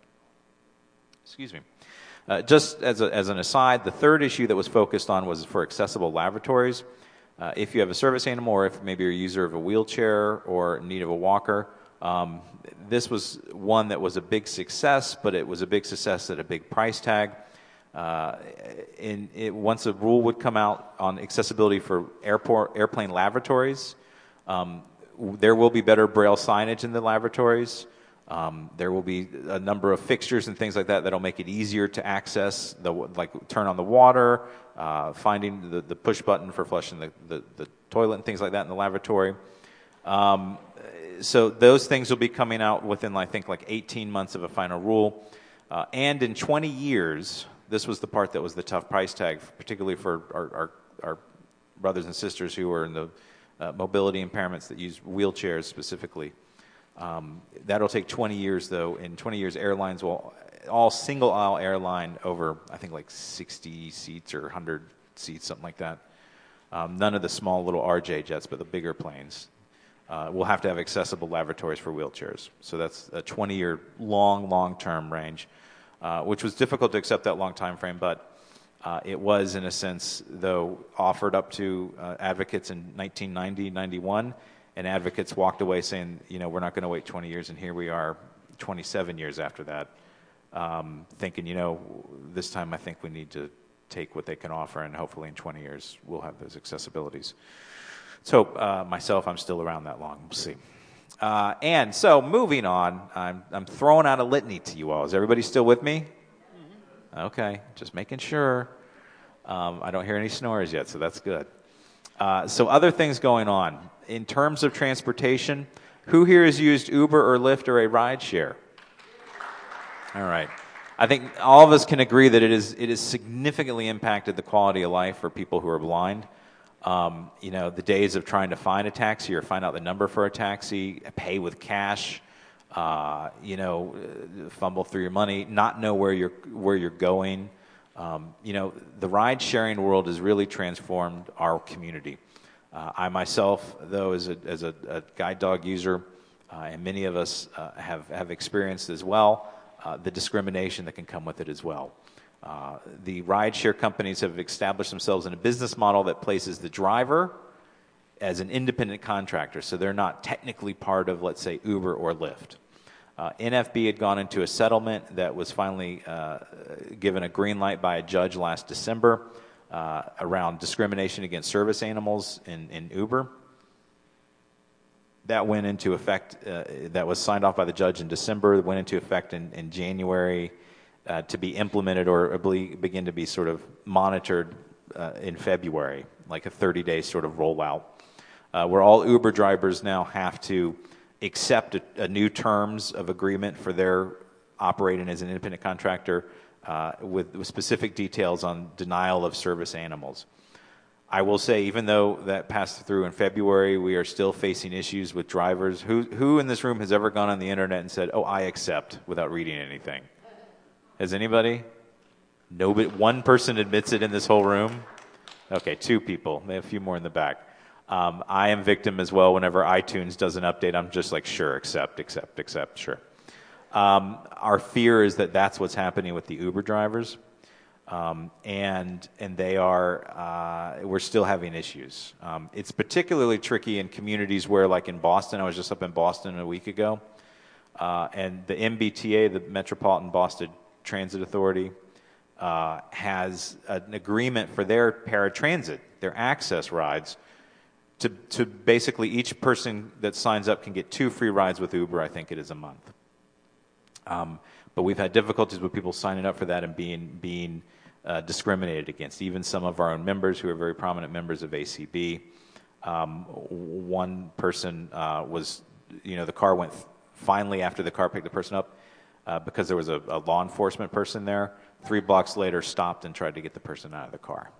Excuse me. Uh, just as, a, as an aside, the third issue that was focused on was for accessible lavatories. Uh, if you have a service animal, or if maybe you're a user of a wheelchair or in need of a walker, um, this was one that was a big success, but it was a big success at a big price tag. Uh, in it, once a rule would come out on accessibility for airport airplane lavatories, um, there will be better braille signage in the lavatories. Um, there will be a number of fixtures and things like that that'll make it easier to access, the like turn on the water, uh, finding the, the push button for flushing the, the, the toilet and things like that in the lavatory. Um, so those things will be coming out within, I think, like eighteen months of a final rule. Uh, and in twenty years, this was the part that was the tough price tag, particularly for our, our, our brothers and sisters who are in the uh, mobility impairments that use wheelchairs specifically. Um, that'll take twenty years, though. In twenty years, airlines will, all single-aisle airline over, I think, like sixty seats or one hundred seats, something like that. Um, none of the small little R J jets, but the bigger planes uh, will have to have accessible lavatories for wheelchairs. So that's a twenty-year long, long-term range, uh, which was difficult to accept that long time frame, but uh, it was, in a sense, though, offered up to uh, advocates in nineteen ninety, ninety-one. And advocates walked away saying, you know, we're not going to wait twenty years, and here we are twenty-seven years after that, um, thinking, you know, this time I think we need to take what they can offer, and hopefully in twenty years we'll have those accessibilities. So uh, myself, I'm still around that long. We'll see. Uh, and so moving on, I'm, I'm throwing out a litany to you all. Is everybody still with me? Okay, just making sure. Um, I don't hear any snores yet, so that's good. Uh, so other things going on. In terms of transportation, who here has used Uber or Lyft or a ride share? All right. I think all of us can agree that it is it has significantly impacted the quality of life for people who are blind. Um, you know, the days of trying to find a taxi or find out the number for a taxi, pay with cash, uh, you know, fumble through your money, not know where you're where you're going. Um, you know, the ride-sharing world has really transformed our community. Uh, I myself, though, as a, as a, a guide dog user, uh, and many of us uh, have, have experienced as well uh, the discrimination that can come with it as well. Uh, the rideshare companies have established themselves in a business model that places the driver as an independent contractor, so they're not technically part of, let's say, Uber or Lyft. Uh, N F B had gone into a settlement that was finally uh, given a green light by a judge last December uh, around discrimination against service animals in, in Uber. That went into effect, uh, that was signed off by the judge in December, went into effect in, in January uh, to be implemented or begin to be sort of monitored uh, in February, like a thirty-day sort of rollout, uh, where all Uber drivers now have to accept a, a new terms of agreement for their operating as an independent contractor uh, with, with specific details on denial of service animals. I will say, even though that passed through in February, we are still facing issues with drivers. Who, who in this room has ever gone on the internet and said, oh, I accept, without reading anything? Has anybody? Nobody. One person admits it in this whole room? Okay, two people. They have a few more in the back. Um, I am victim as well. Whenever iTunes does an update, I'm just like, sure, accept, accept, accept, sure. Um, our fear is that that's what's happening with the Uber drivers. Um, and and they are, uh, we're still having issues. Um, it's particularly tricky in communities where, like in Boston, I was just up in Boston a week ago, uh, and the M B T A, the Metropolitan Boston Transit Authority, uh, has an agreement for their paratransit, their access rides, to, to basically each person that signs up can get two free rides with Uber, I think it is a month. Um, but we've had difficulties with people signing up for that and being being Uh, discriminated against, even some of our own members who are very prominent members of A C B. Um, one person uh, was, you know, the car went th- finally after the car picked the person up uh, because there was a, a law enforcement person there. Three blocks later, stopped and tried to get the person out of the car.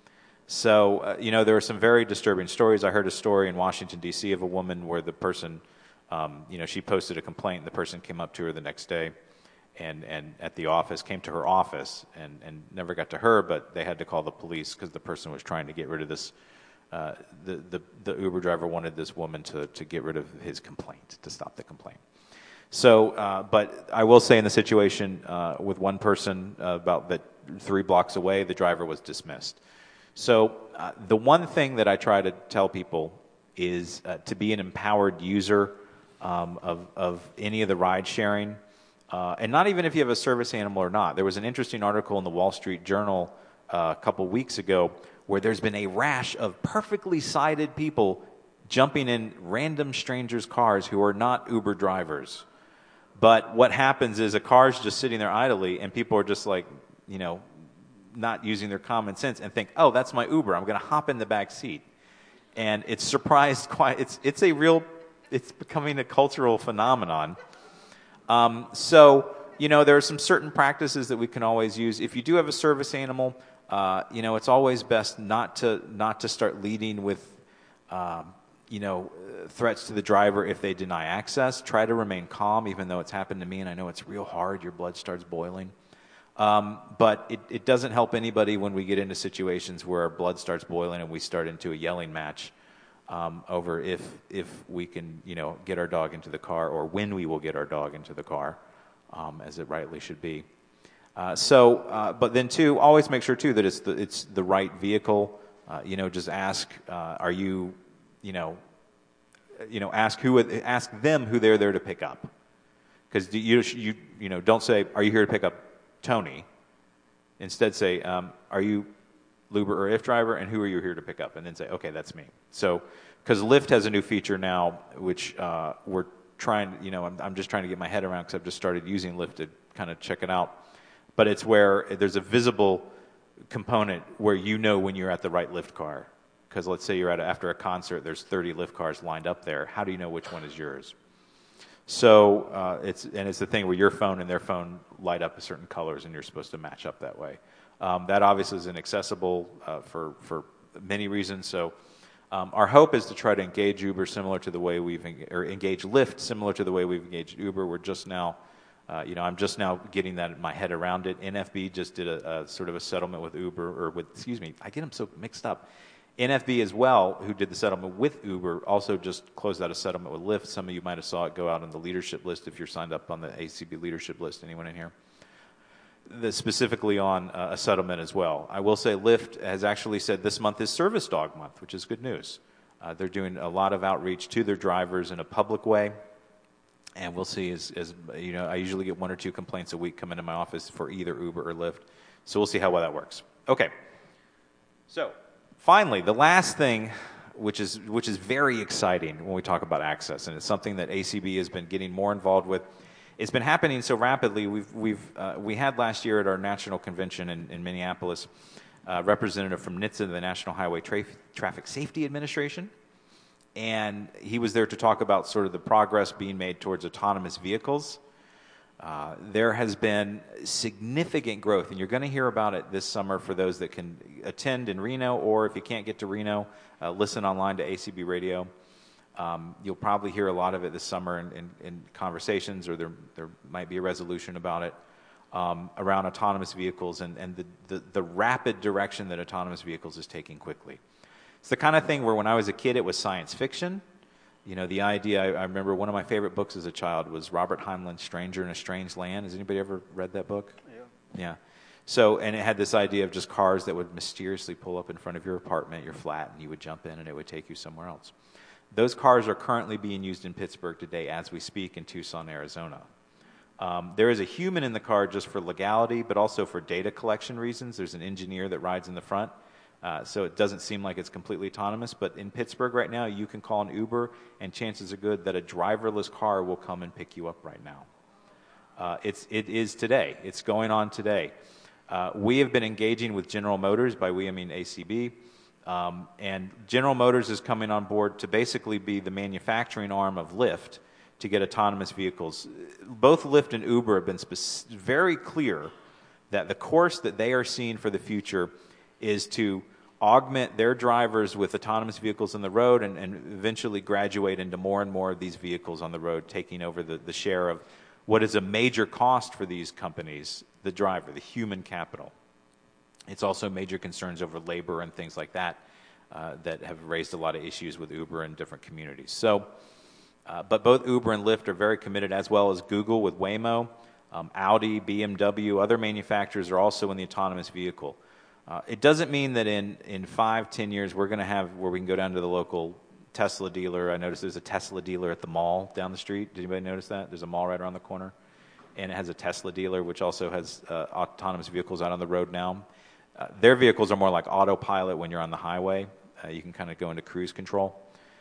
So, uh, you know, there are some very disturbing stories. I heard a story in Washington, D C of a woman where the person, um, you know, she posted a complaint and the person came up to her the next day and, and at the office, came to her office and, and never got to her, but they had to call the police because the person was trying to get rid of this. Uh, the, the, the Uber driver wanted this woman to, to get rid of his complaint, to stop the complaint. So, uh, but I will say in the situation uh, with one person uh, about that three blocks away, the driver was dismissed. So uh, the one thing that I try to tell people is uh, to be an empowered user um, of, of any of the ride sharing. Uh, and not even if you have a service animal or not. There was an interesting article in the Wall Street Journal uh, a couple weeks ago where there's been a rash of perfectly sighted people jumping in random strangers' cars who are not Uber drivers. But what happens is a car's just sitting there idly and people are just like, you know, not using their common sense and think, oh, that's my Uber. I'm going to hop in the back seat. And it's surprised quite, it's, it's a real, it's becoming a cultural phenomenon. Um, so, you know, there are some certain practices that we can always use. If you do have a service animal, uh, you know, it's always best not to not to start leading with, um, you know, threats to the driver if they deny access. Try to remain calm, even though it's happened to me, and I know it's real hard. Your blood starts boiling. Um, but it, it doesn't help anybody when we get into situations where our blood starts boiling and we start into a yelling match. Um, over if if we can, you know, get our dog into the car, or when we will get our dog into the car, um, as it rightly should be. Uh, so, uh, but then too, always make sure too that it's the it's the right vehicle. Uh, you know, just ask, uh, are you, you know, you know, ask who ask them who they're there to pick up, because you you you know don't say, are you here to pick up Tony? Instead, say, um, are you Uber or Lyft driver, and who are you here to pick up? And then say, okay, that's me. So, because Lyft has a new feature now, which uh, we're trying, you know, I'm, I'm just trying to get my head around because I've just started using Lyft to kind of check it out. But it's where there's a visible component where you know when you're at the right Lyft car. Because let's say you're at a, after a concert, there's thirty Lyft cars lined up there. How do you know which one is yours? So uh, it's and it's the thing where your phone and their phone light up certain colors, and you're supposed to match up that way. Um, that obviously is inaccessible uh, for, for many reasons. So um, our hope is to try to engage Uber similar to the way we've, en- or engage Lyft similar to the way we've engaged Uber. We're just now, uh, you know, I'm just now getting that in my head around it. N F B just did a, a sort of a settlement with Uber, or with, excuse me, I get them so mixed up. N F B as well, who did the settlement with Uber, also just closed out a settlement with Lyft. Some of you might have saw it go out on the leadership list if you're signed up on the A C B leadership list. Anyone in here? The, specifically on uh, a settlement as well. I will say Lyft has actually said this month is Service Dog Month, which is good news. Uh, they're doing a lot of outreach to their drivers in a public way. And we'll see, as, as you know, I usually get one or two complaints a week come into my office for either Uber or Lyft. So we'll see how well that works. Okay. So finally, the last thing, which is which is very exciting when we talk about access, and it's something that A C B has been getting more involved with. It's been happening so rapidly. We've we've uh, we had last year at our national convention in, in Minneapolis, a representative from N H T S A, the National Highway Tra- Traffic Safety Administration, and he was there to talk about sort of the progress being made towards autonomous vehicles. Uh, there has been significant growth, and you're going to hear about it this summer for those that can attend in Reno, or if you can't get to Reno, uh, listen online to A C B Radio. Um, you'll probably hear a lot of it this summer in, in, in conversations, or there there might be a resolution about it um, around autonomous vehicles and, and the, the, the rapid direction that autonomous vehicles is taking quickly. It's the kind of thing where when I was a kid, it was science fiction. You know, the idea, I, I remember one of my favorite books as a child was Robert Heinlein's Stranger in a Strange Land. Has anybody ever read that book? Yeah. Yeah. So, and it had this idea of just cars that would mysteriously pull up in front of your apartment, your flat, and you would jump in and it would take you somewhere else. Those cars are currently being used in Pittsburgh today as we speak in Tucson, Arizona. Um, there is a human in the car just for legality, but also for data collection reasons. There's an engineer that rides in the front, uh, so it doesn't seem like it's completely autonomous. But in Pittsburgh right now, you can call an Uber, and chances are good that a driverless car will come and pick you up right now. Uh, it's, it is today. It's going on today. Uh, we have been engaging with General Motors. By we, I mean A C B. Um, and General Motors is coming on board to basically be the manufacturing arm of Lyft to get autonomous vehicles. Both Lyft and Uber have been spe- very clear that the course that they are seeing for the future is to augment their drivers with autonomous vehicles on the road and, and eventually graduate into more and more of these vehicles on the road, taking over the, the share of what is a major cost for these companies, the driver, the human capital. It's also major concerns over labor and things like that uh, that have raised a lot of issues with Uber in different communities. So, uh, but both Uber and Lyft are very committed, as well as Google with Waymo, um, Audi, B M W, other manufacturers are also in the autonomous vehicle. Uh, it doesn't mean that in, in five, ten years we're going to have where we can go down to the local Tesla dealer. I noticed there's a Tesla dealer at the mall down the street. Did anybody notice that? There's a mall right around the corner, and it has a Tesla dealer, which also has uh, autonomous vehicles out on the road now. Uh, their vehicles are more like autopilot when you're on the highway. Uh, you can kind of go into cruise control.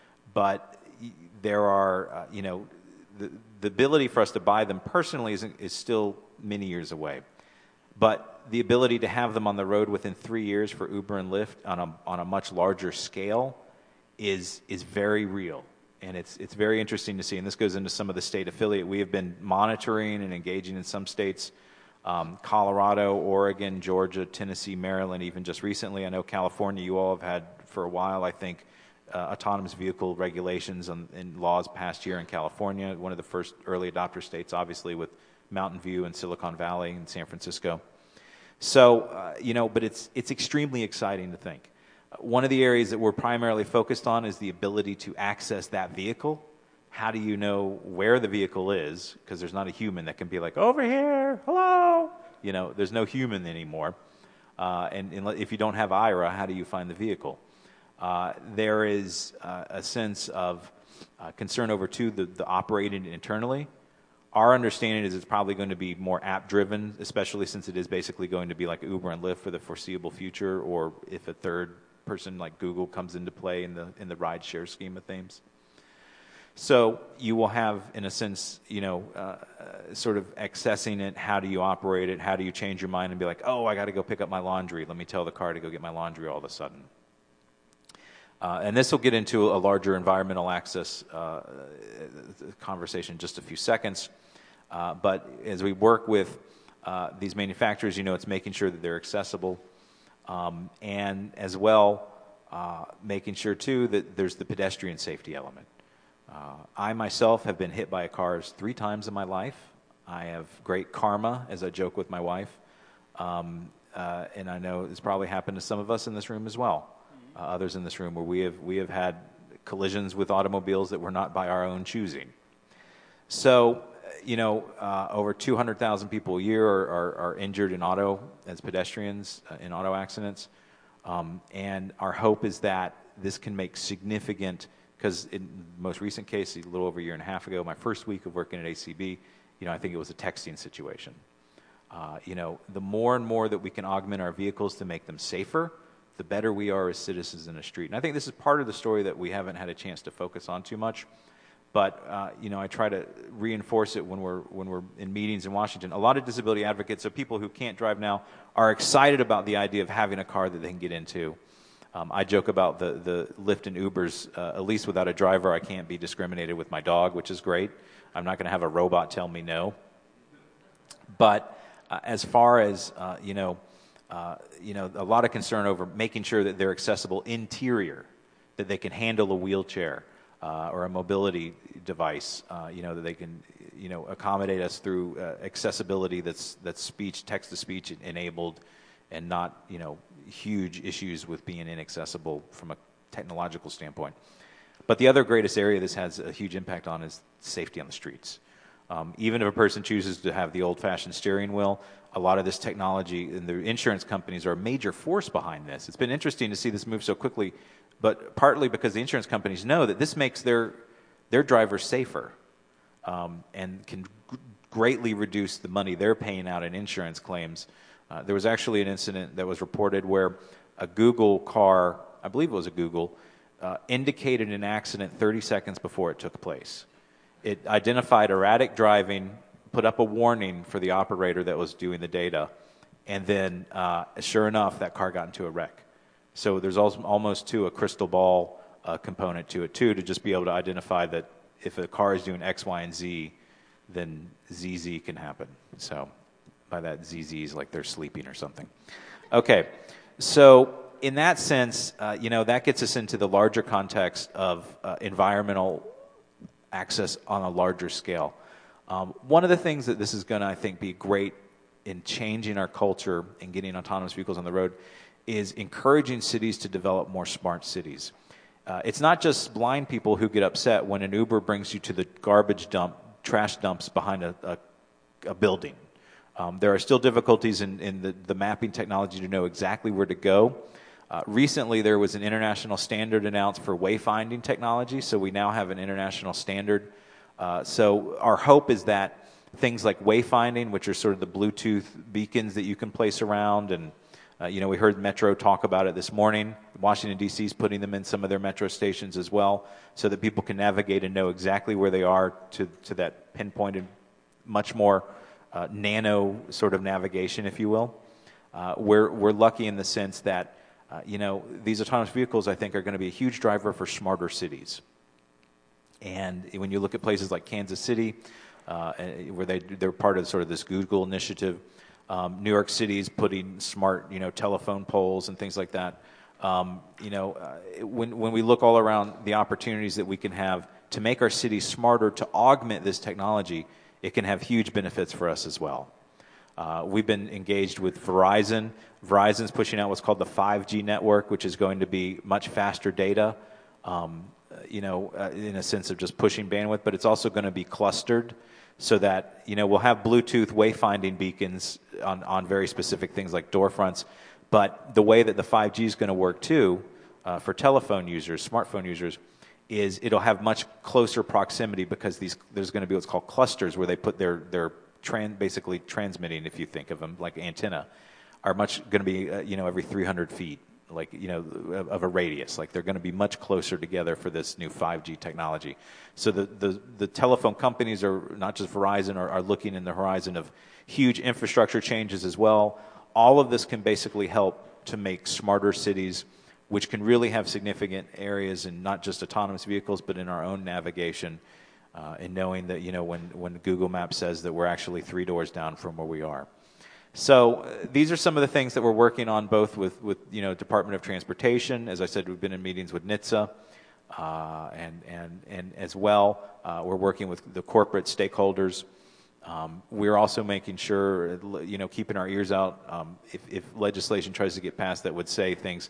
But y- there are, uh, you know, the, the ability for us to buy them personally is, is still many years away. But the ability to have them on the road within three years for Uber and Lyft on a, on a much larger scale is, is very real. And it's, it's very interesting to see. And this goes into some of the state affiliate. We have been monitoring and engaging in some states. Um, Colorado, Oregon, Georgia, Tennessee, Maryland, even just recently. I know California, you all have had for a while, I think, uh, autonomous vehicle regulations and, and laws passed here in California. One of the first early adopter states, obviously, with Mountain View and Silicon Valley and San Francisco. So, uh, you know, but it's, it's extremely exciting to think. Uh, one of the areas that we're primarily focused on is the ability to access that vehicle. How do you know where the vehicle is? Because there's not a human that can be like, over here, hello. You know, there's no human anymore. Uh, and, and if you don't have I R A, how do you find the vehicle? Uh, there is uh, a sense of uh, concern over, too, the, the operating internally. Our understanding is it's probably going to be more app-driven, especially since it is basically going to be like Uber and Lyft for the foreseeable future, or if a third person like Google comes into play in the in the ride-share scheme of things. So you will have, in a sense, you know, uh, uh, sort of accessing it. How do you operate it? How do you change your mind and be like, oh, I got to go pick up my laundry. Let me tell the car to go get my laundry all of a sudden. Uh, and this will get into a larger environmental access uh, conversation in just a few seconds. Uh, but as we work with uh, these manufacturers, you know, it's making sure that they're accessible. Um, and as well, uh, making sure, too, that there's the pedestrian safety element. Uh, I myself have been hit by cars three times in my life. I have great karma, as I joke with my wife. Um, uh, and I know it's probably happened to some of us in this room as well. uh, others in this room, where we have we have had collisions with automobiles that were not by our own choosing. So, you know, uh, over two hundred thousand people a year are, are, are injured in auto, as pedestrians, uh, in auto accidents. Um, and our hope is that this can make significant, because in the most recent case, a little over a year and a half ago, my first week of working at A C B, you know, I think it was a texting situation. Uh, you know, the more and more that we can augment our vehicles to make them safer, the better we are as citizens in the street. And I think this is part of the story that we haven't had a chance to focus on too much. But, uh, you know, I try to reinforce it when we're, when we're in meetings in Washington. A lot of disability advocates, so people who can't drive now, are excited about the idea of having a car that they can get into. Um, I joke about the, the Lyft and Ubers, uh, at least without a driver, I can't be discriminated with my dog, which is great. I'm not going to have a robot tell me no. But uh, as far as, uh, you know, uh, you know, a lot of concern over making sure that they're accessible interior, that they can handle a wheelchair. Uh, or a mobility device, uh, you know, that they can, you know, accommodate us through uh, accessibility that's that's speech, text-to-speech enabled, and not, you know, huge issues with being inaccessible from a technological standpoint. But the other greatest area this has a huge impact on is safety on the streets. Um, even if a person chooses to have the old-fashioned steering wheel, a lot of this technology, and the insurance companies are a major force behind this. It's been interesting to see this move so quickly, but partly because the insurance companies know that this makes their their drivers safer, um, and can g- greatly reduce the money they're paying out in insurance claims. Uh, there was actually an incident that was reported where a Google car, I believe it was a Google, uh, indicated an accident thirty seconds before it took place. It identified erratic driving, put up a warning for the operator that was doing the data, and then, uh, sure enough, that car got into a wreck. So there's also almost to a crystal ball uh, component to it too, to just be able to identify that if a car is doing X, Y, and Z, then Z Z can happen. So by that, Z Z is like they're sleeping or something. Okay, so in that sense, uh, you know, that gets us into the larger context of uh, environmental access on a larger scale. Um, one of the things that this is going to, I think, be great in changing our culture and getting autonomous vehicles on the road is encouraging cities to develop more smart cities. Uh, it's not just blind people who get upset when an Uber brings you to the garbage dump, trash dumps behind a, a, a building. Um, there are still difficulties in, in the, the mapping technology to know exactly where to go. Uh, recently, there was an international standard announced for wayfinding technology, so we now have an international standard. Uh, so our hope is that things like wayfinding, which are sort of the Bluetooth beacons that you can place around, and uh, you know, we heard Metro talk about it this morning. Washington, D C is putting them in some of their Metro stations as well, so that people can navigate and know exactly where they are to, to that pinpointed, much more uh, nano sort of navigation, if you will. Uh, we're, we're lucky in the sense that Uh, you know, these autonomous vehicles, I think, are going to be a huge driver for smarter cities. And when you look at places like Kansas City, uh, where they, they're part of sort of this Google initiative, um, New York City is putting smart, you know, telephone poles and things like that. Um, you know, uh, when, when we look all around the opportunities that we can have to make our cities smarter, to augment this technology, it can have huge benefits for us as well. Uh, we've been engaged with Verizon. Verizon's pushing out what's called the five G network, which is going to be much faster data, um, you know, uh, in a sense of just pushing bandwidth, but it's also going to be clustered so that, you know, we'll have Bluetooth wayfinding beacons on, on very specific things like door fronts, but the way that the five G is going to work too, uh, for telephone users, smartphone users, is it'll have much closer proximity because these, there's going to be what's called clusters where they put their, their Tran- basically transmitting, if you think of them like antenna, are much going to be, uh, you know, every three hundred feet, like, you know, of, of a radius. Like they're going to be much closer together for this new five G technology. So the, the, the telephone companies are, not just Verizon, are, are looking in the horizon of huge infrastructure changes as well. All of this can basically help to make smarter cities, which can really have significant areas in not just autonomous vehicles, but in our own navigation. Uh, and knowing that, you know, when, when Google Maps says that we're actually three doors down from where we are. So uh, these are some of the things that we're working on, both with, with, you know, Department of Transportation. As I said, we've been in meetings with N H T S A, uh, and, and, and as well, uh, we're working with the corporate stakeholders. Um, we're also making sure, you know, keeping our ears out, um, if, if legislation tries to get passed that would say things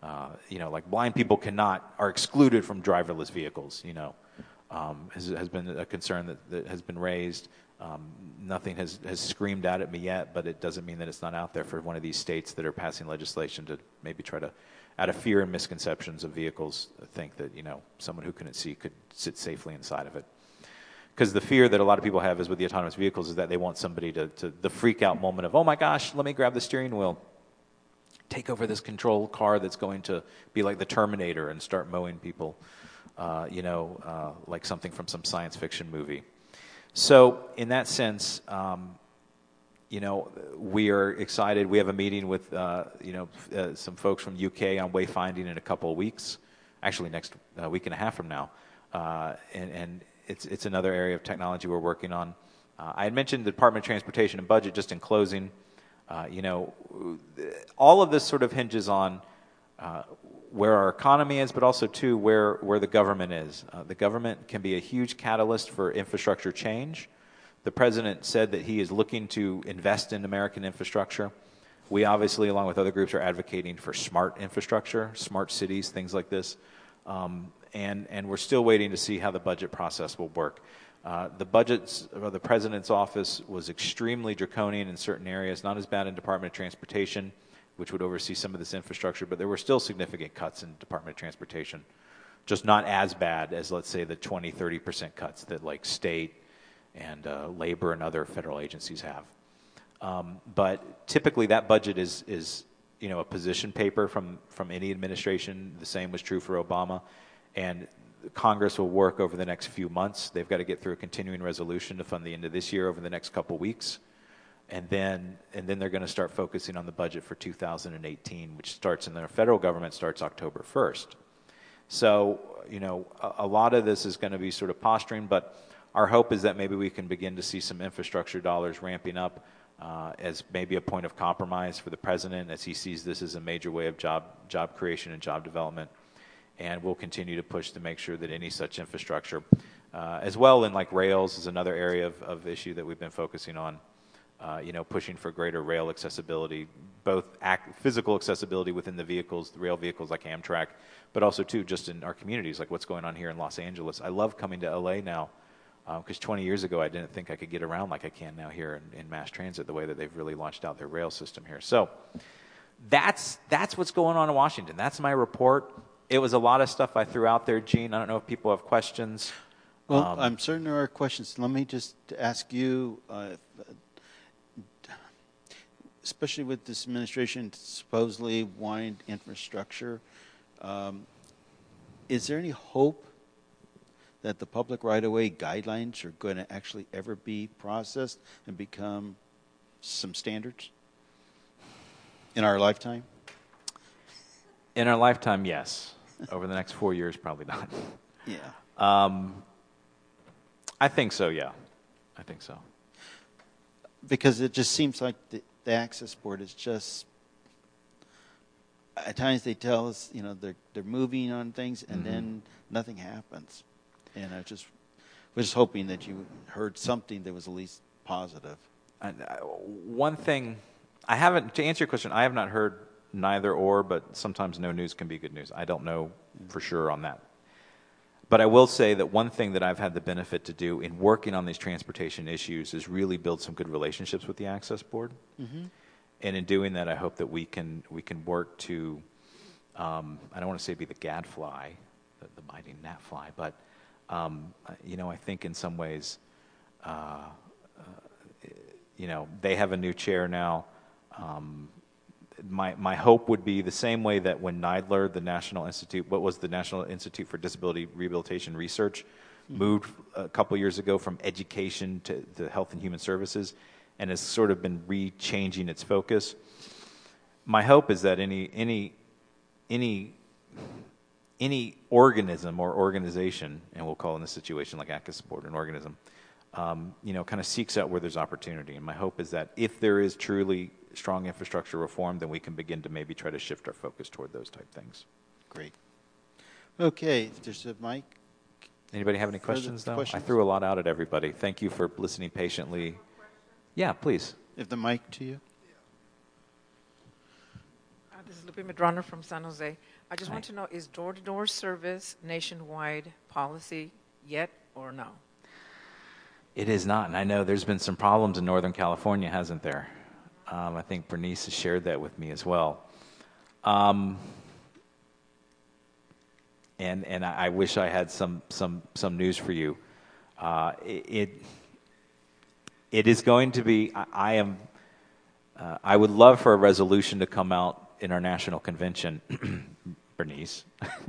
Uh, you know, like blind people cannot, are excluded from driverless vehicles, you know, um, has, has been a concern that, that has been raised. Um, nothing has, has screamed out at me yet, but it doesn't mean that it's not out there for one of these states that are passing legislation to maybe try to, out of fear and misconceptions of vehicles, think that, you know, someone who couldn't see could sit safely inside of it. Because the fear that a lot of people have is with the autonomous vehicles is that they want somebody to, to the freak out moment of, oh my gosh, let me grab the steering wheel, take over this control car that's going to be like the Terminator and start mowing people, uh, you know, uh, like something from some science fiction movie. So in that sense, um, you know, we are excited. We have a meeting with, uh, you know, uh, some folks from U K on wayfinding in a couple of weeks, actually next uh, week and a half from now. Uh, and, and it's, it's another area of technology we're working on. Uh, I had mentioned the Department of Transportation and budget just in closing. Uh, you know, all of this sort of hinges on uh, where our economy is, but also, too, where, where the government is. Uh, the government can be a huge catalyst for infrastructure change. The president said that he is looking to invest in American infrastructure. We obviously, along with other groups, are advocating for smart infrastructure, smart cities, things like this. Um, and, and we're still waiting to see how the budget process will work. Uh, the budgets of the president's office was extremely draconian in certain areas, not as bad in Department of Transportation, which would oversee some of this infrastructure, but there were still significant cuts in Department of Transportation, just not as bad as, let's say, the twenty, thirty percent cuts that like state and uh, labor and other federal agencies have. Um, but typically that budget is, is you know, a position paper from, from any administration. The same was true for Obama. And Congress will work over the next few months. They've got to get through a continuing resolution to fund the end of this year over the next couple weeks. And then and then they're going to start focusing on the budget for two thousand eighteen, which starts in the federal government starts October first. So, you know, a, a lot of this is going to be sort of posturing, but our hope is that maybe we can begin to see some infrastructure dollars ramping up uh, as maybe a point of compromise for the president as he sees this as a major way of job job creation and job development. And we'll continue to push to make sure that any such infrastructure, uh, as well in like rails is another area of, of issue that we've been focusing on, uh, you know, pushing for greater rail accessibility, both act, physical accessibility within the vehicles, the rail vehicles like Amtrak, but also too just in our communities, like what's going on here in Los Angeles. I love coming to L A now, because uh, twenty years ago I didn't think I could get around like I can now here in, in mass transit, the way that they've really launched out their rail system here. So that's, that's what's going on in Washington. That's my report. It was a lot of stuff I threw out there, Gene. I don't know if people have questions. Well, um, I'm certain there are questions. Let me just ask you, uh, especially with this administration supposedly wanting infrastructure, um, is there any hope that the public right-of-way guidelines are going to actually ever be processed and become some standards in our lifetime? In our lifetime, yes. Over the next four years, probably not. Yeah. Um, I think so, yeah. I think so. Because it just seems like the, the Access Board is just, at times they tell us, you know, they're, they're moving on things, and mm-hmm. then nothing happens. And I just was just hoping that you heard something that was at least positive. And, uh, one thing, I haven't, to answer your question, I have not heard neither or, but sometimes no news can be good news. I don't know for sure on that. But I will say that one thing that I've had the benefit to do in working on these transportation issues is really build some good relationships with the Access Board. Mm-hmm. And in doing that, I hope that we can we can work to, um, I don't want to say be the gadfly, the, the mighty gnatfly, but um, you know, I think in some ways, uh, uh, you know, they have a new chair now. Um, My my hope would be the same way that when NIDLR, the National Institute, what was the National Institute for Disability Rehabilitation Research, mm-hmm. moved a couple years ago from education to, to health and human services, and has sort of been re-changing its focus. My hope is that any any any any organism or organization, and we'll call in this situation like Access Board an organism, um, you know, kind of seeks out where there's opportunity. And my hope is that if there is truly strong infrastructure reform, then we can begin to maybe try to shift our focus toward those type things. Great. Okay, there's a mic. Anybody have any questions, though? Questions? I threw a lot out at everybody. Thank you for listening patiently. Yeah, please. If the mic to you. Uh, this is Lupe Medrano from San Jose. I just Hi. want to know, is door-to-door service nationwide policy yet or no? It is not, and I know there's been some problems in Northern California, hasn't there? Um, I think Bernice has shared that with me as well. Um, and and I, I wish I had some some some news for you. Uh, it, it it is going to be. I, I am. Uh, I would love for a resolution to come out in our national convention, Bernice,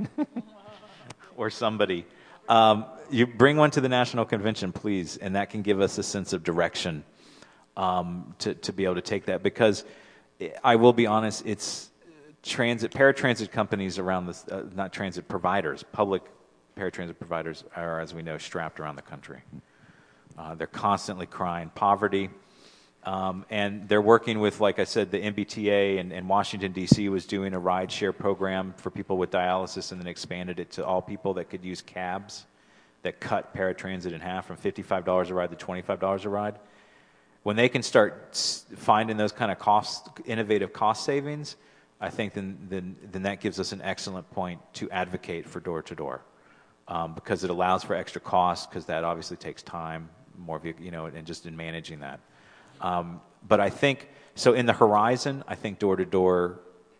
or somebody. Um, you bring one to the national convention, please, and that can give us a sense of direction um, to to be able to take that. Because I will be honest, it's transit paratransit companies around this, uh, not transit providers, public paratransit providers are, as we know, strapped around the country. Uh, they're constantly crying poverty. Um, and they're working with, like I said, the M B T A, and, and Washington, D C was doing a ride share program for people with dialysis and then expanded it to all people that could use cabs that cut paratransit in half from fifty-five dollars a ride to twenty-five dollars a ride. When they can start s- finding those kind of cost, innovative cost savings, I think then, then, then that gives us an excellent point to advocate for door-to-door um, because it allows for extra costs, because that obviously takes time, more, you know, and just in managing that. Um, but I think, so in the horizon, I think door-to-door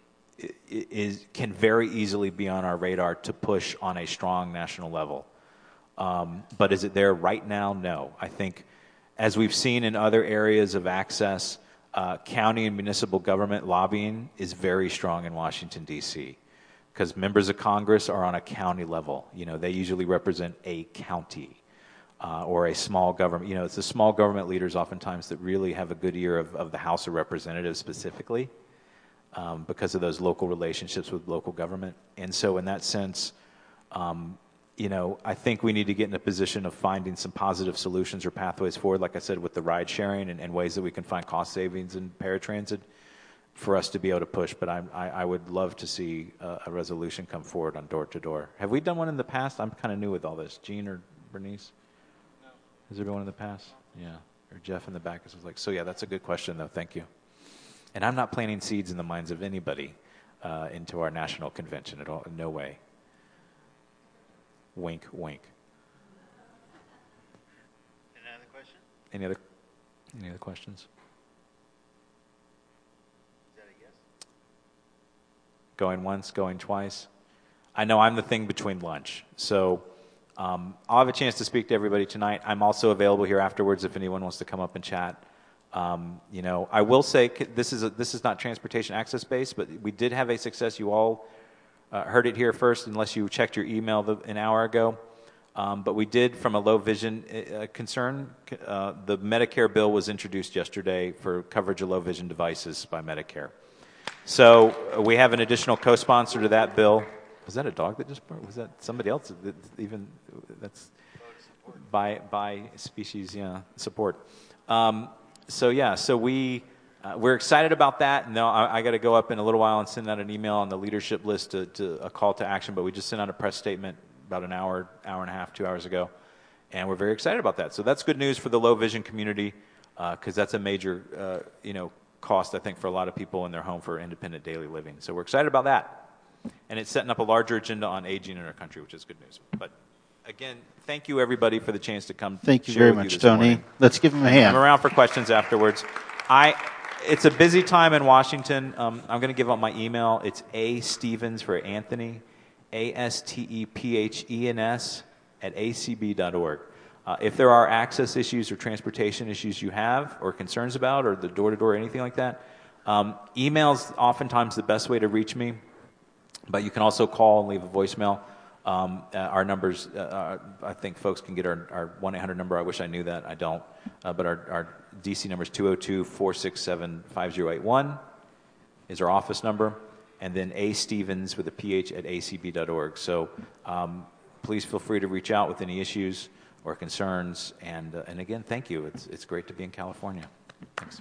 is, can very easily be on our radar to push on a strong national level. Um, but is it there right now? No. I think, as we've seen in other areas of access, uh, county and municipal government lobbying is very strong in Washington, D C, because members of Congress are on a county level. You know, they usually represent a county. Uh, or a small government. You know, it's the small government leaders oftentimes that really have a good ear of, of the House of Representatives specifically um, because of those local relationships with local government. And so in that sense, um, you know, I think we need to get in a position of finding some positive solutions or pathways forward, like I said, with the ride sharing and, and ways that we can find cost savings in paratransit for us to be able to push. But I'm, I, I would love to see a, a resolution come forward on door-to-door. Have we done one in the past? I'm kind of new with all this. Gene or Bernice? Has there been one in the past? Yeah. Or Jeff in the back is like, so yeah, that's a good question, though. Thank you. And I'm not planting seeds in the minds of anybody uh, into our national convention at all. No way. Wink, wink. Any other question? Any other, any other questions? Is that a yes? Going once, going twice. I know I'm the thing between lunch, so um, I'll have a chance to speak to everybody tonight. I'm also available here afterwards if anyone wants to come up and chat. Um, you know, I will say this is a, this is not transportation access based, but we did have a success. You all uh, heard it here first, unless you checked your email the, an hour ago. Um, but we did, from a low vision uh, concern, uh, the Medicare bill was introduced yesterday for coverage of low vision devices by Medicare. So uh, we have an additional co-sponsor to that bill. Was that a dog that just barked? Was that somebody else? That even that's by by species, yeah, support. Um, so yeah, so we uh, we're excited about that. No, I, I got to go up in a little while and send out an email on the leadership list to, to a call to action. But we just sent out a press statement about an hour, hour and a half, two hours ago, and we're very excited about that. So that's good news for the low vision community because uh, that's a major uh, you know cost, I think, for a lot of people in their home for independent daily living. So we're excited about that. And it's setting up a larger agenda on aging in our country, which is good news. But again, thank you, everybody, for the chance to come. Thank you share very with much, you this Tony. morning. Let's give him a hand. I'm around for questions afterwards. I, it's a busy time in Washington. Um, I'm going to give out my email. It's A Stevens for Anthony, A S T E P H E N S at A C B dot org. Uh, if there are access issues or transportation issues you have or concerns about, or the door-to-door or anything like that, um, email's oftentimes the best way to reach me. But you can also call and leave a voicemail. Um, uh, our numbers, uh, I think folks can get our, our one eight hundred number. I wish I knew that. I don't. Uh, but our, our D C number is two oh two, four six seven, five oh eight one is our office number. And then A Stevens with a P H at A C B dot org. So um, please feel free to reach out with any issues or concerns. And, uh, and again, thank you. It's, it's great to be in California. Thanks.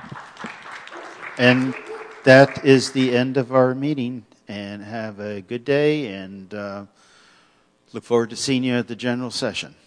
And that is the end of our meeting. And have a good day, and uh, look forward to seeing you at the general session.